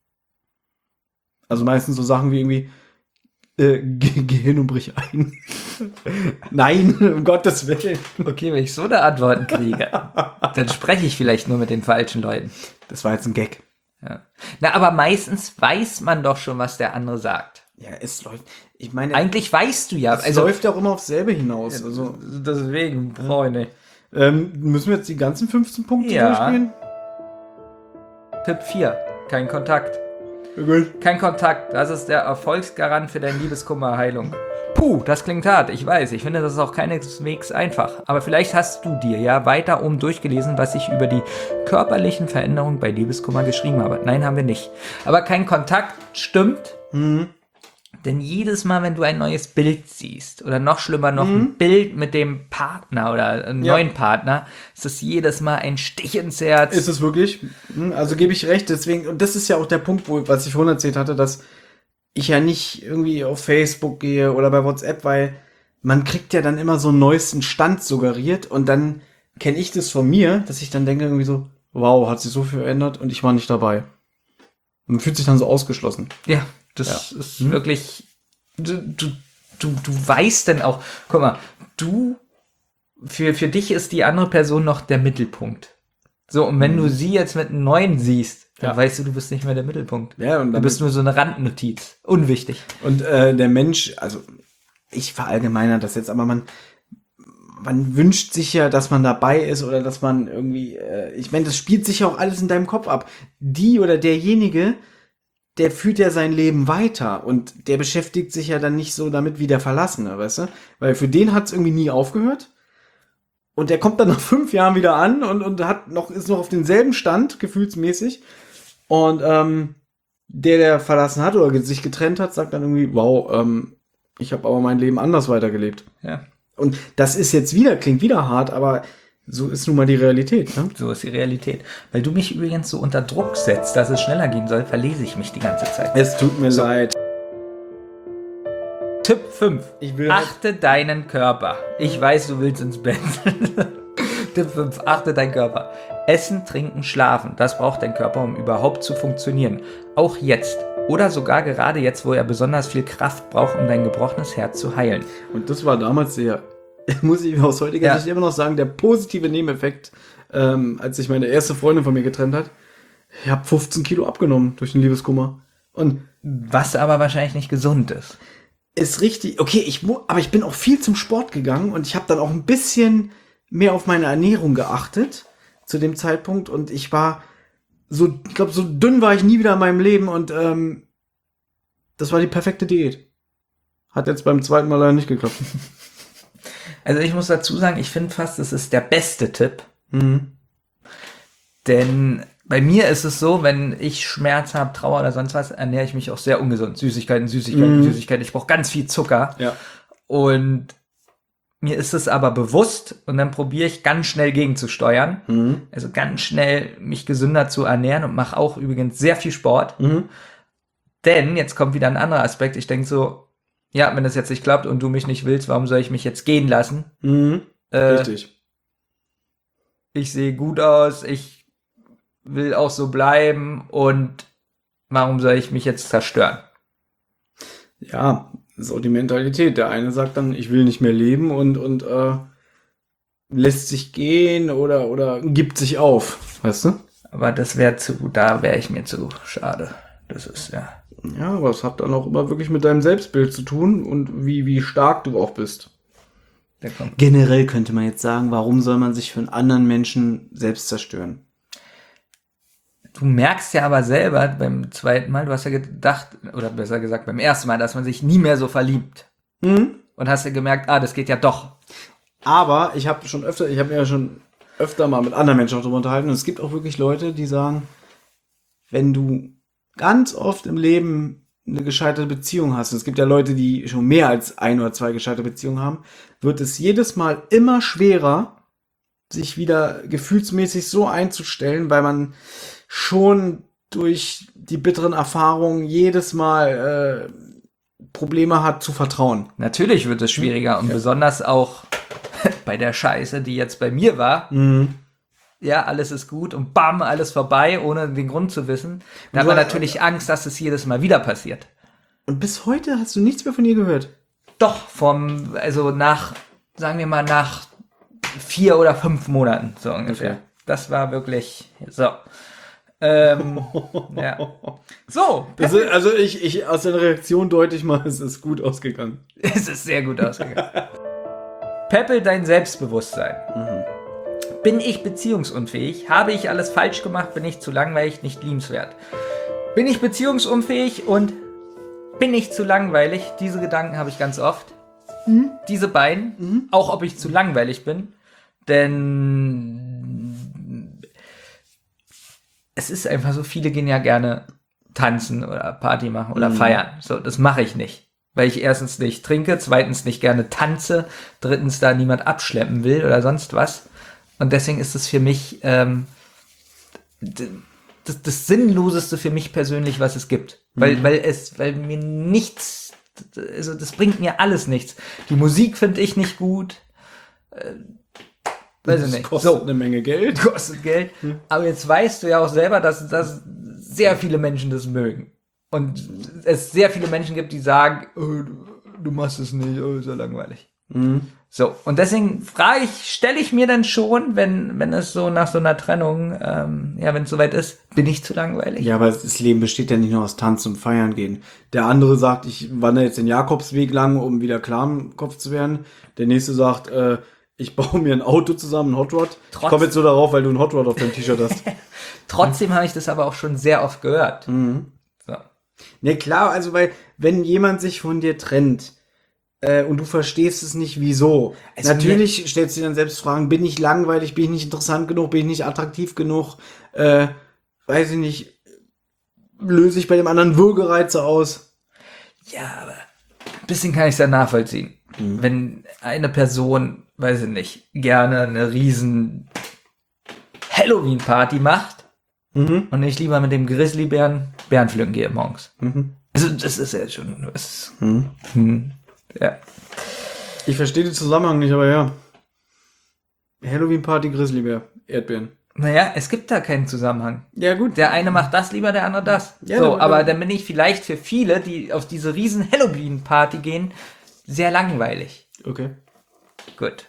Also meistens so Sachen wie irgendwie geh hin und brich ein. Nein, um Gottes Willen. Okay, wenn ich so eine Antworten kriege, dann spreche ich vielleicht nur mit den falschen Leuten. Das war jetzt ein Gag. Ja. Na, aber meistens weiß man doch schon, was der andere sagt. Ja, es läuft. Ich meine, eigentlich weißt du ja. Es läuft ja auch immer aufs selbe hinaus. Also deswegen, Freunde. Müssen wir jetzt die ganzen 15 Punkte durchgehen? Tipp 4. Kein Kontakt. Gut. Kein Kontakt. Das ist der Erfolgsgarant für deine Liebeskummerheilung. Puh, das klingt hart. Ich weiß. Ich finde, das ist auch keineswegs einfach. Aber vielleicht hast du dir ja weiter oben durchgelesen, was ich über die körperlichen Veränderungen bei Liebeskummer geschrieben habe. Nein, haben wir nicht. Aber kein Kontakt stimmt. Denn jedes Mal, wenn du ein neues Bild siehst, oder noch schlimmer noch ein Bild mit dem Partner oder einem neuen Partner, ist es jedes Mal ein Stich ins Herz. Ist es wirklich? Also gebe ich recht. Deswegen, und das ist ja auch der Punkt, was ich vorhin erzählt hatte, dass ich ja nicht irgendwie auf Facebook gehe oder bei WhatsApp, weil man kriegt ja dann immer so einen neuesten Stand suggeriert und dann kenne ich das von mir, dass ich dann denke irgendwie so, wow, hat sich so viel verändert und ich war nicht dabei. Und man fühlt sich dann so ausgeschlossen. Ja. Das ist wirklich, du weißt denn auch, guck mal, für dich ist die andere Person noch der Mittelpunkt. So, und wenn du sie jetzt mit einem Neuen siehst, dann weißt du bist nicht mehr der Mittelpunkt. Ja, und du bist nur so eine Randnotiz. Unwichtig. Und der Mensch, also ich verallgemeiner das jetzt, aber man man wünscht sich ja, dass man dabei ist oder dass man irgendwie, ich meine, das spielt sich ja auch alles in deinem Kopf ab. Die oder derjenige, der führt ja sein Leben weiter und der beschäftigt sich ja dann nicht so damit wie der Verlassene, weißt du? Weil für den hat es irgendwie nie aufgehört und der kommt dann nach 5 Jahren wieder an und ist noch auf demselben Stand, gefühlsmäßig. Und der verlassen hat oder sich getrennt hat, sagt dann irgendwie, wow, ich habe aber mein Leben anders weitergelebt. Ja. Und das ist jetzt klingt wieder hart, aber so ist nun mal die Realität. Ne? So ist die Realität. Weil du mich übrigens so unter Druck setzt, dass es schneller gehen soll, verlese ich mich die ganze Zeit. Es tut mir leid. Tipp 5. Ich will Achte deinen Körper. Ich weiß, du willst ins Bett. Tipp 5. Achte deinen Körper. Essen, trinken, schlafen. Das braucht dein Körper, um überhaupt zu funktionieren. Auch jetzt. Oder sogar gerade jetzt, wo er besonders viel Kraft braucht, um dein gebrochenes Herz zu heilen. Und das war damals muss ich aus heutiger Sicht immer noch sagen, der positive Nebeneffekt, als sich meine erste Freundin von mir getrennt hat. Ich habe 15 Kilo abgenommen durch den Liebeskummer. Und was aber wahrscheinlich nicht gesund ist. Ist richtig. Okay, aber ich bin auch viel zum Sport gegangen und ich habe dann auch ein bisschen mehr auf meine Ernährung geachtet zu dem Zeitpunkt. Und ich war so dünn war ich nie wieder in meinem Leben und das war die perfekte Diät. Hat jetzt beim zweiten Mal leider nicht geklappt. Also ich muss dazu sagen, ich finde fast, das ist der beste Tipp. Mhm. Denn bei mir ist es so, wenn ich Schmerz habe, Trauer oder sonst was, ernähre ich mich auch sehr ungesund. Süßigkeiten. Ich brauche ganz viel Zucker. Ja. Und mir ist es aber bewusst und dann probiere ich ganz schnell gegenzusteuern. Mhm. Also ganz schnell mich gesünder zu ernähren und mache auch übrigens sehr viel Sport. Mhm. Denn jetzt kommt wieder ein anderer Aspekt. Ich denke so, ja, wenn das jetzt nicht klappt und du mich nicht willst, warum soll ich mich jetzt gehen lassen? Mhm. Richtig. Ich sehe gut aus, ich will auch so bleiben und warum soll ich mich jetzt zerstören? Ja, so die Mentalität. Der eine sagt dann, ich will nicht mehr leben und lässt sich gehen oder gibt sich auf, weißt du? Aber da wäre ich mir zu schade. Das ist ja. Ja, aber es hat dann auch immer wirklich mit deinem Selbstbild zu tun und wie stark du auch bist. Generell könnte man jetzt sagen, warum soll man sich für einen anderen Menschen selbst zerstören? Du merkst ja aber selber beim zweiten Mal, du hast ja gedacht, oder besser gesagt beim ersten Mal, dass man sich nie mehr so verliebt. Mhm. Und hast ja gemerkt, das geht ja doch. Aber ich habe mir ja schon öfter mal mit anderen Menschen auch darüber unterhalten und es gibt auch wirklich Leute, die sagen, wenn du ganz oft im Leben eine gescheiterte Beziehung hast, und es gibt ja Leute, die schon mehr als 1 oder 2 gescheiterte Beziehungen haben, wird es jedes Mal immer schwerer, sich wieder gefühlsmäßig so einzustellen, weil man schon durch die bitteren Erfahrungen jedes Mal Probleme hat zu vertrauen. Natürlich wird es schwieriger und besonders auch bei der Scheiße, die jetzt bei mir war. Mhm. Ja, alles ist gut und bam, alles vorbei, ohne den Grund zu wissen. Da hat man natürlich Angst, dass es jedes Mal wieder passiert. Und bis heute hast du nichts mehr von ihr gehört? Doch, sagen wir mal, nach 4 oder 5 Monaten, so ungefähr. Okay. Das war wirklich so. Ja. So. Also ich aus der Reaktion deute ich mal, es ist gut ausgegangen. Es ist sehr gut ausgegangen. Peppel dein Selbstbewusstsein. Mhm. Bin ich beziehungsunfähig? Habe ich alles falsch gemacht? Bin ich zu langweilig? Nicht liebenswert? Bin ich beziehungsunfähig und bin ich zu langweilig? Diese Gedanken habe ich ganz oft. Mhm. Diese beiden. Auch ob ich zu langweilig bin. Denn es ist einfach so, viele gehen ja gerne tanzen oder Party machen oder feiern. So, das mache ich nicht. Weil ich erstens nicht trinke, zweitens nicht gerne tanze, drittens da niemand abschleppen will oder sonst was. Und deswegen ist es für mich das Sinnloseste für mich persönlich, was es gibt. Weil mir nichts, also das bringt mir alles nichts. Die Musik finde ich nicht gut. Weiß ich nicht. Kostet eine Menge Geld. Kostet Geld. Aber jetzt weißt du ja auch selber, dass sehr viele Menschen das mögen. Und es sehr viele Menschen gibt, die sagen, du machst es nicht, ist ja langweilig. Mhm. So, und deswegen stelle ich mir dann schon, wenn es so nach so einer Trennung, wenn es soweit ist, bin ich zu langweilig. Ja, aber das Leben besteht ja nicht nur aus Tanzen und Feiern gehen. Der andere sagt, ich wandere jetzt den Jakobsweg lang, um wieder klar im Kopf zu werden. Der nächste sagt, Ich baue mir ein Auto zusammen, ein Hot Rod. Ich Trotz- komme jetzt so darauf, weil du ein Hot Rod auf deinem T-Shirt hast. Trotzdem habe ich das aber auch schon sehr oft gehört. So. Ne, klar, also weil, wenn jemand sich von dir trennt und du verstehst es nicht, wieso. Also Natürlich stellst du dir dann selbst Fragen, bin ich langweilig, bin ich nicht interessant genug, bin ich nicht attraktiv genug, weiß ich nicht, löse ich bei dem anderen Würgereize aus. Ja, aber ein bisschen kann ich es ja nachvollziehen. Wenn eine Person, weiß ich nicht, gerne eine riesen Halloween-Party macht und ich lieber mit dem Grizzlybären Bärenpflücken gehe morgens. Also das ist ja schon was. Ja. Ich verstehe den Zusammenhang nicht, aber ja. Halloween-Party, Grizzlybär, Erdbeeren. Naja, es gibt da keinen Zusammenhang. Ja, gut. Der eine macht das lieber, der andere das. Ja, so, aber- aber dann bin ich vielleicht für viele, die auf diese riesen Halloween-Party gehen, sehr langweilig. Okay. Gut.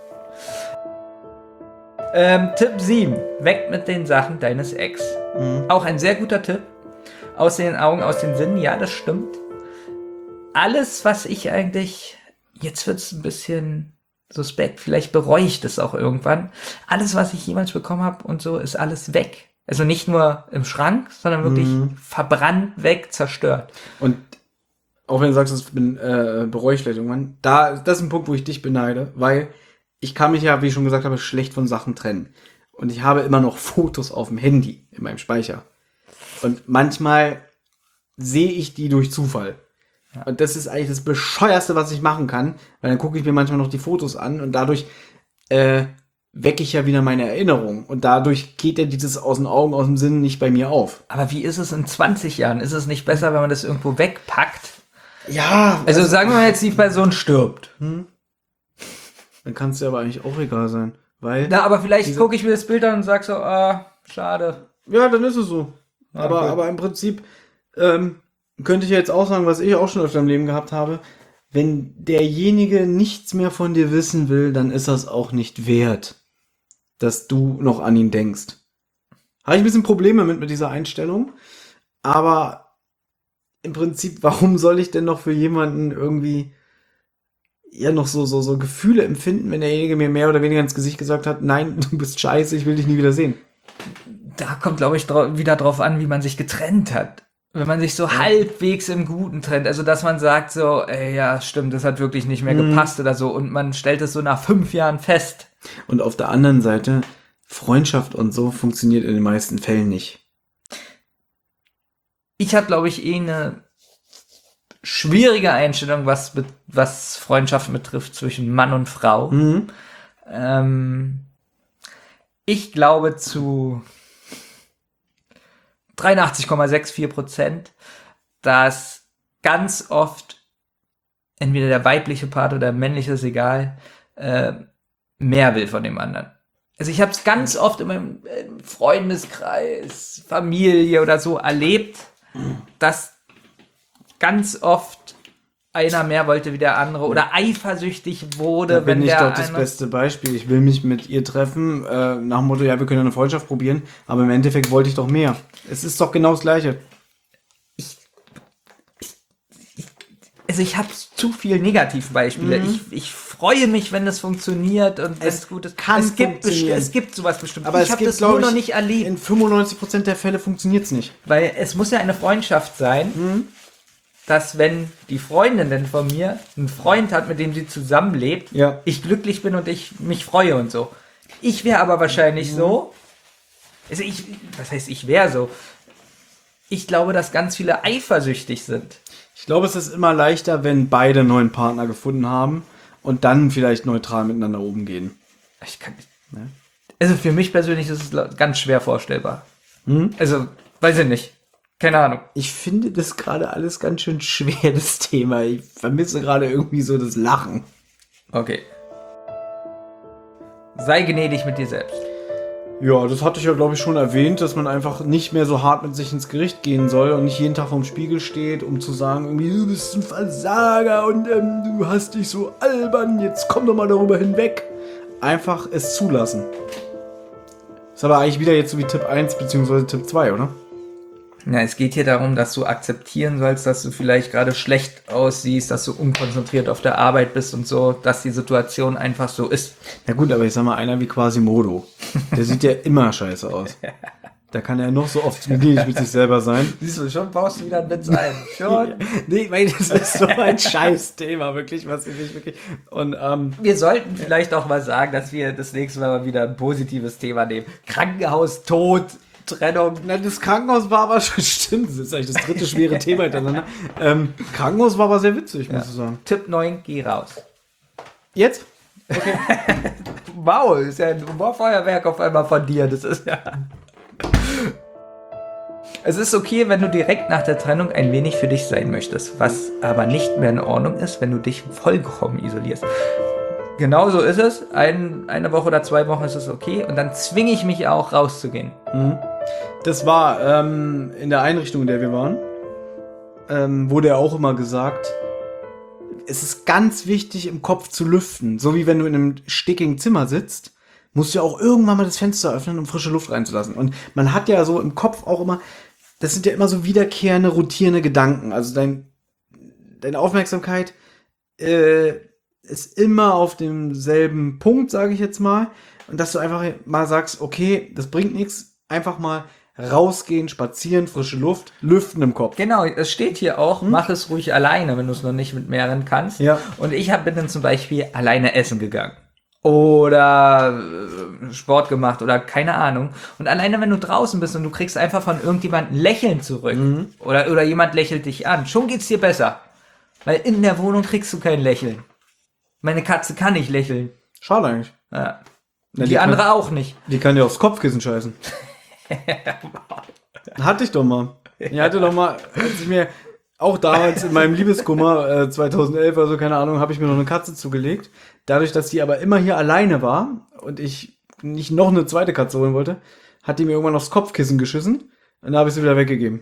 Tipp 7. Weg mit den Sachen deines Ex. Auch ein sehr guter Tipp. Aus den Augen, aus den Sinnen. Ja, das stimmt. Alles, was ich eigentlich... Jetzt wird's ein bisschen suspekt. Vielleicht bereue ich das auch irgendwann. Alles, was ich jemals bekommen habe und so, ist alles weg. Also nicht nur im Schrank, sondern wirklich verbrannt, weg, zerstört. Und auch wenn du sagst, ich bin bereue ich vielleicht irgendwann, das ist ein Punkt, wo ich dich beneide, weil ich kann mich ja, wie ich schon gesagt habe, schlecht von Sachen trennen. Und ich habe immer noch Fotos auf dem Handy in meinem Speicher. Und manchmal sehe ich die durch Zufall. Ja. Und das ist eigentlich das Bescheuerste, was ich machen kann, weil dann gucke ich mir manchmal noch die Fotos an und dadurch wecke ich ja wieder meine Erinnerung. Und dadurch geht ja dieses aus den Augen, aus dem Sinn nicht bei mir auf. Aber wie ist es in 20 Jahren? Ist es nicht besser, wenn man das irgendwo wegpackt? Ja. Also sagen wir mal jetzt, die Person stirbt. Dann kann es dir aber eigentlich auch egal sein. Weil, Na, aber vielleicht gucke ich mir das Bild an und sag so, schade. ja, dann ist es so. Okay. Aber im Prinzip könnte ich ja jetzt auch sagen, was ich auch schon öfter im Leben gehabt habe. Wenn derjenige nichts mehr von dir wissen will, dann ist das auch nicht wert, dass du noch an ihn denkst. Habe ich ein bisschen Probleme mit dieser Einstellung. Aber im Prinzip, warum soll ich denn noch für jemanden irgendwie ja noch so Gefühle empfinden, wenn derjenige mir mehr oder weniger ins Gesicht gesagt hat, nein, du bist scheiße, ich will dich nie wieder sehen. Da kommt, glaube ich, wieder drauf an, wie man sich getrennt hat. Wenn man sich so halbwegs im Guten trennt, also dass man sagt so, ey, ja, stimmt, das hat wirklich nicht mehr gepasst oder so und man stellt es so nach 5 Jahren fest. Und auf der anderen Seite, Freundschaft und so funktioniert in den meisten Fällen nicht. Ich habe, glaube ich, eine schwierige Einstellung, was Freundschaften betrifft zwischen Mann und Frau. Ich glaube zu 83,64%, dass ganz oft entweder der weibliche Part oder der männliche, ist egal, mehr will von dem anderen. Also ich habe es ganz oft in meinem Freundeskreis, Familie oder so erlebt, dass ganz oft einer mehr wollte wie der andere oder eifersüchtig wurde, Da bin ich der doch das eine- beste Beispiel. Ich will mich mit ihr treffen, nach dem Motto, ja, wir können eine Freundschaft probieren, aber im Endeffekt wollte ich doch mehr. Es ist doch genau das Gleiche. Also ich habe zu viel Negativbeispiele. Ich freue mich, wenn das funktioniert und wenn es gut ist. kann funktionieren. Es gibt sowas bestimmt. Aber ich es habe gibt, das glaube nur noch ich, nicht erlebt. in 95% der Fälle funktioniert es nicht. Weil es muss ja eine Freundschaft sein, dass wenn die Freundin denn von mir einen Freund hat, mit dem sie zusammenlebt, Ja. ich glücklich bin und ich mich freue und so. Ich wäre aber wahrscheinlich so, also was heißt ich wäre so? Ich glaube, dass ganz viele eifersüchtig sind. Ich glaube, es ist immer leichter, wenn beide einen neuen Partner gefunden haben und dann vielleicht neutral miteinander umgehen. Ich kann nicht. Ne? Also für mich persönlich ist es ganz schwer vorstellbar. Also, weiß ich nicht. Keine Ahnung. Ich finde das gerade alles ganz schön schwer, das Thema. Ich vermisse gerade irgendwie so das Lachen. Okay. Sei gnädig mit dir selbst. Ja, das hatte ich ja, glaube ich, schon erwähnt, dass man einfach nicht mehr so hart mit sich ins Gericht gehen soll und nicht jeden Tag vorm Spiegel steht, um zu sagen, irgendwie, du bist ein Versager und du hast dich so albern, jetzt komm doch mal darüber hinweg. Einfach es zulassen. Ist aber eigentlich wieder jetzt so wie Tipp 1 bzw. Tipp 2, oder? Na, es geht hier darum, dass du akzeptieren sollst, dass du vielleicht gerade schlecht aussiehst, dass du unkonzentriert auf der Arbeit bist und so, dass die Situation einfach so ist. Ja gut, aber ich sag mal, einer wie Quasimodo, der sieht ja immer scheiße aus. Da kann er noch so oft gnädig mit sich selber sein. Siehst du, schon baust du wieder einen Witz ein. Schon. Nee, weil das ist so ein Scheiß-Thema, wirklich, was ich nicht wirklich. Und Wir sollten vielleicht auch mal sagen, dass wir das nächste Mal wieder ein positives Thema nehmen. Krankenhaus, Tod, Trennung. na, das Krankenhaus war aber schon, stimmt, das ist eigentlich das dritte schwere Thema hintereinander. Krankenhaus war aber sehr witzig, muss ich sagen. Tipp 9, geh raus. Jetzt? Wow, ist ja ein Humorfeuerwerk auf einmal von dir. Das ist ja... Es ist okay, wenn du direkt nach der Trennung ein wenig für dich sein möchtest, was aber nicht mehr in Ordnung ist, wenn du dich vollkommen isolierst. Genauso ist es. Eine Woche oder 2 Wochen ist es okay und dann zwinge ich mich auch rauszugehen. Das war in der Einrichtung, in der wir waren, wurde ja auch immer gesagt, es ist ganz wichtig, im Kopf zu lüften. So wie wenn du in einem stickigen Zimmer sitzt, musst du ja auch irgendwann mal das Fenster öffnen, um frische Luft reinzulassen. Und man hat ja so im Kopf auch immer, das sind ja immer so wiederkehrende, rotierende Gedanken. Also deine Aufmerksamkeit ist immer auf demselben Punkt, sage ich jetzt mal. Und dass du einfach mal sagst, okay, das bringt nichts, einfach mal rausgehen, spazieren, frische Luft, lüften im Kopf. Genau, es steht hier auch, mach es ruhig alleine, wenn du es noch nicht mit mehreren kannst. Ja. Und ich bin dann zum Beispiel alleine essen gegangen. Oder Sport gemacht oder keine Ahnung. Und alleine, wenn du draußen bist und du kriegst einfach von irgendjemandem Lächeln zurück oder jemand lächelt dich an, schon geht's dir besser. Weil in der Wohnung kriegst du kein Lächeln. Meine Katze kann nicht lächeln. Schade eigentlich. Ja. Na, Die andere auch nicht. Die kann ja aufs Kopfkissen scheißen. Hatte ich doch mal. Ich hatte doch mal, als ich mir auch damals in meinem Liebeskummer 2011 oder so, keine Ahnung, habe ich mir noch eine Katze zugelegt. Dadurch, dass die aber immer hier alleine war und ich nicht noch eine zweite Katze holen wollte, hat die mir irgendwann aufs Kopfkissen geschissen und dann habe ich sie wieder weggegeben.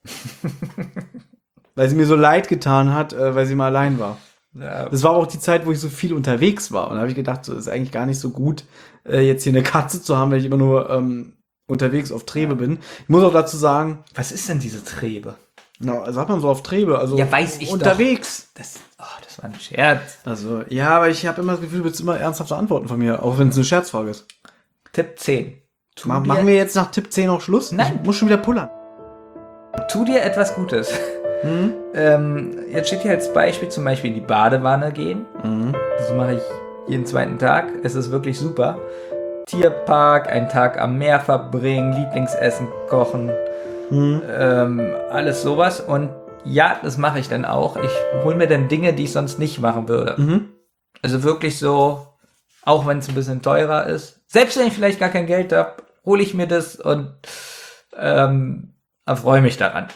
Weil sie mir so leid getan hat, weil sie mal allein war. Ja. Das war aber auch die Zeit, wo ich so viel unterwegs war. Und da habe ich gedacht, so ist eigentlich gar nicht so gut, jetzt hier eine Katze zu haben, weil ich immer nur unterwegs auf Trebe bin. Ich muss auch dazu sagen, Was ist denn diese Trebe? na, sagt man so auf Trebe, also Ja, weiß ich unterwegs. Das war ein Scherz. Also, ja, aber ich habe immer das Gefühl, du willst immer ernsthafte Antworten von mir, auch wenn es eine Scherzfrage ist. Tipp 10. Machen wir jetzt nach Tipp 10 auch Schluss? Nein. Ich muss schon wieder pullern. Tu dir etwas Gutes. Jetzt steht hier als Beispiel zum Beispiel in die Badewanne gehen. Das mache ich jeden zweiten Tag. Es ist wirklich super. Tierpark, einen Tag am Meer verbringen, Lieblingsessen kochen, alles sowas. Und ja, das mache ich dann auch. Ich hole mir dann Dinge, die ich sonst nicht machen würde. Also wirklich so, auch wenn es ein bisschen teurer ist. Selbst wenn ich vielleicht gar kein Geld habe, hole ich mir das und erfreue mich daran.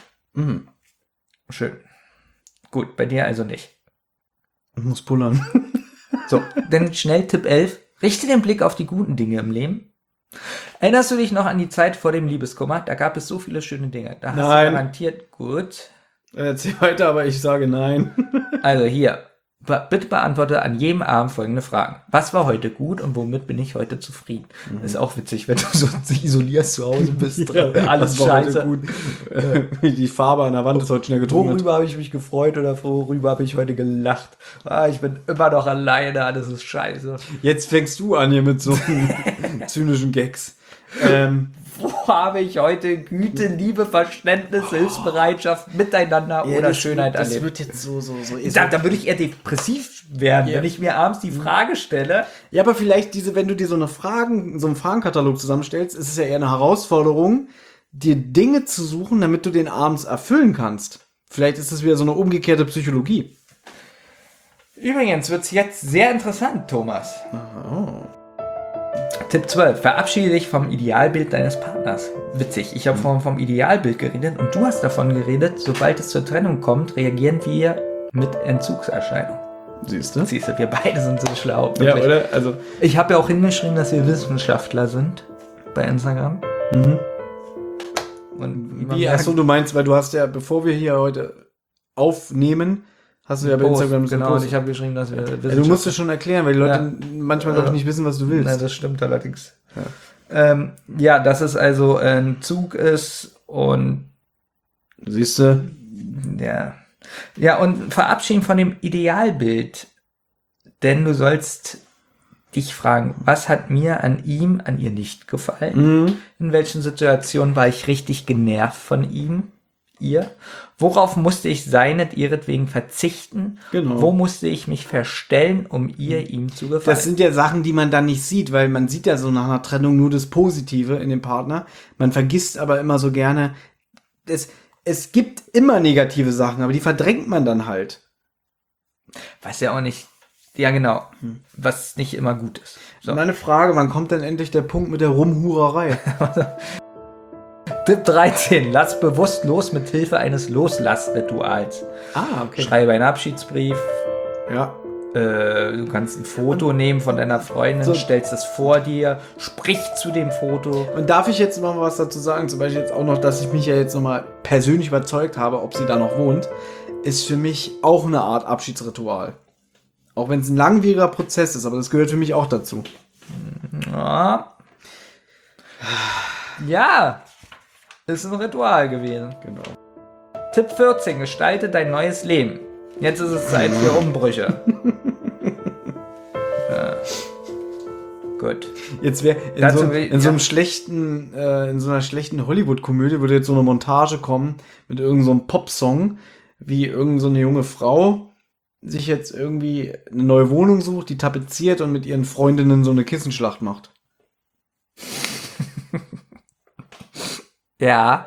Schön. Gut, bei dir also nicht. Ich muss pullern. So, dann schnell Tipp 11. Richte den Blick auf die guten Dinge im Leben. Erinnerst du dich noch an die Zeit vor dem Liebeskummer? Da gab es so viele schöne Dinge. Da hast du Nein. garantiert, gut. Erzähl weiter, aber ich sage nein. Also hier, bitte beantworte an jedem Abend folgende Fragen. Was war heute gut und womit bin ich heute zufrieden? Das ist auch witzig, wenn du so isolierst zu Hause bist. Alles das war heute scheiße. gut. Die Farbe an der Wand ist heute schnell getrocknet. Worüber habe ich mich gefreut oder worüber habe ich heute gelacht? Ich bin immer noch alleine, alles ist scheiße. Jetzt fängst du an hier mit so zynischen Gags. Wo habe ich heute Güte, Liebe, Verständnis, Hilfsbereitschaft, Miteinander oder Schönheit das erlebt? wird jetzt so. Da würde ich eher depressiv werden, wenn ich mir abends die Frage stelle. Ja, aber vielleicht wenn du dir so einen Fragenkatalog zusammenstellst, ist es ja eher eine Herausforderung, dir Dinge zu suchen, damit du den abends erfüllen kannst. Vielleicht ist es wieder so eine umgekehrte Psychologie. Übrigens wird es jetzt sehr interessant, Thomas. Tipp 12. Verabschiede dich vom Idealbild deines Partners. Witzig, ich habe vorhin vom Idealbild geredet und du hast davon geredet, sobald es zur Trennung kommt, reagieren wir mit Entzugserscheinungen. Siehst du? Siehst du, wir beide sind so schlau. Ja, wirklich. oder? Also, Ich habe ja auch hingeschrieben, dass wir Wissenschaftler sind bei Instagram. Und wie? Achso, du meinst, weil du hast ja, bevor wir hier heute aufnehmen, hast du ja bei Instagram so genau, und gepostet. ich habe geschrieben, dass wir Wissenschaftler Du musst es schon erklären, weil die Leute Ja. manchmal, glaube ich, nicht wissen, was du willst. Nein, das stimmt allerdings. Ja, dass es also ein Zug ist und Siehst du? Ja. Ja, und verabschieden von dem Idealbild. Denn du sollst dich fragen, was hat mir an ihm, an ihr nicht gefallen? In welchen Situationen war ich richtig genervt von ihm, ihr? Worauf musste ich ihretwegen verzichten? Genau. Wo musste ich mich verstellen, um ihm zu gefallen? Das sind ja Sachen, die man dann nicht sieht, weil man sieht ja so nach einer Trennung nur das Positive in dem Partner. Man vergisst aber immer so gerne, es gibt immer negative Sachen, aber die verdrängt man dann halt. Weiß ja auch nicht. Ja, genau. Was nicht immer gut ist. So. Meine Frage, wann kommt denn endlich der Punkt mit der Rumhurerei? Tipp 13. Lass bewusst los mit Hilfe eines Loslassrituals. Okay. Schreibe einen Abschiedsbrief. Ja. Du kannst ein Foto nehmen von deiner Freundin, stellst es vor dir, sprich zu dem Foto. Und darf ich jetzt noch was dazu sagen? Zum Beispiel jetzt auch noch, dass ich mich ja jetzt nochmal persönlich überzeugt habe, ob sie da noch wohnt, ist für mich auch eine Art Abschiedsritual. Auch wenn es ein langwieriger Prozess ist, aber das gehört für mich auch dazu. Ja. Ja. Ist ein Ritual gewesen. Genau. Tipp 14. Gestalte dein neues Leben. Jetzt ist es Zeit für Umbrüche. Ja. Gut. Jetzt wäre in so einer schlechten Hollywood-Komödie würde jetzt so eine Montage kommen mit irgendeinem so Popsong, wie irgend so eine junge Frau sich jetzt irgendwie eine neue Wohnung sucht, die tapeziert und mit ihren Freundinnen so eine Kissenschlacht macht. Ja.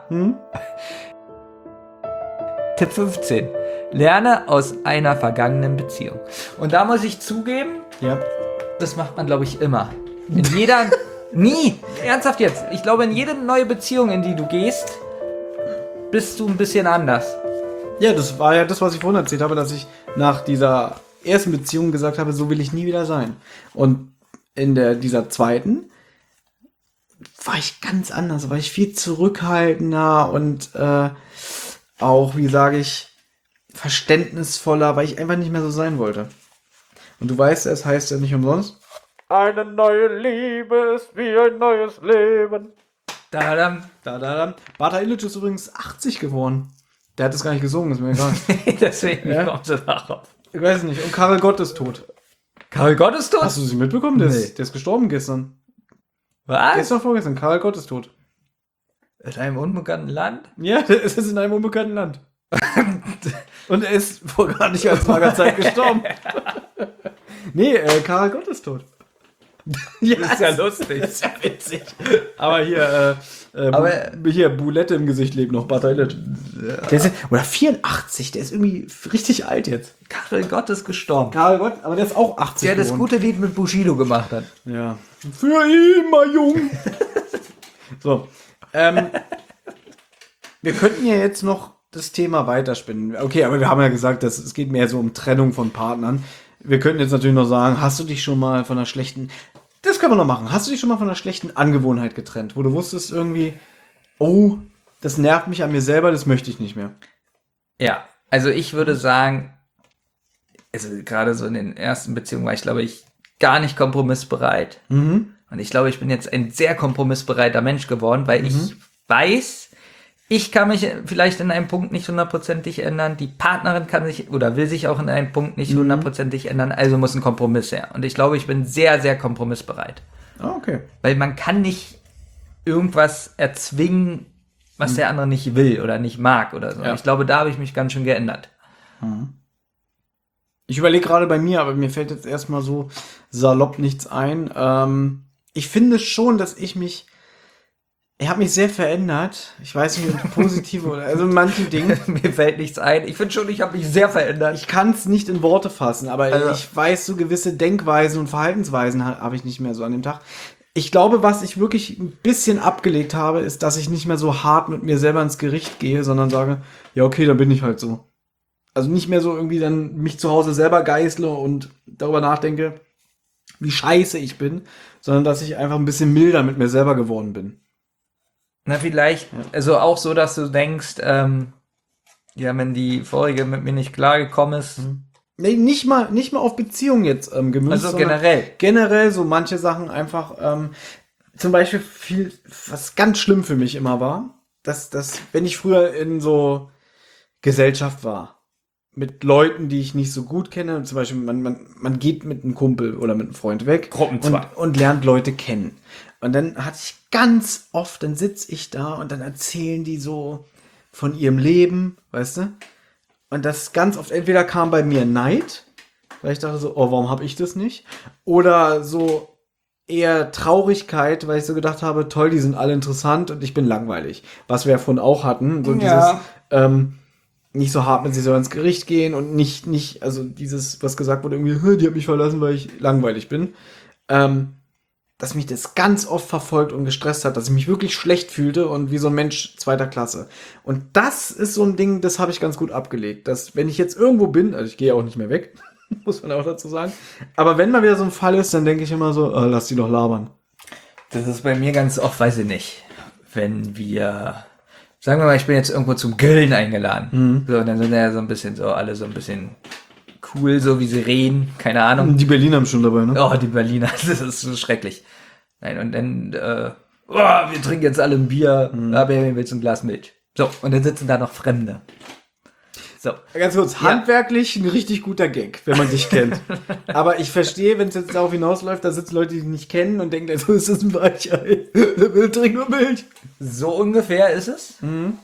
Tipp 15. Lerne aus einer vergangenen Beziehung. Und da muss ich zugeben, Ja. das macht man, glaube ich, immer. In jeder... Nie! Ernsthaft jetzt. Ich glaube, in jede neue Beziehung, in die du gehst, bist du ein bisschen anders. Ja, das war ja das, was ich vorhin erzählt habe, dass ich nach dieser ersten Beziehung gesagt habe, so will ich nie wieder sein. Und in dieser zweiten war ich ganz anders, war ich viel zurückhaltender und auch, wie sage ich, verständnisvoller, weil ich einfach nicht mehr so sein wollte. Und du weißt, es heißt ja nicht umsonst, eine neue Liebe ist wie ein neues Leben. Da. Bata Illich ist übrigens 80 geworden. Der hat es gar nicht gesungen, ist mir egal. Deswegen Ja? kommst du darauf. Ich weiß nicht. Und Karel Gott ist tot. Karel Gott ist tot? Hast du sie mitbekommen? Der ist gestorben gestern. Was? Gestern vorgestern. Karel Gott ist tot. In einem unbekannten Land? Ja, es ist in einem unbekannten Land. Und er ist vor gar nicht als langer Zeit gestorben. Nee, Karel Gott ist tot. Ja, das ist ja lustig. Das ist ja witzig. Aber hier, hier, Boulette im Gesicht lebt noch, Bata Illich. Der ist, oder 84, der ist irgendwie richtig alt jetzt. Karel Gott ist gestorben. Karel Gott, aber der ist auch 80 Der das geworden. gute Lied mit Bushido gemacht hat. Ja. Für immer jung. So. Wir könnten ja jetzt noch das Thema weiterspinnen. Okay, aber wir haben ja gesagt, es geht mehr so um Trennung von Partnern. Wir könnten jetzt natürlich noch sagen, hast du dich schon mal von einer schlechten... Das können wir noch machen. Hast du dich schon mal von einer schlechten Angewohnheit getrennt, wo du wusstest irgendwie, oh, das nervt mich an mir selber, das möchte ich nicht mehr. Ja, also ich würde sagen, also gerade so in den ersten Beziehungen war ich, glaube ich, gar nicht kompromissbereit. Und ich glaube, ich bin jetzt ein sehr kompromissbereiter Mensch geworden, weil ich weiß, ich kann mich vielleicht in einem Punkt nicht hundertprozentig ändern, die Partnerin kann sich oder will sich auch in einem Punkt nicht hundertprozentig ändern, also muss ein Kompromiss her. Und ich glaube, ich bin sehr, sehr kompromissbereit. Ah, okay. Weil man kann nicht irgendwas erzwingen, was der andere nicht will oder nicht mag oder so. Ja. Ich glaube, da habe ich mich ganz schön geändert. Ich überlege gerade bei mir, aber mir fällt jetzt erstmal so salopp nichts ein. Ich finde schon, dass ich habe mich sehr verändert. Ich weiß nicht, ob positiv oder, also in manchen Dingen. Mir fällt nichts ein. Ich finde schon, ich habe mich sehr verändert. Ich kann es nicht in Worte fassen, aber Also- ich weiß, so gewisse Denkweisen und Verhaltensweisen habe ich nicht mehr so an dem Tag. Ich glaube, was ich wirklich ein bisschen abgelegt habe, ist, dass ich nicht mehr so hart mit mir selber ins Gericht gehe, sondern sage, ja, okay, dann bin ich halt so. Also nicht mehr so irgendwie dann mich zu Hause selber geißle und darüber nachdenke, wie scheiße ich bin, sondern dass ich einfach ein bisschen milder mit mir selber geworden bin. Na, vielleicht, also auch so, dass du denkst, ja, wenn die vorige mit mir nicht klargekommen ist, Nee, nicht mal auf Beziehungen jetzt gemünzt. also sondern generell so manche Sachen einfach, zum Beispiel was ganz schlimm für mich immer war, wenn ich früher in so Gesellschaft war, mit Leuten, die ich nicht so gut kenne, zum Beispiel man geht mit einem Kumpel oder mit einem Freund weg Gruppenzwang. und lernt Leute kennen. Und dann hatte ich ganz oft, dann sitze ich da und dann erzählen die so von ihrem Leben, weißt du? Und das ganz oft, entweder kam bei mir Neid, weil ich dachte so, oh, warum habe ich das nicht? Oder so eher Traurigkeit, weil ich so gedacht habe, toll, die sind alle interessant und ich bin langweilig. Was wir ja vorhin auch hatten, so Ja. dieses, nicht so hart mit sie soll ins Gericht gehen und nicht, also dieses, was gesagt wurde, irgendwie, die hat mich verlassen, weil ich langweilig bin. Dass mich das ganz oft verfolgt und gestresst hat, dass ich mich wirklich schlecht fühlte und wie so ein Mensch zweiter Klasse. Und das ist so ein Ding, das habe ich ganz gut abgelegt, dass wenn ich jetzt irgendwo bin, also ich gehe auch nicht mehr weg, muss man auch dazu sagen, aber wenn mal wieder so ein Fall ist, dann denke ich immer so, lass die doch labern. Das ist bei mir ganz oft, weiß ich nicht, wenn wir, sagen wir mal, ich bin jetzt irgendwo zum Grillen eingeladen. So, und dann sind ja so ein bisschen so, alle so ein bisschen cool, so wie sie reden, keine Ahnung. Die Berliner haben schon dabei, ne? Oh, die Berliner, das ist so schrecklich. Nein, und dann, wir trinken jetzt alle ein Bier, aber willst du ein Glas Milch? So, und dann sitzen da noch Fremde. So. Ganz kurz, handwerklich ein richtig guter Gag, wenn man dich kennt. Aber ich verstehe, wenn es jetzt darauf hinausläuft, da sitzen Leute, die dich nicht kennen und denken, so ist das ein Weichei. Der will trinken nur Milch. So ungefähr ist es.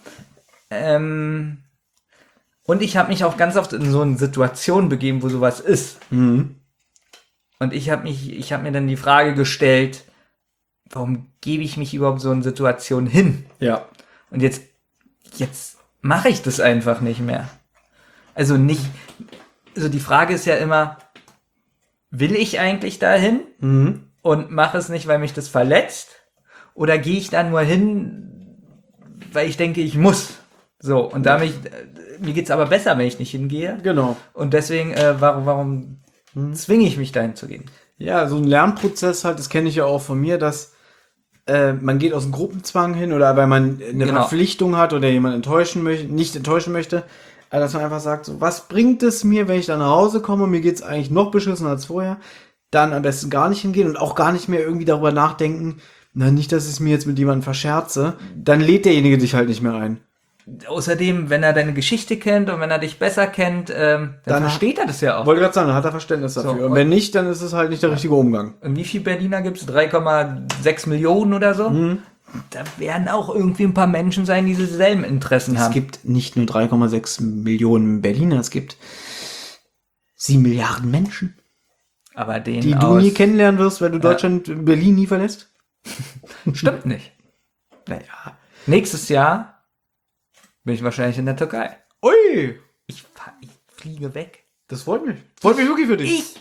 Und ich habe mich auch ganz oft in so eine Situation begeben, wo sowas ist. Und ich habe mir dann die Frage gestellt, warum gebe ich mich überhaupt so in Situationen hin? Ja. Und jetzt mache ich das einfach nicht mehr. Also die Frage ist ja immer, will ich eigentlich dahin und mache es nicht, weil mich das verletzt? Oder gehe ich da nur hin, weil ich denke, ich muss? So, und mir geht's aber besser, wenn ich nicht hingehe. Genau. Und deswegen, warum zwinge ich mich dahin zu gehen? Ja, so ein Lernprozess halt, das kenne ich ja auch von mir, dass man geht aus dem Gruppenzwang hin oder weil man eine Verpflichtung hat oder jemanden nicht enttäuschen möchte, dass man einfach sagt, so, was bringt es mir, wenn ich dann nach Hause komme, mir geht's eigentlich noch beschissen als vorher, dann am besten gar nicht hingehen und auch gar nicht mehr irgendwie darüber nachdenken, na, nicht, dass ich es mir jetzt mit jemandem verscherze, dann lädt derjenige dich halt nicht mehr ein. Außerdem, wenn er deine Geschichte kennt und wenn er dich besser kennt, dann versteht er das ja auch. Wollte gerade sagen, dann hat er Verständnis dafür. So, und wenn nicht, dann ist es halt nicht der richtige Umgang. Und wie viele Berliner gibt's? 3,6 Millionen oder so? Da werden auch irgendwie ein paar Menschen sein, die dieselben Interessen haben. Es gibt nicht nur 3,6 Millionen Berliner, es gibt 7 Milliarden Menschen, Aber den die du nie kennenlernen wirst, weil du Deutschland, Berlin nie verlässt. Stimmt nicht. Naja. Nächstes Jahr bin ich wahrscheinlich in der Türkei. Ui, Ich fliege weg. das freut mich. Freut mich wirklich für dich.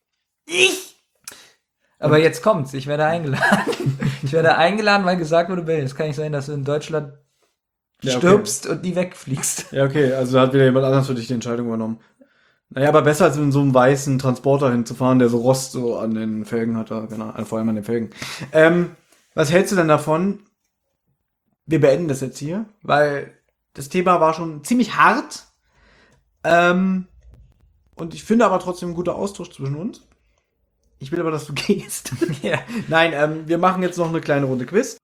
Aber jetzt kommt's, ich werde eingeladen. Ich werde eingeladen, weil gesagt wurde, es kann nicht sein, dass du in Deutschland stirbst und nie wegfliegst. Ja, okay, also hat wieder jemand anders für dich die Entscheidung übernommen. Naja, aber besser als in so einem weißen Transporter hinzufahren, der so Rost so an den Felgen hat, genau, vor allem an den Felgen. Was hältst du denn davon? Wir beenden das jetzt hier, weil das Thema war schon ziemlich hart. Und ich finde aber trotzdem ein guter Austausch zwischen uns. Ich will aber, dass du gehst. Ja. Nein, wir machen jetzt noch eine kleine Runde Quiz.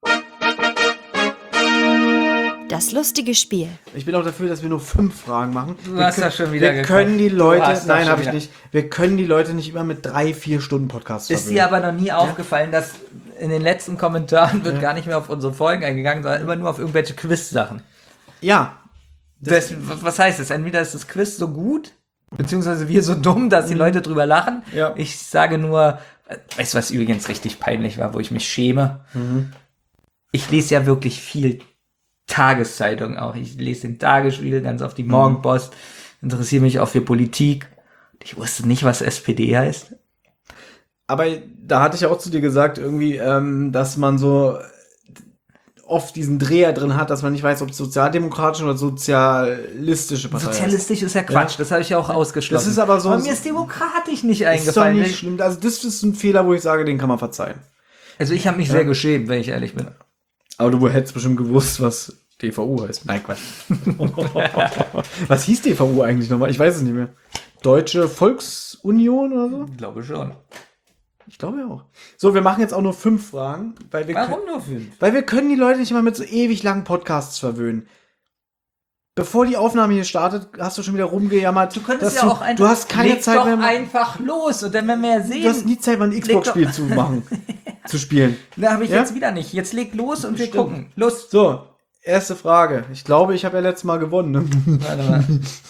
Das lustige Spiel. Ich bin auch dafür, dass wir nur 5 Fragen machen. Du hast das schon wieder Wir können die Leute, Du hast das nein, schon habe ich wieder. nicht. Wir können die Leute nicht immer mit 3-4 Stunden Podcast Ist dir aber noch nie aufgefallen, dass in den letzten Kommentaren wird gar nicht mehr auf unsere Folgen eingegangen, sondern immer nur auf irgendwelche Quiz-Sachen. Ja. Was heißt das? Entweder ist das Quiz so gut, beziehungsweise wir so dumm, dass die Leute drüber lachen. Ja. Ich sage nur, weißt du, was übrigens richtig peinlich war, wo ich mich schäme? Ich lese ja wirklich viel Tageszeitung auch. Ich lese den Tagesspiegel, ganz oft die Morgenpost, interessiere mich auch für Politik. Ich wusste nicht, was SPD heißt. Aber da hatte ich auch zu dir gesagt, irgendwie, dass man so oft diesen Dreher drin hat, dass man nicht weiß, ob es sozialdemokratische oder sozialistische Partei ist. Sozialistisch ist ja Quatsch, das habe ich ja auch ausgeschlossen. Das ist aber so. Aber mir ist demokratisch nicht Ist doch eingefallen. nicht schlimm. Also das ist ein Fehler, wo ich sage, den kann man verzeihen. Also ich habe mich sehr geschämt, wenn ich ehrlich bin. Aber du hättest bestimmt gewusst, was DVU heißt. Nein, Quatsch. Was hieß DVU eigentlich nochmal? Ich weiß es nicht mehr. Deutsche Volksunion oder so? Ich glaube schon. Ich glaube ja auch. So, wir machen jetzt auch nur 5 Fragen. Weil wir Warum nur 5? Weil wir können die Leute nicht immer mit so ewig langen Podcasts verwöhnen. Bevor die Aufnahme hier startet, hast du schon wieder rumgejammert. Du könntest dass ja auch einfach. Du hast keine leg Zeit doch mehr. einfach los und dann werden wir ja Du hast sehen. nie Zeit, mal ein Xbox-Spiel zu machen. Zu spielen. Da habe ich Ja? jetzt wieder nicht. Jetzt leg los und wir Stimmt. gucken. Los. So, erste Frage. Ich glaube, ich habe ja letztes Mal gewonnen. Ne? Warte mal.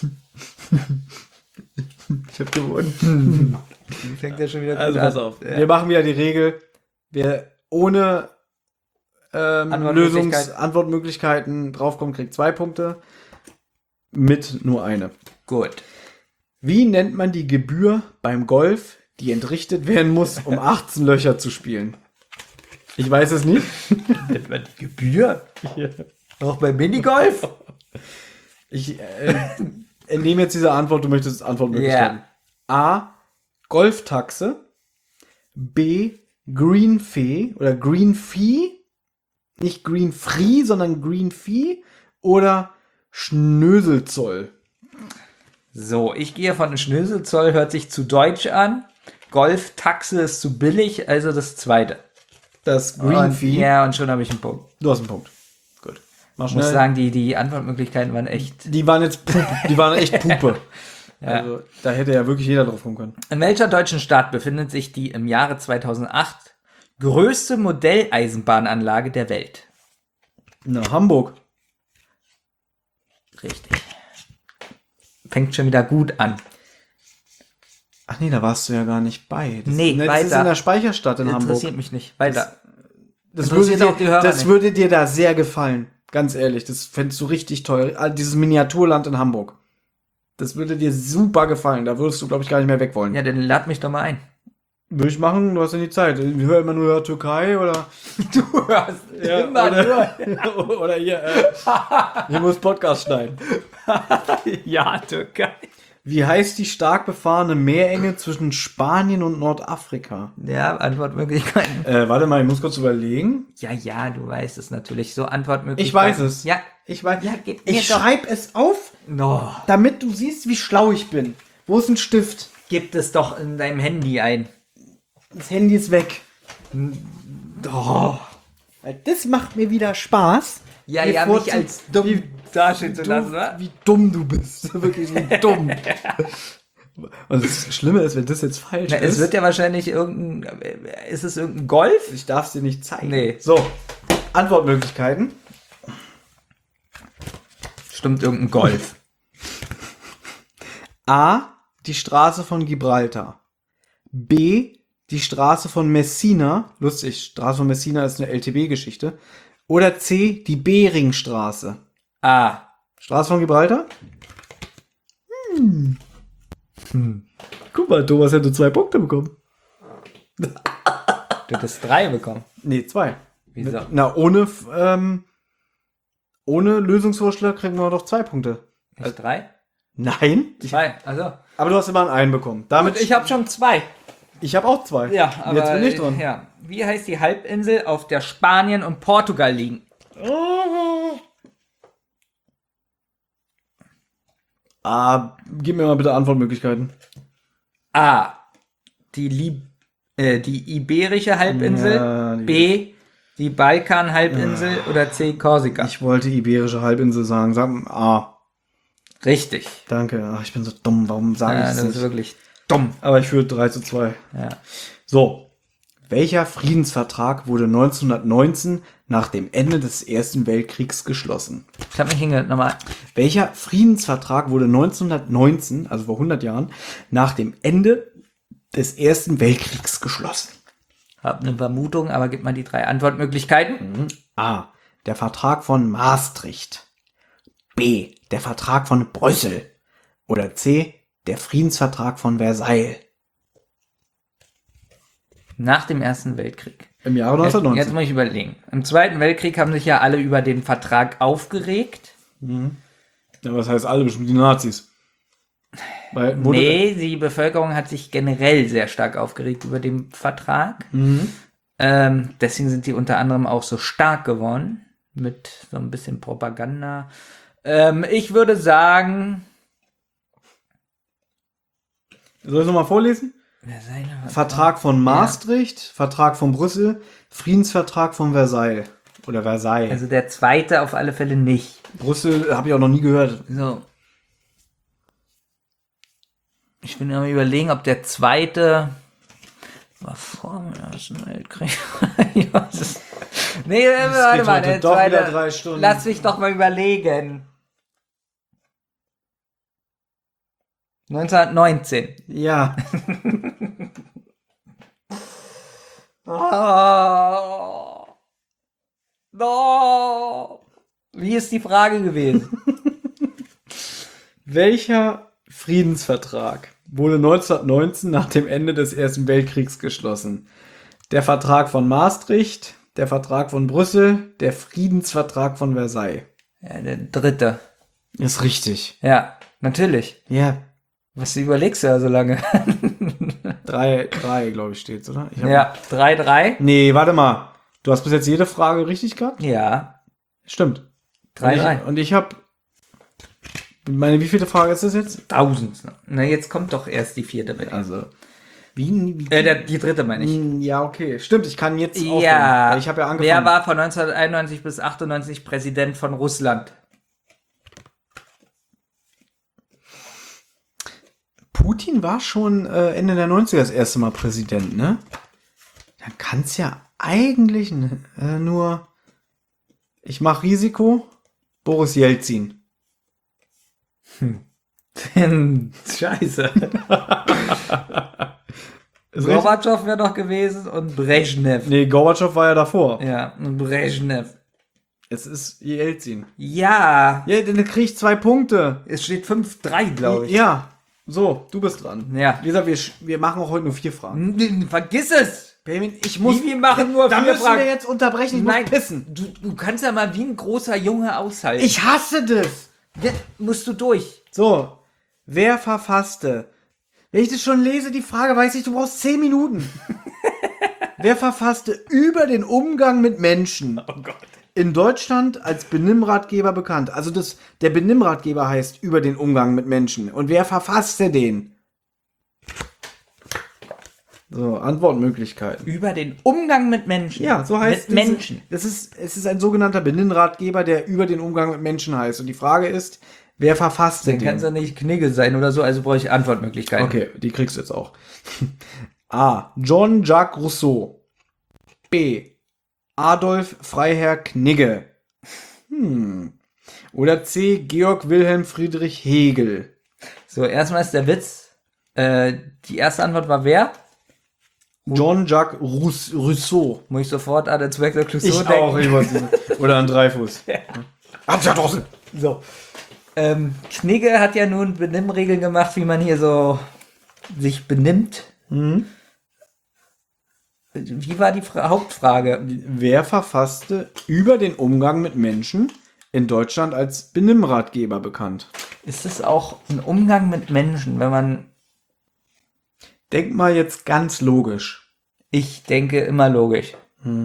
Ich habe gewonnen. Fängt ja schon wieder Also gut pass an. auf. Ja. Wir machen wieder die Regel. Wer ohne Antwortmöglichkeiten draufkommt, kriegt 2 Punkte. Mit nur eine. Gut. Wie nennt man die Gebühr beim Golf, die entrichtet werden muss, um 18 Löcher zu spielen? Ich weiß es nicht. Nennt man die Gebühr? Auch bei Minigolf? Ich entnehme jetzt diese Antwort, du möchtest Antwortmöglichkeiten. A. Golftaxe. B. Green Fee oder Green Fee. Nicht Green Free, sondern Green Fee. Oder Schnöselzoll. So, ich gehe von Schnöselzoll, hört sich zu deutsch an. Golftaxe ist zu billig, also das zweite. Das Green Und, Fee. ja, und schon habe ich einen Punkt. Du hast einen Punkt. Gut. Mach Ich muss schnell. sagen, die Antwortmöglichkeiten waren echt. Die waren jetzt Pupe. Die waren echt Pupe. Ja. Also, da hätte ja wirklich jeder drauf kommen können. In welcher deutschen Stadt befindet sich die im Jahre 2008 größte Modelleisenbahnanlage der Welt? Na, Hamburg. Richtig. Fängt schon wieder gut an. Ach nee, da warst du ja gar nicht bei. Das, Nee, das ist weiter. in der Speicherstadt in Hamburg. Interessiert mich nicht. Weiter. Das interessiert würde auch die dir, Hörer das nicht. würde dir da sehr gefallen. Ganz ehrlich, das fändest du richtig toll. Dieses Miniaturland in Hamburg. Das würde dir super gefallen. Da würdest du, glaube ich, gar nicht mehr weg wollen. Ja, dann lad mich doch mal ein. Würde ich machen, du hast ja die Zeit. Ich höre immer nur ja, Türkei oder. Du hörst Ja, oder hier, hier muss Podcast schneiden. Ja, Türkei. Wie heißt die stark befahrene Meerenge zwischen Spanien und Nordafrika? Ja, Antwortmöglichkeiten. Warte mal, ich muss kurz überlegen. Ja, du weißt es natürlich. So Antwortmöglichkeiten. Ich weiß es. Ja. Ich weiß. Ja, gib mir ich doch. schreibe es auf, No. damit du siehst, wie schlau ich bin. Wo ist ein Stift? Gib es doch in deinem Handy ein. Das Handy ist weg. Oh. Weil das macht mir wieder Spaß. Ja, Mir ja, vorzu- mich als dumm dastehen zu lassen, wa? Wie dumm du bist. Wirklich wie dumm. Und das Schlimme ist, wenn das jetzt falsch Na, ist. es wird ja wahrscheinlich ist es irgendein Golf? Ich darf es dir nicht zeigen. Nee. So, Antwortmöglichkeiten. Stimmt, irgendein Golf. A. Die Straße von Gibraltar. B. Die Straße von Messina. Lustig, Straße von Messina ist eine LTB-Geschichte. Oder C. Die Beringstraße. Ah. Straße von Gibraltar? Guck mal, Thomas hätte 2 Punkte bekommen. Du hättest 3 bekommen. Nee, 2. Wieso? Na, ohne Lösungsvorschlag kriegen wir doch 2 Punkte. Nicht 3? Nein. 2, also. Aber du hast immer einen bekommen. Damit, Ich habe schon 2. ich habe auch 2. Ja, aber Jetzt bin ich dran. Ja. Wie heißt die Halbinsel, auf der Spanien und Portugal liegen? Gib mir mal bitte Antwortmöglichkeiten. A. Die Iberische Halbinsel. Ja, die- B. Die Balkan-Halbinsel. Oder C. Korsika. Ich wollte Iberische Halbinsel sagen. Sag A. Richtig. Danke. Ach, ich bin so dumm. Warum sage ich Ja, das das nicht? ist wirklich dumm. Aber ich führe 3:2. Ja. So. Welcher Friedensvertrag wurde 1919 nach dem Ende des Ersten Weltkriegs geschlossen? Ich habe mich hingehört nochmal. Welcher Friedensvertrag wurde 1919, also vor 100 Jahren, nach dem Ende des Ersten Weltkriegs geschlossen? Hab eine Vermutung, aber gib mal die 3 Antwortmöglichkeiten. A. Der Vertrag von Maastricht. B. Der Vertrag von Brüssel. Oder C. Der Friedensvertrag von Versailles. Nach dem Ersten Weltkrieg. Im Jahre Jetzt 1919. muss ich überlegen. Im Zweiten Weltkrieg haben sich ja alle über den Vertrag aufgeregt. Ja, was heißt alle? Bestimmt die Nazis. Weil, Nee, die Bevölkerung hat sich generell sehr stark aufgeregt über den Vertrag. Deswegen sind die unter anderem auch so stark geworden. Mit so ein bisschen Propaganda. Ich würde sagen, Soll ich es nochmal vorlesen? Vertrag von Maastricht, Vertrag von Brüssel, Friedensvertrag von Versailles. Oder Versailles. Also der zweite auf alle Fälle nicht. Brüssel habe ich auch noch nie gehört. So. Ich bin am Überlegen, ob der zweite war vor dem Ersten Weltkrieg. Ich weiß es. Nee, warte geht mal, heute der doch zweite. wieder 3 Stunden. Lass mich doch mal überlegen. 1919. Ja. Oh. No. Wie ist die Frage gewesen? Welcher Friedensvertrag wurde 1919 nach dem Ende des Ersten Weltkriegs geschlossen? Der Vertrag von Maastricht, der Vertrag von Brüssel, der Friedensvertrag von Versailles. Ja, der dritte. Ist richtig. Ja, natürlich. Ja. Was überlegst du ja so lange? 3, glaube ich, steht's, oder? Ja, 3-3. Nee, warte mal. Du hast bis jetzt jede Frage richtig gehabt? Ja, Stimmt. 3-3. Und ich habe... Meine, wie viele Frage ist das jetzt? 1000. Na, jetzt kommt doch erst die vierte mit. Also... Wie Die dritte meine ich. Ja, okay. Stimmt, ich kann jetzt aufhören, Ja, weil ich habe ja angefangen. wer war von 1991 bis 98 Präsident von Russland? Putin war schon Ende der 90er das erste Mal Präsident, ne? Dann kann es ja eigentlich nur... Ich mache Risiko. Boris Jelzin. Scheiße. Ist Gorbatschow wäre doch gewesen und Brezhnev. Nee, Gorbatschow war ja davor. Ja, und Brezhnev. Es ist Jelzin. Ja, Ja, dann krieg ich 2 Punkte. es steht 5-3, glaube ich. Ja. So, du bist dran. Ja. Wie gesagt, wir machen auch heute nur 4 Fragen. Vergiss es! Benjamin, ich muss... Wir machen nur Da 4 müssen Fragen. wir jetzt unterbrechen, ich Nein, muss pissen. du kannst ja mal wie ein großer Junge aushalten. Ich hasse das. Ja, musst du durch. So, wer verfasste? Wenn ich das schon lese, die Frage, weiß ich, du brauchst 10 Minuten. Wer verfasste über den Umgang mit Menschen? Oh Gott. In Deutschland als Benimmratgeber bekannt. Also der Benimmratgeber heißt über den Umgang mit Menschen. Und wer verfasste den? So, Antwortmöglichkeiten. Über den Umgang mit Menschen. Ja, so heißt mit Menschen. Es ist ein sogenannter Benimmratgeber, der über den Umgang mit Menschen heißt. Und die Frage ist, wer verfasste Dann den? kann es ja nicht Knigge sein oder so, also brauche ich Antwortmöglichkeiten. Okay, die kriegst du jetzt auch. A. Jean-Jacques Rousseau. B. Adolf Freiherr Knigge. Oder C. Georg Wilhelm Friedrich Hegel. So, erstmal ist der Witz. Die erste Antwort war wer? Jean-Jacques Rousseau. Muss ich sofort an den Zweck der Clouseau denken. ich weiß nicht. Oder an Dreifuß. So. Knigge hat ja nun Benimmregeln gemacht, wie man hier so sich benimmt. Wie war die Hauptfrage? Wer verfasste über den Umgang mit Menschen in Deutschland als Benimmratgeber bekannt? Ist es auch ein Umgang mit Menschen, wenn man... Denk mal jetzt ganz logisch. Ich denke immer logisch.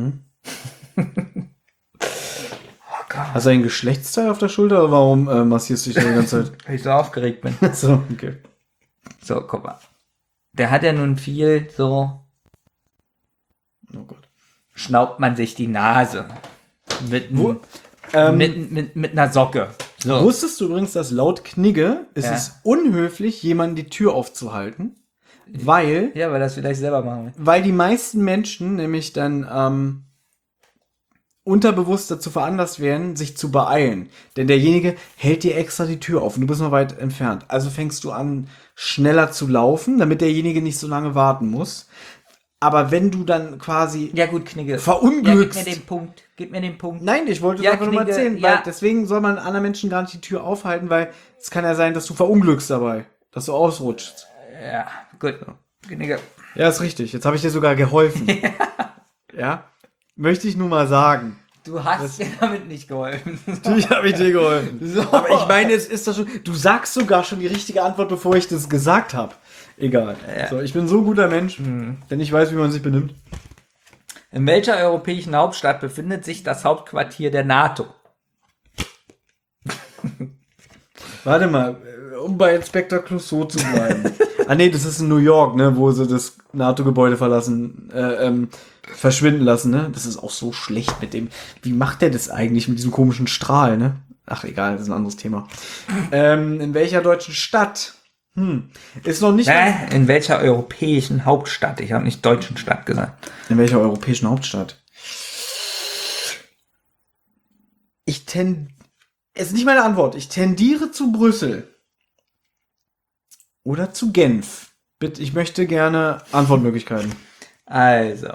Hast du ein Geschlechtsteil auf der Schulter oder warum massierst du dich die ganze Zeit? Weil ich so aufgeregt bin. So, okay. So, guck mal. Der hat ja nun viel so... Oh Gott. Schnaubt man sich die Nase. Mit einer Socke. So. Wusstest du übrigens, dass laut Knigge ist Ja. es unhöflich, jemandem die Tür aufzuhalten? Weil Ja, weil das vielleicht selber machen. die meisten Menschen nämlich dann unterbewusst dazu veranlasst werden, sich zu beeilen. Denn derjenige hält dir extra die Tür auf und du bist noch weit entfernt. Also fängst du an, schneller zu laufen, damit derjenige nicht so lange warten muss. Aber wenn du dann quasi Ja gut, Knigge. verunglückst... Ja, gib mir den Punkt. Nein, ich wollte es Ja, einfach nur mal Knigge, erzählen, ja. weil deswegen soll man anderen Menschen gar nicht die Tür aufhalten, weil es kann ja sein, dass du verunglückst dabei, dass du ausrutschst. Ja, gut. Knigge. Ja, ist richtig. Jetzt habe ich dir sogar geholfen. Ja? Möchte ich nur mal sagen. Du hast mir damit nicht geholfen. Natürlich habe ich dir geholfen. So. Aber ich meine, es ist doch schon. Du sagst sogar schon die richtige Antwort, bevor ich das gesagt habe. Egal. Ja. So, ich bin so ein guter Mensch, denn ich weiß, wie man sich benimmt. In welcher europäischen Hauptstadt befindet sich das Hauptquartier der NATO? Warte mal, um bei Inspektor Clouseau zu bleiben. nee, das ist in New York, ne, wo sie das NATO-Gebäude verschwinden lassen, ne? Das ist auch so schlecht mit dem. Wie macht der das eigentlich mit diesem komischen Strahl, ne? Ach, egal, das ist ein anderes Thema. In welcher deutschen Stadt? Ist noch nicht. In welcher europäischen Hauptstadt? Ich habe nicht deutschen Stadt gesagt. In welcher europäischen Hauptstadt? Ist nicht meine Antwort. Ich tendiere zu Brüssel. Oder zu Genf. Bitte, ich möchte gerne Antwortmöglichkeiten. Also.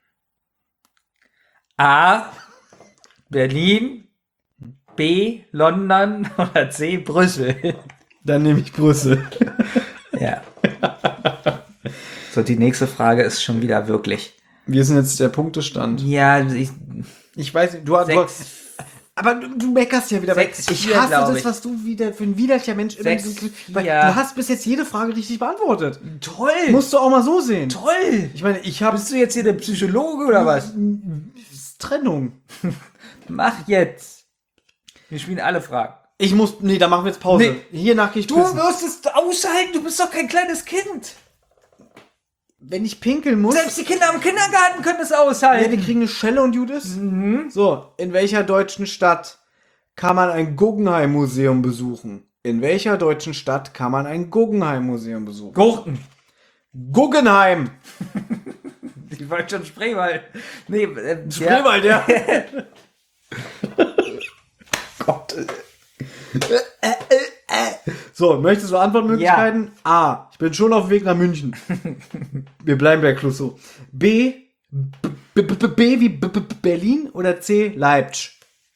A. Berlin. B. London. Oder C. Brüssel. Dann nehme ich Brüssel. Ja. So, die nächste Frage ist schon wieder wirklich. Wir sind jetzt der Punktestand. Ja, Ich weiß nicht, du aber du meckerst ja wieder. 6-4, ich hasse glaub das, ich. was du wieder für ein widerlicher Mensch immer 6-4. weil du hast bis jetzt jede Frage richtig beantwortet. toll. Musst du auch mal so sehen. Toll. Ich meine, ich habe Bist du jetzt hier der Psychologe oder was? Trennung. Mach jetzt. Wir spielen alle Fragen. Da machen wir jetzt Pause. Nee. Hiernach gehe ich Du pissen. wirst es aushalten, du bist doch kein kleines Kind. Wenn ich pinkeln muss. Selbst die Kinder im Kindergarten können es Ja, aushalten. die kriegen eine Schelle und gut ist. So, in welcher deutschen Stadt kann man ein Guggenheim-Museum besuchen? In welcher deutschen Stadt kann man ein Guggenheim-Museum besuchen? Gurken. Guggenheim! Ich wollte schon Spreewald. Nee, Spreewald, ja. Gott. So, möchtest du Antwortmöglichkeiten? Ja. A. Ich bin schon auf dem Weg nach München. Wir bleiben bei Clouseau. B. B wie Berlin oder C. Leipzig?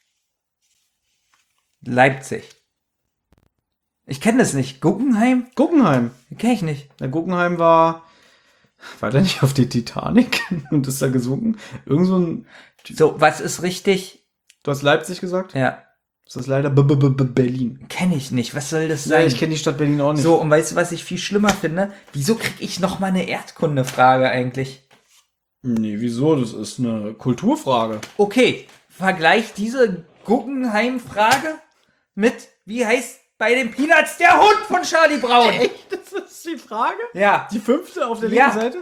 Leipzig. Ich kenne das nicht. Guggenheim? Guggenheim. Kenne ich nicht. Der Guggenheim war der nicht auf die Titanic und ist da gesunken? Irgend so ein. So, was ist richtig? Du hast Leipzig gesagt? Ja. Das ist leider Berlin. Kenne ich nicht. Was soll das Ja, sein? ich kenne die Stadt Berlin auch nicht. So, und weißt du, was ich viel schlimmer finde? Wieso kriege ich noch mal eine Erdkundefrage eigentlich? Nee, wieso? Das ist eine Kulturfrage. Okay, vergleich diese Guggenheim-Frage mit, wie heißt bei den Peanuts der Hund von Charlie Brown? Echt? Das ist die Frage? Ja. Die 5. auf der Ja. linken Seite?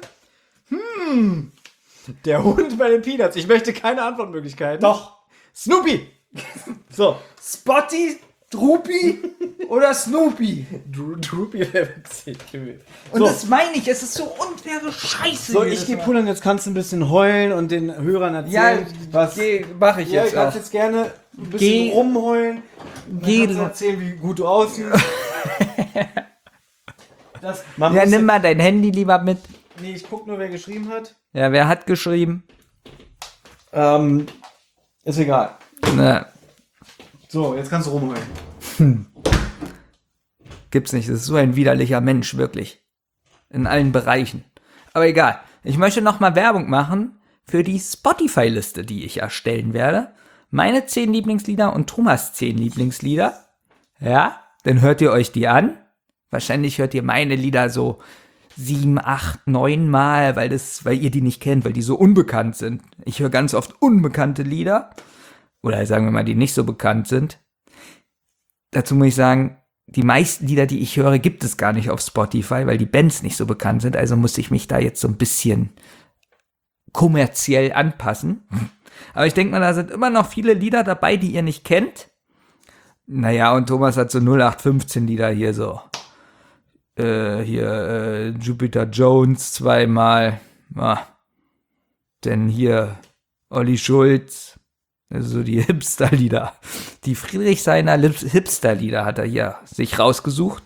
Der Hund bei den Peanuts. Ich möchte keine Antwortmöglichkeiten. Doch. Snoopy. So. Spotty, Droopy oder Snoopy? Droopy wäre witzig gewesen. Und So. das meine ich, es ist so unfaire Scheiße. So, jedes ich gehe Mal. pullern, jetzt kannst du ein bisschen heulen und den Hörern erzählen, was... Mach ich Ja, jetzt du auch. kannst jetzt gerne ein bisschen Geh- rumheulen. Geh- Kannst erzählen, wie gut du aussiehst. Man Ja, muss nimm mal dein Handy lieber mit. Nee, ich guck nur, wer geschrieben hat. Ja, wer hat geschrieben? Ist egal. Na, So, jetzt kannst du rumheulen. gibt's nicht. Das ist so ein widerlicher Mensch, wirklich. In allen Bereichen. Aber egal. Ich möchte noch mal Werbung machen für die Spotify-Liste, die ich erstellen werde. Meine 10 Lieblingslieder und Thomas 10 Lieblingslieder. Ja, dann hört ihr euch die an. Wahrscheinlich hört ihr meine Lieder so 7, 8, 9 Mal, weil ihr die nicht kennt, weil die so unbekannt sind. Ich höre ganz oft unbekannte Lieder. Oder sagen wir mal, die nicht so bekannt sind. Dazu muss ich sagen, die meisten Lieder, die ich höre, gibt es gar nicht auf Spotify, weil die Bands nicht so bekannt sind. Also muss ich mich da jetzt so ein bisschen kommerziell anpassen. Aber ich denke mal, da sind immer noch viele Lieder dabei, die ihr nicht kennt. Naja, und Thomas hat so 0815 Lieder hier so. Jupiter Jones zweimal. Denn hier Olli Schulz. Also die Hipster-Lieder. Die Friedrichshainer Hipster-Lieder hat er hier sich rausgesucht.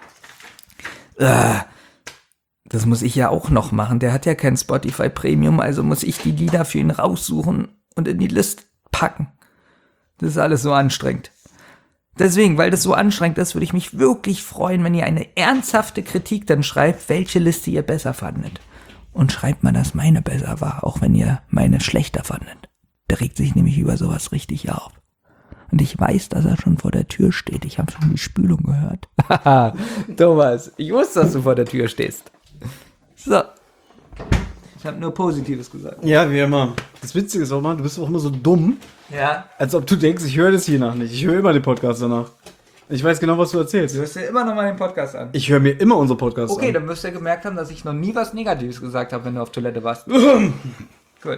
Das muss ich ja auch noch machen. Der hat ja kein Spotify Premium, also muss ich die Lieder für ihn raussuchen und in die Liste packen. Das ist alles so anstrengend. Deswegen, weil das so anstrengend ist, würde ich mich wirklich freuen, wenn ihr eine ernsthafte Kritik dann schreibt, welche Liste ihr besser fandet. Und schreibt mal, dass meine besser war, auch wenn ihr meine schlechter fandet. Der regt sich nämlich über sowas richtig auf. Und ich weiß, dass er schon vor der Tür steht. Ich habe schon die Spülung gehört. Haha, Thomas, ich wusste, dass du vor der Tür stehst. So. Ich habe nur Positives gesagt. Ja, wie immer. Das Witzige ist auch mal, du bist auch immer so dumm, Ja. als ob du denkst, ich höre das hiernach nicht. Ich höre immer den Podcast danach. Ich weiß genau, was du erzählst. Du hörst dir immer noch mal den Podcast an. Ich höre mir immer unsere Podcasts Okay, an. dann wirst du ja gemerkt haben, dass ich noch nie was Negatives gesagt habe, wenn du auf Toilette warst. Gut.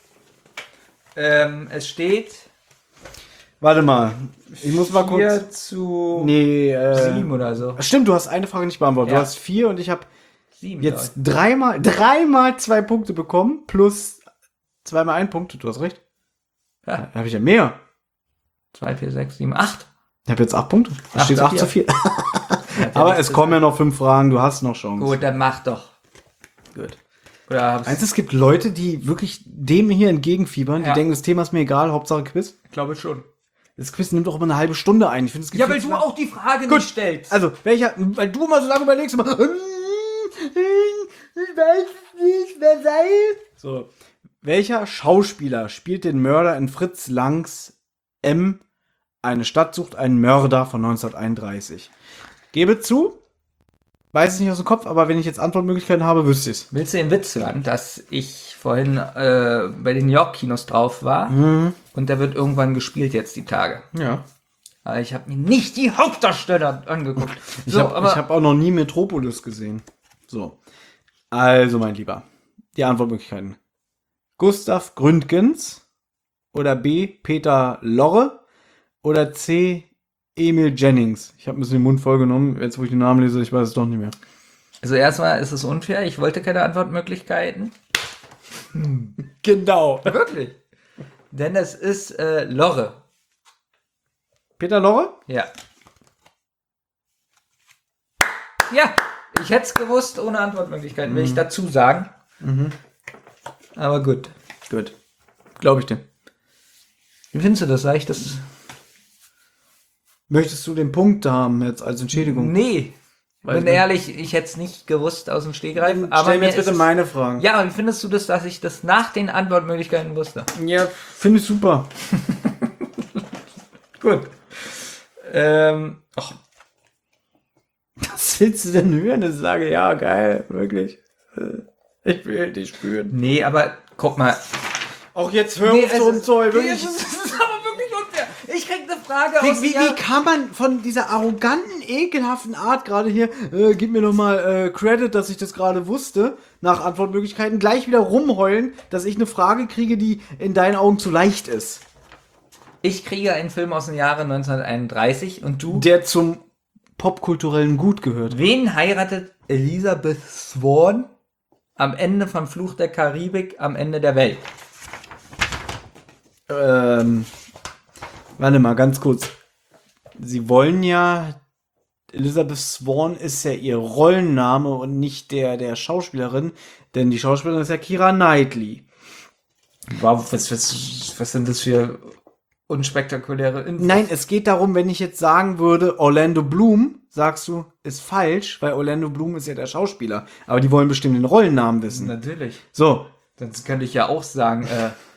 Es steht Warte mal. Ich muss mal kurz... 4 zu Nee, 7 oder so. Stimmt, du hast eine Frage nicht beantwortet. Ja. Du hast 4 und ich habe 7. jetzt dreimal 2 Punkte bekommen, plus 2 mal 1 Punkt. Du hast recht. Ja. Da habe ich ja mehr. 2, 4, 6, 7, 8. Ich habe jetzt 8 Punkte. Da 8 steht zu 8 zu 4. Ja, Aber es kommen ja noch 5 Fragen. Du hast noch Chance. Gut, dann mach doch. Gut. Oder hab's, Meinst du, es gibt Leute, die wirklich dem hier entgegenfiebern? Die Ja. denken, das Thema ist mir egal, Hauptsache Quiz? ich glaube schon. Das Quiz nimmt auch immer eine halbe Stunde ein. Ich finde, es gibt Ja, viel weil zu du lang. auch die Frage Gut. nicht stellst. Also, weil du mal so lange überlegst, immer, ich weiß nicht, wer sei. So. Welcher Schauspieler spielt den Mörder in Fritz Langs M. Eine Stadt sucht einen Mörder von 1931? Gebe zu, weiß es nicht aus dem Kopf, aber wenn ich jetzt Antwortmöglichkeiten habe, wüsste ich es. Willst du den Witz hören, dass ich vorhin bei den York-Kinos drauf war und der wird irgendwann gespielt jetzt die Tage. Ja. Aber ich habe mir nicht die Hauptdarsteller angeguckt. Ich hab auch noch nie Metropolis gesehen. So. Also, mein Lieber. Die Antwortmöglichkeiten. Gustav Gründgens oder B. Peter Lorre oder C. Emil Jennings. Ich habe ein bisschen den Mund vollgenommen. Jetzt, wo ich den Namen lese, ich weiß es doch nicht mehr. Also erstmal ist es unfair, ich wollte keine Antwortmöglichkeiten. Genau. Wirklich. Denn es ist Lorre. Peter Lorre? Ja. Ja, ich hätte es gewusst ohne Antwortmöglichkeiten, will ich dazu sagen. Aber gut. Gut. Glaube ich dir. Wie findest du das? Sag ich das? Möchtest du den Punkt haben jetzt als Entschädigung? Nee. Weiß Bin nicht. ehrlich, ich hätte es nicht gewusst aus dem Stegreif. Aber Stell mir jetzt mir ist bitte es- meine Fragen. Ja, aber wie findest du das, dass ich das nach den Antwortmöglichkeiten wusste? Ja, finde ich super. Gut. Ach, Was willst du denn hören? Ich sage, ja, geil, wirklich. Ich will dich spüren. nee, aber guck mal. Auch jetzt hör Nee, auf so ein Zeug, nee, wirklich. das ist aber wirklich unfair. Ich krieg eine Frage aus Wie kann man von dieser arroganten, ekelhaften Art gerade hier, gib mir noch mal Credit, dass ich das gerade wusste, nach Antwortmöglichkeiten, gleich wieder rumheulen, dass ich eine Frage kriege, die in deinen Augen zu leicht ist. Ich kriege einen Film aus dem Jahre 1931 und du? Der zum popkulturellen Gut gehört. Wen heiratet Elizabeth Swann am Ende von Fluch der Karibik, am Ende der Welt? Warte mal, ganz kurz. Sie wollen ja, Elizabeth Swann ist ja ihr Rollenname und nicht der Schauspielerin, denn die Schauspielerin ist ja Keira Knightley. Wow, was sind das für unspektakuläre Infos? Nein, es geht darum, wenn ich jetzt sagen würde, Orlando Bloom, sagst du, ist falsch, weil Orlando Bloom ist ja der Schauspieler. Aber die wollen bestimmt den Rollennamen wissen. Natürlich. So, Sonst könnte ich ja auch sagen,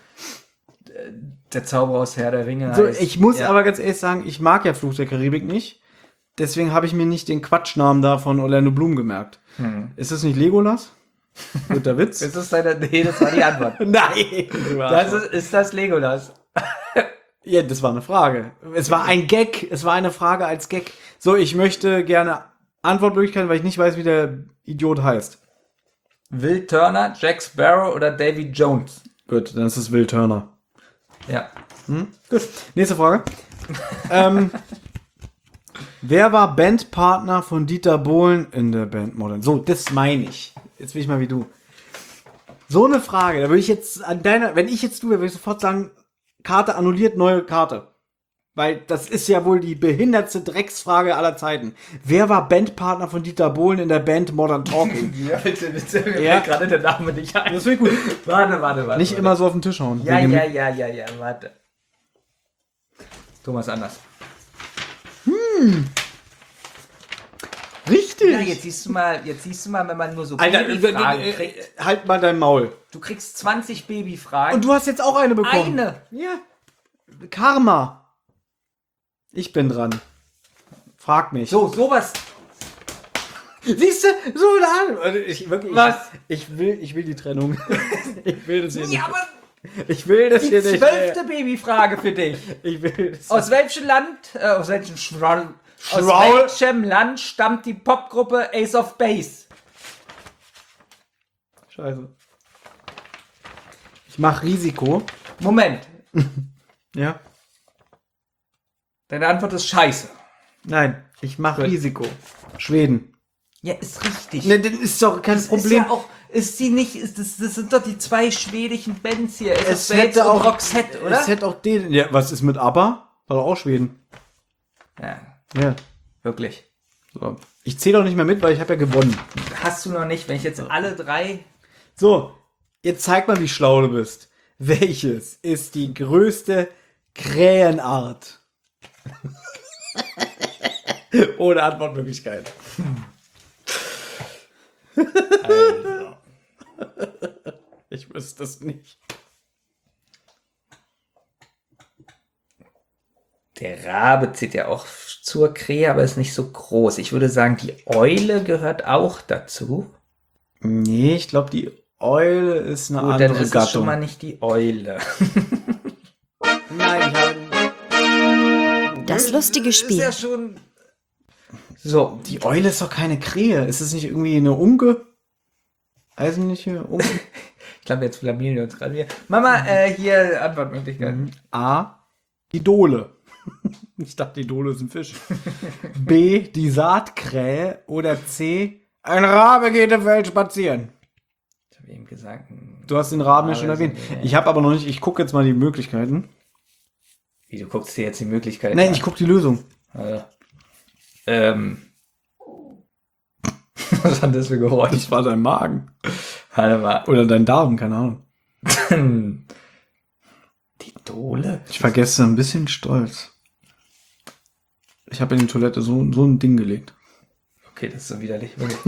der Zauberer aus Herr der Ringe so heißt. ich muss Ja. aber ganz ehrlich sagen, ich mag ja Fluch der Karibik nicht. Deswegen habe ich mir nicht den Quatschnamen da von Orlando Bloom gemerkt. Ist das nicht Legolas? Guter Witz? Ist das deine, nee, das war die Antwort. Nein! Das ist das Legolas. Ja, das war eine Frage. Es war ein Gag. Es war eine Frage als Gag. So, ich möchte gerne Antwortmöglichkeiten, weil ich nicht weiß, wie der Idiot heißt. Will Turner, Jack Sparrow oder Davy Jones? Gut, dann ist es Will Turner. Ja. Gut, nächste Frage. Wer war Bandpartner von Dieter Bohlen in der Band Modern? So, das meine ich. Jetzt will ich mal wie du. So eine Frage, da würde ich jetzt an deiner, wenn ich jetzt du wäre, würde ich sofort sagen, Karte annulliert, neue Karte. Weil das ist ja wohl die behindertste Drecksfrage aller Zeiten. Wer war Bandpartner von Dieter Bohlen in der Band Modern Talking? Ja, bitte, mir Ja. fällt gerade der Name nicht ein. Das finde ich gut. Warte. Nicht immer so auf den Tisch hauen. Ja, Wegen- ja, warte. Thomas Anders. Richtig. Ja, jetzt siehst du mal, wenn man nur so Alter, Babyfragen kriegt. halt mal dein Maul. Du kriegst 20 Babyfragen. Und du hast jetzt auch eine bekommen. eine. Ja. Karma. Ich bin dran. Frag mich. So, sowas. Siehst du? So eine Ahnung. Ich, wirklich, Was? Ich will die Trennung. Ich will das hier Ja, nicht. aber Ich will das die hier nicht. 12. Babyfrage für dich. Ich will das. Aus welchem Land, aus welchem Aus welchem Land stammt die Popgruppe Ace of Base? Scheiße. Ich mach Risiko. Moment. Ja. Deine Antwort ist scheiße. Nein, ich mach Risiko. Schweden. Ja, ist richtig. Ne, das ist doch kein das Problem. ist ja auch, ist sie nicht, das sind doch die zwei schwedischen Bands hier. Es Base hätte und auch Roxette, oder? Es hätte auch den. Ja, was ist mit ABBA? War doch auch Schweden. Ja, Ja. wirklich. So. Ich zähle auch nicht mehr mit, weil ich habe ja gewonnen. Hast du noch nicht, wenn ich jetzt alle drei... So, jetzt zeig mal, wie schlau du bist. Welches ist die größte Krähenart? Ohne Antwortmöglichkeit. Also. Ich wüsste es nicht. Der Rabe zählt ja auch zur Krähe, aber ist nicht so groß. Ich würde sagen, die Eule gehört auch dazu. Nee, ich glaube, die Eule ist eine Gut, andere dann ist es Gattung. schon mal nicht die Eule. Nein, ich habe... Das lustige Ist ja Spiel. schon... So, Die Eule ist doch keine Krähe. Ist es nicht irgendwie eine Unke? Eisenliche Unke? ich glaube, jetzt blamieren wir uns gerade wieder. Mama, hier Antwortmöglichkeiten. A. Die Dole. Ich dachte, die Dole ist ein Fisch. B. Die Saatkrähe. Oder C. Ein Rabe geht im Feld spazieren. Ich habe eben gesagt... Du hast den Raben ja schon Rabe erwähnt. ist ein- Ich habe aber noch nicht... Ich gucke jetzt mal die Möglichkeiten. Wie, du guckst dir jetzt die Möglichkeiten Nein, an? ich gucke die Lösung. Was war das für Geräusch? Das war dein Magen. Warte mal. Oder dein Darm, keine Ahnung. Die Dole? Ich war gestern ein bisschen stolz. Ich habe in die Toilette so ein Ding gelegt. Okay, das ist so widerlich. Wirklich.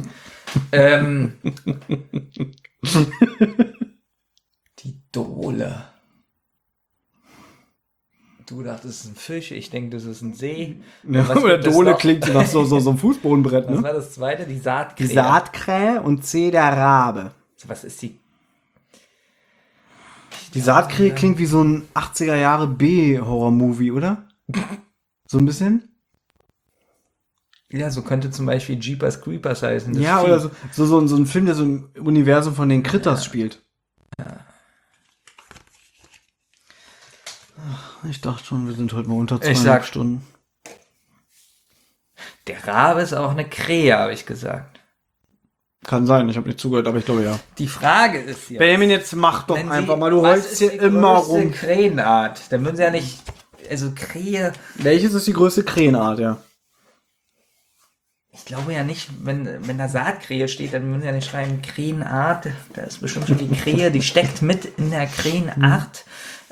Die Dole. Du dachtest, es ist ein Fisch, ich denke, das ist ein See. Ja, Was oder wird das Dole noch? klingt nach so einem Fußbodenbrett, Was ne? war das zweite? Die Saatkrähe. Die Saatkrähe und C. der Rabe. Was ist die? Die Saatkrähe klingt wie so ein 80er Jahre B-Horror-Movie, oder? So ein bisschen? Ja, so könnte zum Beispiel Jeepers Creepers heißen. das Ja, Vieh. oder so ein Film, der so im Universum von den Critters spielt. Ach, ich dachte schon, wir sind heute mal unter 2 sag- Stunden. Der Rabe ist auch eine Krähe, habe ich gesagt. Kann sein, ich habe nicht zugehört, aber ich glaube ja. Die Frage ist hier. Benjamin, jetzt mach doch wenn einfach Sie- mal, du was heulst ist hier die immer größte rum. Krähenart. Dann würden sie ja nicht. Also Krähe. Welches ist die größte Krähenart, ja? Ich glaube ja nicht, wenn da Saatkrähe steht, dann würden sie ja nicht schreiben Krähenart. Da ist bestimmt schon die Krähe, die steckt mit in der Krähenart.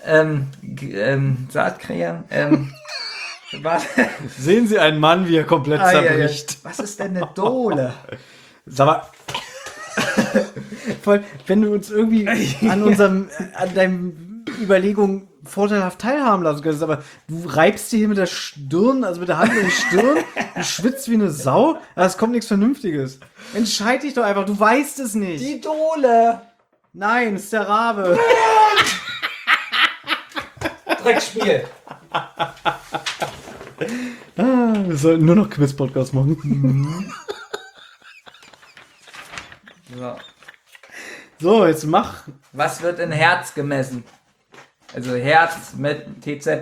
Saatkrähe. Warte. Sehen Sie einen Mann, wie er komplett zerbricht. Was ist denn eine Dole? Sag mal. Voll, wenn du uns irgendwie an deinen Überlegungen vorteilhaft teilhaben lassen könntest, aber du reibst dir hier mit der Stirn, also mit der Hand in die Stirn, du schwitzt wie eine Sau, aber es kommt nichts Vernünftiges. Entscheid dich doch einfach, du weißt es nicht. Die Dole. Nein, es ist der Rabe. Dreckspiel. Wir sollten nur noch Quiz-Podcast machen. So. So, jetzt mach. Was wird in Herz gemessen? Also Herz mit TZ.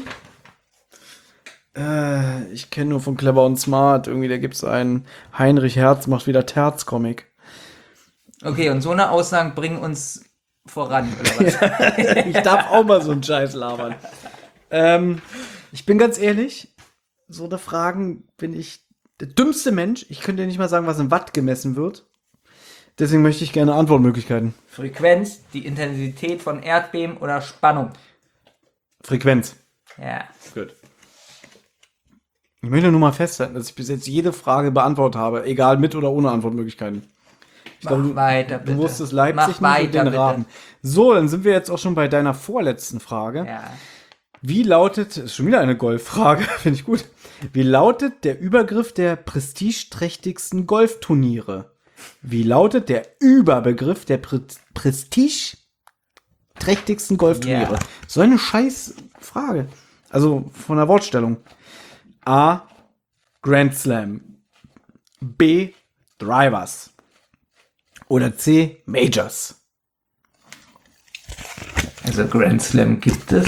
Ich kenne nur von Clever und Smart. Irgendwie, da gibt es einen Heinrich Herz, macht wieder Terz-Comic. Okay, und so eine Aussagen bringen uns voran, oder was? Ich darf auch mal so einen Scheiß labern. Ich bin ganz ehrlich, so eine Fragen bin ich der dümmste Mensch. Ich könnte dir nicht mal sagen, was in Watt gemessen wird. Deswegen möchte ich gerne Antwortmöglichkeiten. Frequenz, die Intensität von Erdbeben oder Spannung. Frequenz. Ja. Gut. Ich möchte nur mal festhalten, dass ich bis jetzt jede Frage beantwortet habe, egal mit oder ohne Antwortmöglichkeiten. Ich glaube, Weiter, bitte. du wusstest Leipzig Mach nicht und den weiter, Raben. So, dann sind wir jetzt auch schon bei deiner vorletzten Frage. Ja. Wie lautet, ist schon wieder eine Golffrage, finde ich gut. Wie lautet der Übergriff der prestigeträchtigsten Golfturniere? Wie lautet der Überbegriff der prestigeträchtigsten Golfturniere? Ja. So eine scheiß Frage. Also von der Wortstellung. A. Grand Slam. B. Drivers. Oder C. Majors. Also Grand Slam gibt es.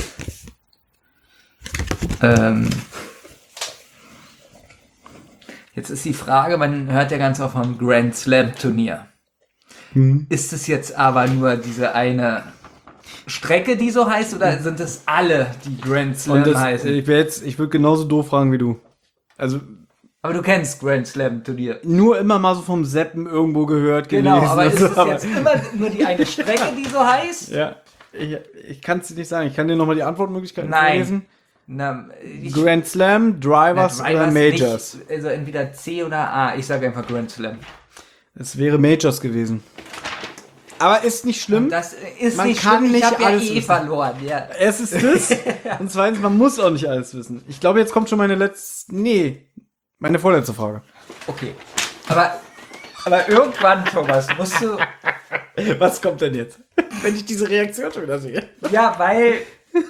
Jetzt ist die Frage, man hört ja ganz oft vom Grand Slam Turnier. Ist es jetzt aber nur diese eine Strecke, die so heißt, oder sind es alle, die Grand Slam heißen? Ich würde genauso doof fragen wie du. Also Aber du kennst Grand Slam Turnier. nur immer mal so vom Seppen irgendwo gehört, Genau, gelesen. aber ist es aber- jetzt immer nur die eine Strecke, die so heißt? Ja, ich kann es dir nicht sagen. Ich kann dir nochmal die Antwortmöglichkeiten Nein. vorlesen. Na, Grand Slam, Drivers oder Majors. Nicht, also entweder C oder A. Ich sage einfach Grand Slam. Es wäre Majors gewesen. Aber ist nicht schlimm. Das ist Man nicht kann schlimm, nicht ich habe ja alles eh wissen. verloren. Ja. Es ist das. Und zweitens, man muss auch nicht alles wissen. Ich glaube, jetzt kommt schon meine vorletzte Frage. Okay. Aber irgendwann, Thomas, musst du... Was kommt denn jetzt? Wenn ich diese Reaktion schon wieder sehe. Ja, weil...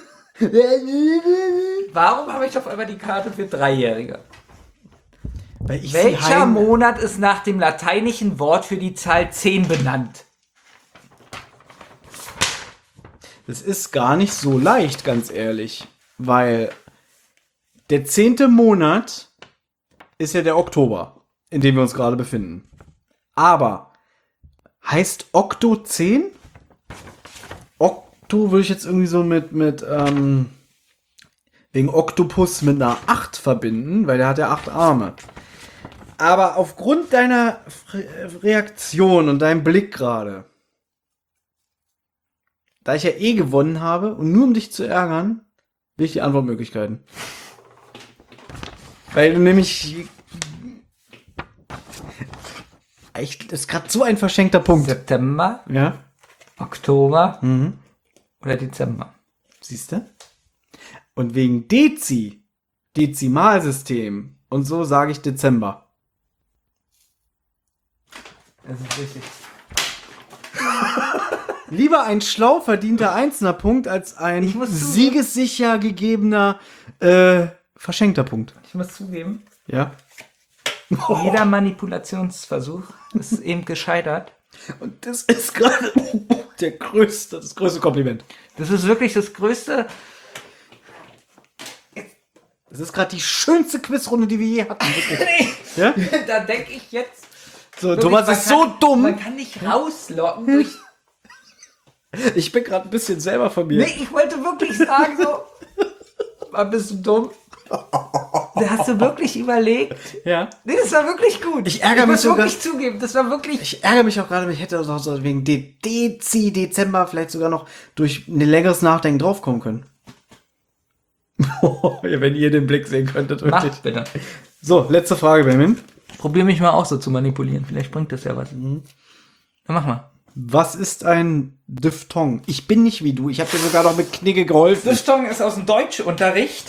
Warum habe ich auf einmal die Karte für Dreijährige? Weil ich Welcher Monat ist nach dem lateinischen Wort für die Zahl 10 benannt? Das ist gar nicht so leicht, ganz ehrlich. Weil der 10. Monat ist ja der Oktober, in dem wir uns gerade befinden. Aber heißt Okto 10? Okto würde ich jetzt irgendwie so mit wegen Oktopus mit einer 8 verbinden, weil der hat ja 8 Arme. Aber aufgrund deiner Reaktion und deinem Blick gerade, da ich ja eh gewonnen habe und nur um dich zu ärgern, will ich die Antwortmöglichkeiten. Weil du nämlich... Das ist gerade so ein verschenkter Punkt. September, Ja, Oktober oder Dezember? siehst du? Und wegen Dezimalsystem und so sage ich Dezember. Das ist richtig. Lieber ein schlau verdienter einzelner Punkt als ein Ich muss zugeben- siegessicher gegebener verschenkter Punkt. Ich muss zugeben, Ja. jeder Manipulationsversuch ist eben gescheitert. Und das ist gerade das größte Kompliment. Das ist wirklich das Größte. Das ist gerade die schönste Quizrunde, die wir je hatten. Wirklich. Ja? Da denke ich jetzt. So, wirklich, Thomas man ist so kann- dumm. Man kann nicht rauslocken durch. Ich bin gerade ein bisschen selber von mir. Nee, ich wollte wirklich sagen, so. Mann, bist du dumm? Da hast du wirklich überlegt. Ja. Nee, das war wirklich gut. Ich ärgere mich muss sogar- wirklich zugeben, das war wirklich. Ich ärgere mich auch gerade, ich hätte auch so wegen Dezember vielleicht sogar noch durch ein längeres Nachdenken draufkommen können. Ja, wenn ihr den Blick sehen könntet. Wirklich. Macht bitte. So, letzte Frage, Benjamin. Probier mich mal auch so zu manipulieren. Vielleicht bringt das ja was. Dann mach mal. Was ist ein Diphthong? Ich bin nicht wie du. Ich habe dir sogar noch mit Knigge geholfen. Diphthong ist aus dem Deutschunterricht.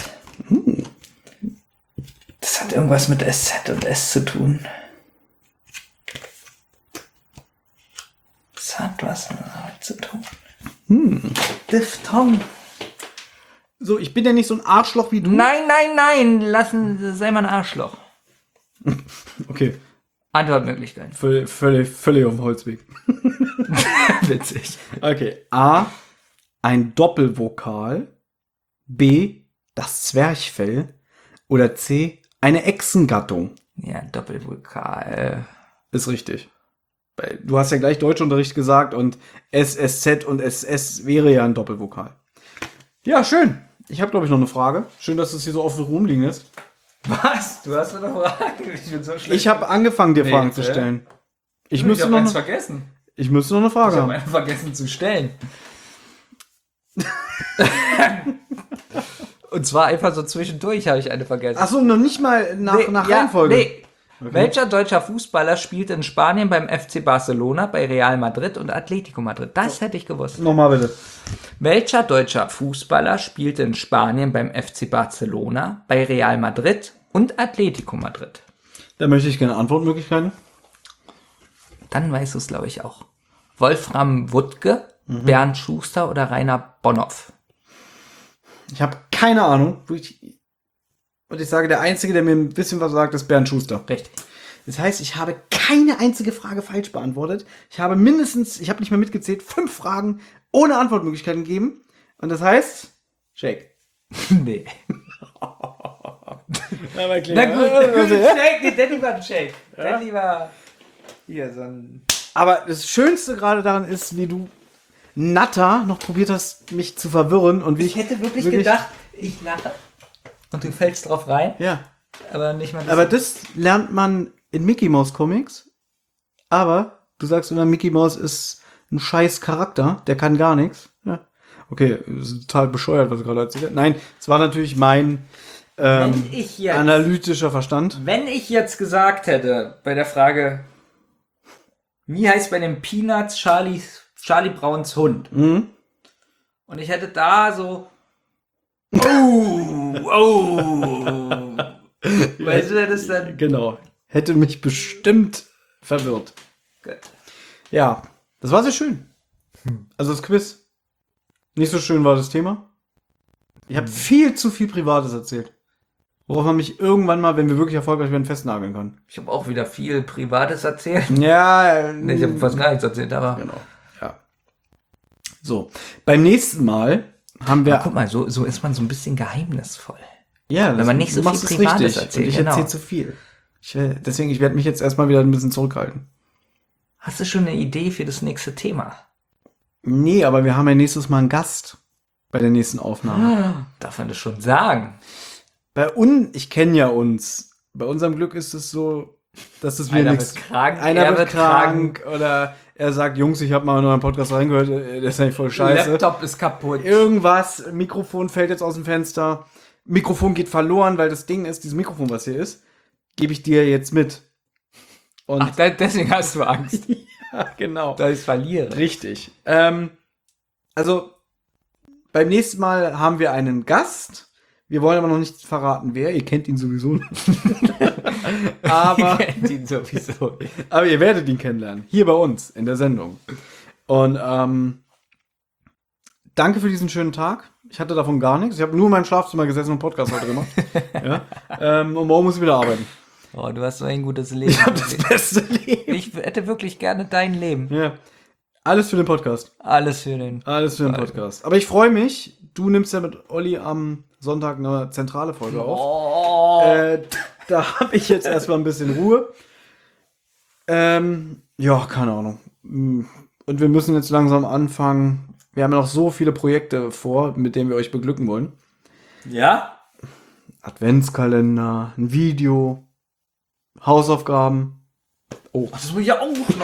Das hat irgendwas mit SZ und S zu tun. Das hat was mit Arbeit zu tun. Diphthong. So, ich bin ja nicht so ein Arschloch wie du. Nein, nein, nein. Sei mal ein Arschloch. Okay, Antwortmöglichkeiten. völlig auf dem Holzweg. Witzig. Okay, A, ein Doppelvokal. B, das Zwerchfell. Oder C, eine Echsengattung. Ja, Doppelvokal. Ist richtig. Weil du hast ja gleich Deutschunterricht gesagt und SSZ und SS wäre ja ein Doppelvokal. Ja, schön. Ich habe, glaube ich, noch eine Frage. Schön, dass es hier so offen rumliegen ist. Was? Du hast eine Frage? Ich bin so schlecht. Ich habe angefangen, dir Fragen zu Bitte? stellen. Ich hab müsste noch eins eine, vergessen. ich müsste noch eine Frage Ich habe haben. einen vergessen zu stellen. Und zwar einfach so zwischendurch habe ich eine vergessen. Achso, noch nicht mal nach Reihenfolge. Nee. Welcher deutscher Fußballer spielt in Spanien beim FC Barcelona, bei Real Madrid und Atletico Madrid? Das hätte ich gewusst. Nochmal bitte. Welcher deutscher Fußballer spielt in Spanien beim FC Barcelona, bei Real Madrid und Atletico Madrid? Da möchte ich gerne Antwortmöglichkeiten. Dann weißt du es, glaube ich, auch. Wolfram Wuttke, Bernd Schuster oder Rainer Bonhoff? Ich habe keine Ahnung. Und ich sage, der Einzige, der mir ein bisschen was sagt, ist Bernd Schuster. Richtig. Das heißt, ich habe keine einzige Frage falsch beantwortet. Ich habe mindestens, ich habe nicht mehr mitgezählt, 5 Fragen ohne Antwortmöglichkeiten gegeben. Und das heißt, Shake. Nee. Aber klar. Na gut, Shake, nee, Danny war ein Shake. Danny war hier so ein... Aber das Schönste gerade daran ist, wie du natter noch probiert hast, mich zu verwirren. Und wie Ich hätte wirklich gedacht, ich lache und du fällst drauf rein, Ja. aber nicht mal das. Aber das lernt man in Mickey Mouse Comics. Aber du sagst immer, Mickey Mouse ist ein scheiß Charakter, der kann gar nichts. Ja. Okay, das ist total bescheuert, was ich gerade erzählt habe. Nein, es war natürlich mein Wenn ich jetzt- analytischer Verstand. Wenn ich jetzt gesagt hätte, bei der Frage, wie heißt bei den Peanuts Charlie Browns Hund? Mhm. Und ich hätte da so, weißt du, das dann, Genau. Hätte mich bestimmt verwirrt. gut. Ja, das war sehr schön. Also das Quiz. Nicht so schön war das Thema. Ich habe viel zu viel Privates erzählt. Worauf man mich irgendwann mal, wenn wir wirklich erfolgreich werden, festnageln kann. Ich habe auch wieder viel Privates erzählt. Ja, Nee, ich habe fast gar nichts erzählt, aber genau. Ja. So, beim nächsten Mal haben wir... guck mal, so ist man so ein bisschen geheimnisvoll. ja, wenn man nicht so du machst viel es Privates richtig. erzählt, Und ich genau. erzähle zu viel. Deswegen, ich werde mich jetzt erstmal wieder ein bisschen zurückhalten. Hast du schon eine Idee für das nächste Thema? Nee, aber wir haben ja nächstes Mal einen Gast bei der nächsten Aufnahme. Darf man das schon sagen? Ich kenne ja uns. Bei unserem Glück ist es so, dass es mir Einer nichts... wird krank, Einer er wird krank oder er sagt, Jungs, ich habe mal in euren Podcast reingehört, das ist eigentlich voll scheiße. Laptop ist kaputt. Irgendwas, Mikrofon fällt jetzt aus dem Fenster, Mikrofon geht verloren, weil das Ding ist, dieses Mikrofon, was hier ist, gebe ich dir jetzt mit. Und Ach, deswegen hast du Angst, ja, genau. dass ich verliere. Richtig. Also, beim nächsten Mal haben wir einen Gast. Wir wollen aber noch nicht verraten, wer. Ihr kennt ihn sowieso nicht. aber, Kennt ihn sowieso. aber ihr werdet ihn kennenlernen. Hier bei uns in der Sendung. Und danke für diesen schönen Tag. Ich hatte davon gar nichts. Ich habe nur in meinem Schlafzimmer gesessen und einen Podcast heute gemacht. Ja? Und morgen muss ich wieder arbeiten. Oh, du hast so ein gutes Leben. Ich habe das beste Leben. Ich hätte wirklich gerne dein Leben. Ja. Alles für den Podcast. Alles für den. Alles für den Podcast. Aber ich freue mich. Du nimmst ja mit Olli am Sonntag eine zentrale Folge auf. Oh. Da habe ich jetzt erstmal ein bisschen Ruhe. Ja, keine Ahnung. Und wir müssen jetzt langsam anfangen. Wir haben ja noch so viele Projekte vor, mit denen wir euch beglücken wollen. Ja? Adventskalender, ein Video, Hausaufgaben. Oh. Das muss ich ja auch noch.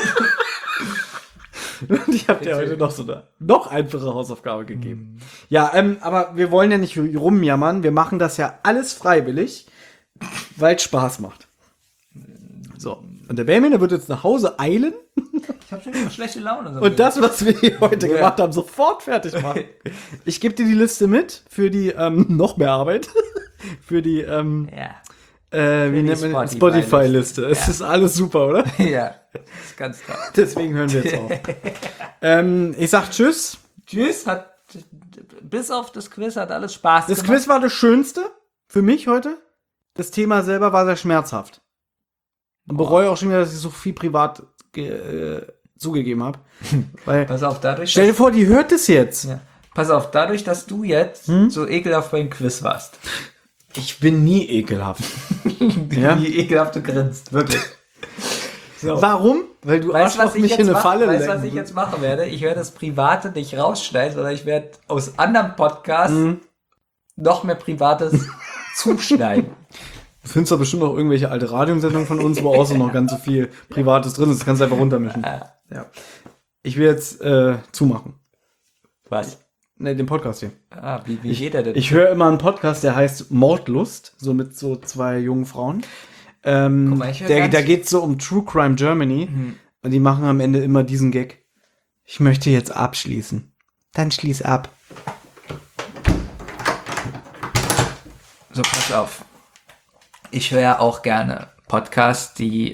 Und ich habe dir heute noch so eine noch einfache Hausaufgabe gegeben. Ja, aber wir wollen ja nicht rumjammern. Wir machen das ja alles freiwillig, weil es Spaß macht. So. Und der Benjamin, der wird jetzt nach Hause eilen Ich habe schon wieder schlechte Laune. und das, was wir hier heute gemacht haben, sofort fertig machen. Ich gebe dir die Liste mit für die noch mehr Arbeit. Für die Ja. wie nennt man Spotify-Liste. Spotify-Liste. Es ist alles super, oder? Ja. Das ist ganz toll. Deswegen hören wir jetzt auf. Ich sag Tschüss. Tschüss. Bis auf das Quiz hat alles Spaß Das gemacht. Quiz war das Schönste für mich heute. Das Thema selber war sehr schmerzhaft. Und bereue auch schon wieder, dass ich so viel privat zugegeben habe. Weil, Pass auf, stell dir vor, die hört es jetzt. Ja. Pass auf, dadurch, dass du jetzt so ekelhaft beim Quiz warst. Ich bin nie ekelhaft. Ja? Wie ekelhaft du grinst, wirklich. So. Warum? Weil du Weißt du, was Arschloch ich mich jetzt in eine mache? Falle Weißt du, was lenkst. ich jetzt machen werde? Ich werde das Private nicht rausschneiden, sondern ich werde aus anderen Podcasts noch mehr Privates zuschneiden. Du findest doch bestimmt auch irgendwelche alte Radiosendungen von uns, wo auch so noch ganz so viel Privates drin ist. Das kannst du einfach runtermischen. Ja. Ich will jetzt zumachen. Was? Ne, den Podcast hier. Ah, wie geht der denn? Ich höre immer einen Podcast, der heißt Mordlust, so mit so 2 jungen Frauen. mal, ich höre Da ganz- geht es so um True Crime Germany und die machen am Ende immer diesen Gag. Ich möchte jetzt abschließen. Dann schließ ab. So, pass auf. Ich höre ja auch gerne Podcasts, die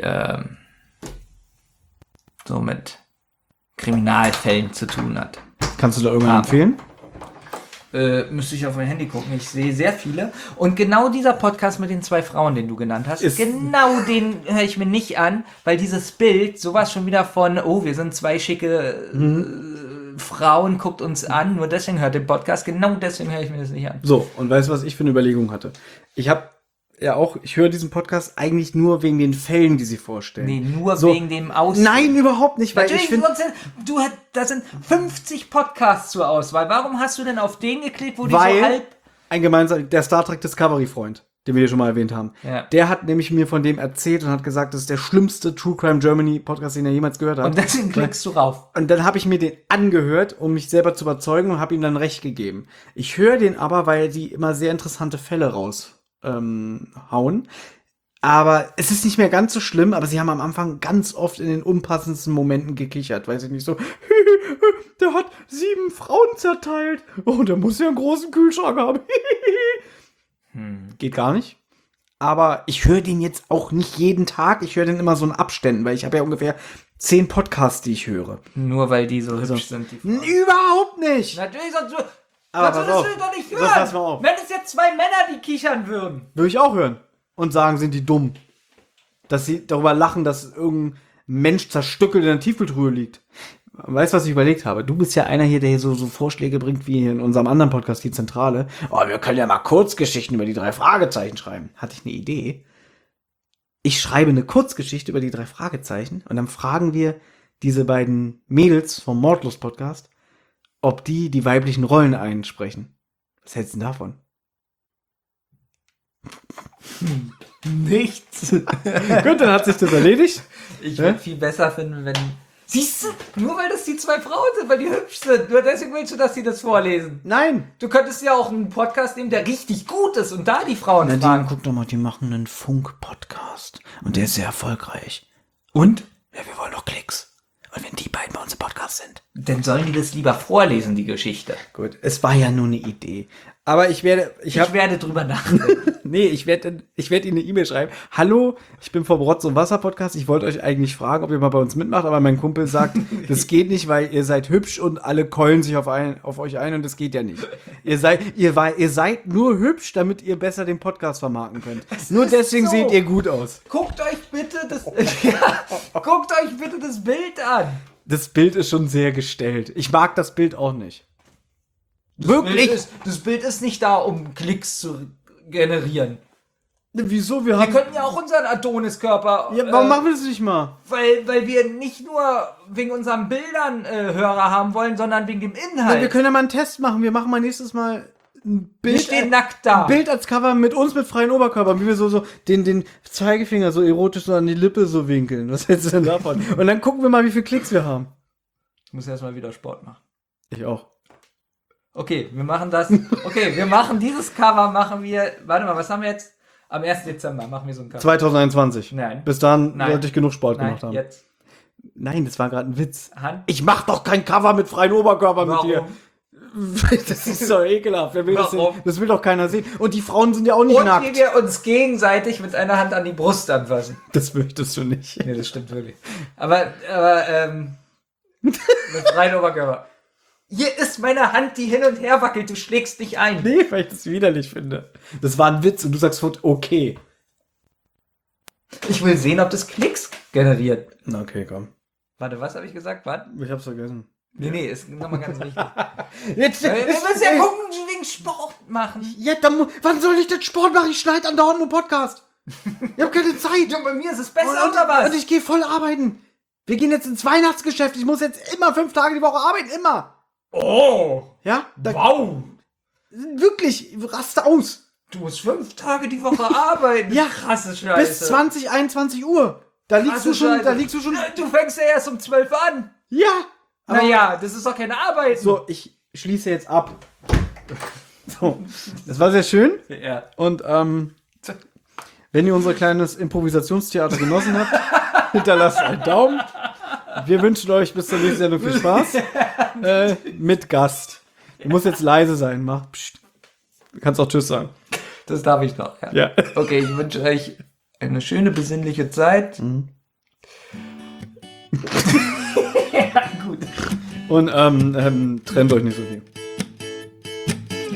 so mit Kriminalfällen zu tun hat. Kannst du da irgendwann empfehlen? Müsste ich auf mein Handy gucken. Ich sehe sehr viele. Und genau dieser Podcast mit den 2 Frauen, den du genannt hast, genau den höre ich mir nicht an, weil dieses Bild, sowas schon wieder von, oh, wir sind 2 schicke Frauen, guckt uns an, nur deswegen hört den Podcast, genau deswegen höre ich mir das nicht an. So, und weißt du, was ich für eine Überlegung hatte? Ich höre diesen Podcast eigentlich nur wegen den Fällen, die sie vorstellen. Nee, nur wegen dem Aussehen. Nein, überhaupt nicht, weil Natürlich, ich finde... da sind 50 Podcasts zur Auswahl. Warum hast du denn auf den geklickt, wo die so halb... ein gemeinsamer, der Star Trek Discovery-Freund, den wir hier schon mal erwähnt haben, der hat nämlich mir von dem erzählt und hat gesagt, das ist der schlimmste True Crime Germany Podcast, den er jemals gehört hat. Und deswegen klickst du rauf. Und dann habe ich mir den angehört, um mich selber zu überzeugen und habe ihm dann recht gegeben. Ich höre den aber, weil die immer sehr interessante Fälle raushauen. Aber es ist nicht mehr ganz so schlimm, aber sie haben am Anfang ganz oft in den unpassendsten Momenten gekichert. Weiß ich nicht, so, der hat 7 Frauen zerteilt. Oh, der muss ja einen großen Kühlschrank haben. Geht gar nicht. Aber ich höre den jetzt auch nicht jeden Tag. Ich höre den immer so in Abständen, weil ich habe ja ungefähr 10 Podcasts, die ich höre. Nur weil die so hübsch sind, die Frauen. Überhaupt nicht. Natürlich, sonst würdest Aber du das doch nicht hören. So, pass mal auf. Wenn es jetzt 2 Männer, die kichern würden. Würde ich auch hören. Und sagen, sind die dumm. Dass sie darüber lachen, dass irgendein Mensch zerstückelt in der Tiefkühltruhe liegt. Weißt du, was ich überlegt habe? Du bist ja einer hier, der hier so Vorschläge bringt, wie in unserem anderen Podcast, die Zentrale. Oh, wir können ja mal Kurzgeschichten über die 3 Fragezeichen schreiben. Hatte ich eine Idee. Ich schreibe eine Kurzgeschichte über die 3 Fragezeichen und dann fragen wir diese beiden Mädels vom Mordlust-Podcast, ob die weiblichen Rollen einsprechen. Was hältst du denn davon? Nichts. Gut, dann hat sich das erledigt. Ich würde viel besser finden, wenn... Siehst du? Nur weil das die 2 Frauen sind, weil die hübsch sind. Nur deswegen willst du, dass die das vorlesen. Nein. Du könntest ja auch einen Podcast nehmen, der richtig gut ist und da die Frauen fragen. Guck doch mal, die machen einen Funk-Podcast. Und der ist sehr erfolgreich. Und? Ja, wir wollen doch Klicks. Und wenn die beiden bei uns im Podcast sind. Dann sollen die das lieber vorlesen, die Geschichte. Gut, es war ja nur eine Idee. Aber ich werde drüber nachdenken. Nee, ich werde Ihnen eine E-Mail schreiben. Hallo, ich bin vom Rotz- und Wasser-Podcast. Ich wollte euch eigentlich fragen, ob ihr mal bei uns mitmacht, aber mein Kumpel sagt, das geht nicht, weil ihr seid hübsch und alle keulen sich auf euch ein und das geht ja nicht. Ihr seid nur hübsch, damit ihr besser den Podcast vermarkten könnt. Nur deswegen seht ihr gut aus. Guckt euch bitte das Bild an. Das Bild ist schon sehr gestellt. Ich mag das Bild auch nicht. Wirklich? Das Bild ist nicht da, um Klicks zu generieren. Wieso? Wir könnten ja auch unseren Adoniskörper... Ja, warum machen wir das nicht mal? Weil wir nicht nur wegen unseren Bildern Hörer haben wollen, sondern wegen dem Inhalt. Ja, wir können ja mal einen Test machen. Wir machen mal nächstes Mal ein Bild. Wir stehen nackt da. Ein Bild als Cover mit uns mit freien Oberkörpern, wie wir so den Zeigefinger so erotisch so an die Lippe so winkeln. Was hältst du denn davon? Und dann gucken wir mal, wie viele Klicks wir haben. Ich muss erstmal wieder Sport machen. Ich auch. Okay, wir machen das. Okay, wir machen dieses Cover, machen wir... Warte mal, was haben wir jetzt? Am 1. Dezember machen wir so ein Cover. 2021. Nein. Bis dahin sollte ich genug Sport gemacht haben. Jetzt. Nein, das war gerade ein Witz. Hand. Ich mach doch kein Cover mit freien Oberkörpern Warum? mit dir. Das ist so ekelhaft. Wer will das, Warum? das will doch keiner sehen. Und die Frauen sind ja auch nicht Und nackt. wie wir uns gegenseitig mit einer Hand an die Brust anfassen. Das möchtest du nicht. Nee, das stimmt wirklich. Aber mit freien Oberkörper. Hier ist meine Hand, die hin und her wackelt. Du schlägst dich ein. Nee, weil ich das widerlich finde. Das war ein Witz und du sagst okay. Ich will sehen, ob das Klicks generiert. Na, okay, komm. Warte, was habe ich gesagt? Warte. Ich hab's vergessen. Nee, ist nochmal ganz wichtig. Jetzt, Wir müssen ja gucken, wegen Sport machen. Ja, wann soll ich denn Sport machen? Ich schneide andauernd nur Podcast. Ich habe keine Zeit. Ja, bei mir ist es besser, oder was? Und ich gehe voll arbeiten. Wir gehen jetzt ins Weihnachtsgeschäft. Ich muss jetzt immer 5 Tage die Woche arbeiten. Immer. Oh! Ja? Wow! Wirklich, raste aus. Du musst 5 Tage die Woche arbeiten. Ja, krasse Scheiße. Bis 20, 21 Uhr. Da liegst du schon. Du fängst ja erst um 12 an. Ja. Naja, das ist doch keine Arbeit. So, ich schließe jetzt ab. So, das war sehr schön. Ja. Und wenn ihr unser kleines Improvisationstheater genossen habt, hinterlasst einen Daumen. Wir wünschen euch bis zur nächsten Sendung viel Spaß. Mit Gast. Du musst jetzt leise sein. Mach Psst. Du kannst auch Tschüss sagen. Das darf ich noch. Ja. Okay, ich wünsche euch eine schöne, besinnliche Zeit. Ja, gut. Und trennt euch nicht so viel.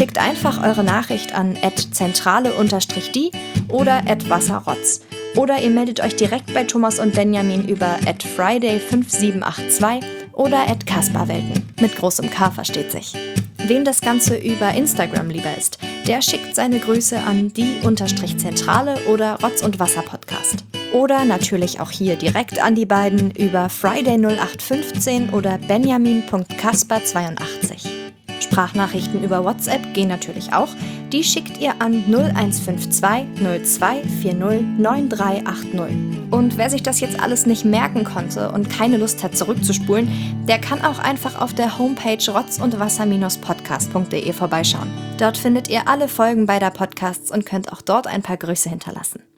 Schickt einfach eure Nachricht an @zentrale_die oder @wasserrotz. Oder ihr meldet euch direkt bei Thomas und Benjamin über @friday5782 oder @kasperwelten. Mit großem K versteht sich. Wem das Ganze über Instagram lieber ist, der schickt seine Grüße an die_Zentrale oder Rotz und Wasser Podcast. Oder natürlich auch hier direkt an die beiden über Friday0815 oder benjamin.kasper82. Sprachnachrichten über WhatsApp gehen natürlich auch. Die schickt ihr an 0152 0240 9380. Und wer sich das jetzt alles nicht merken konnte und keine Lust hat zurückzuspulen, der kann auch einfach auf der Homepage rotzundwasser-podcast.de vorbeischauen. Dort findet ihr alle Folgen beider Podcasts und könnt auch dort ein paar Grüße hinterlassen.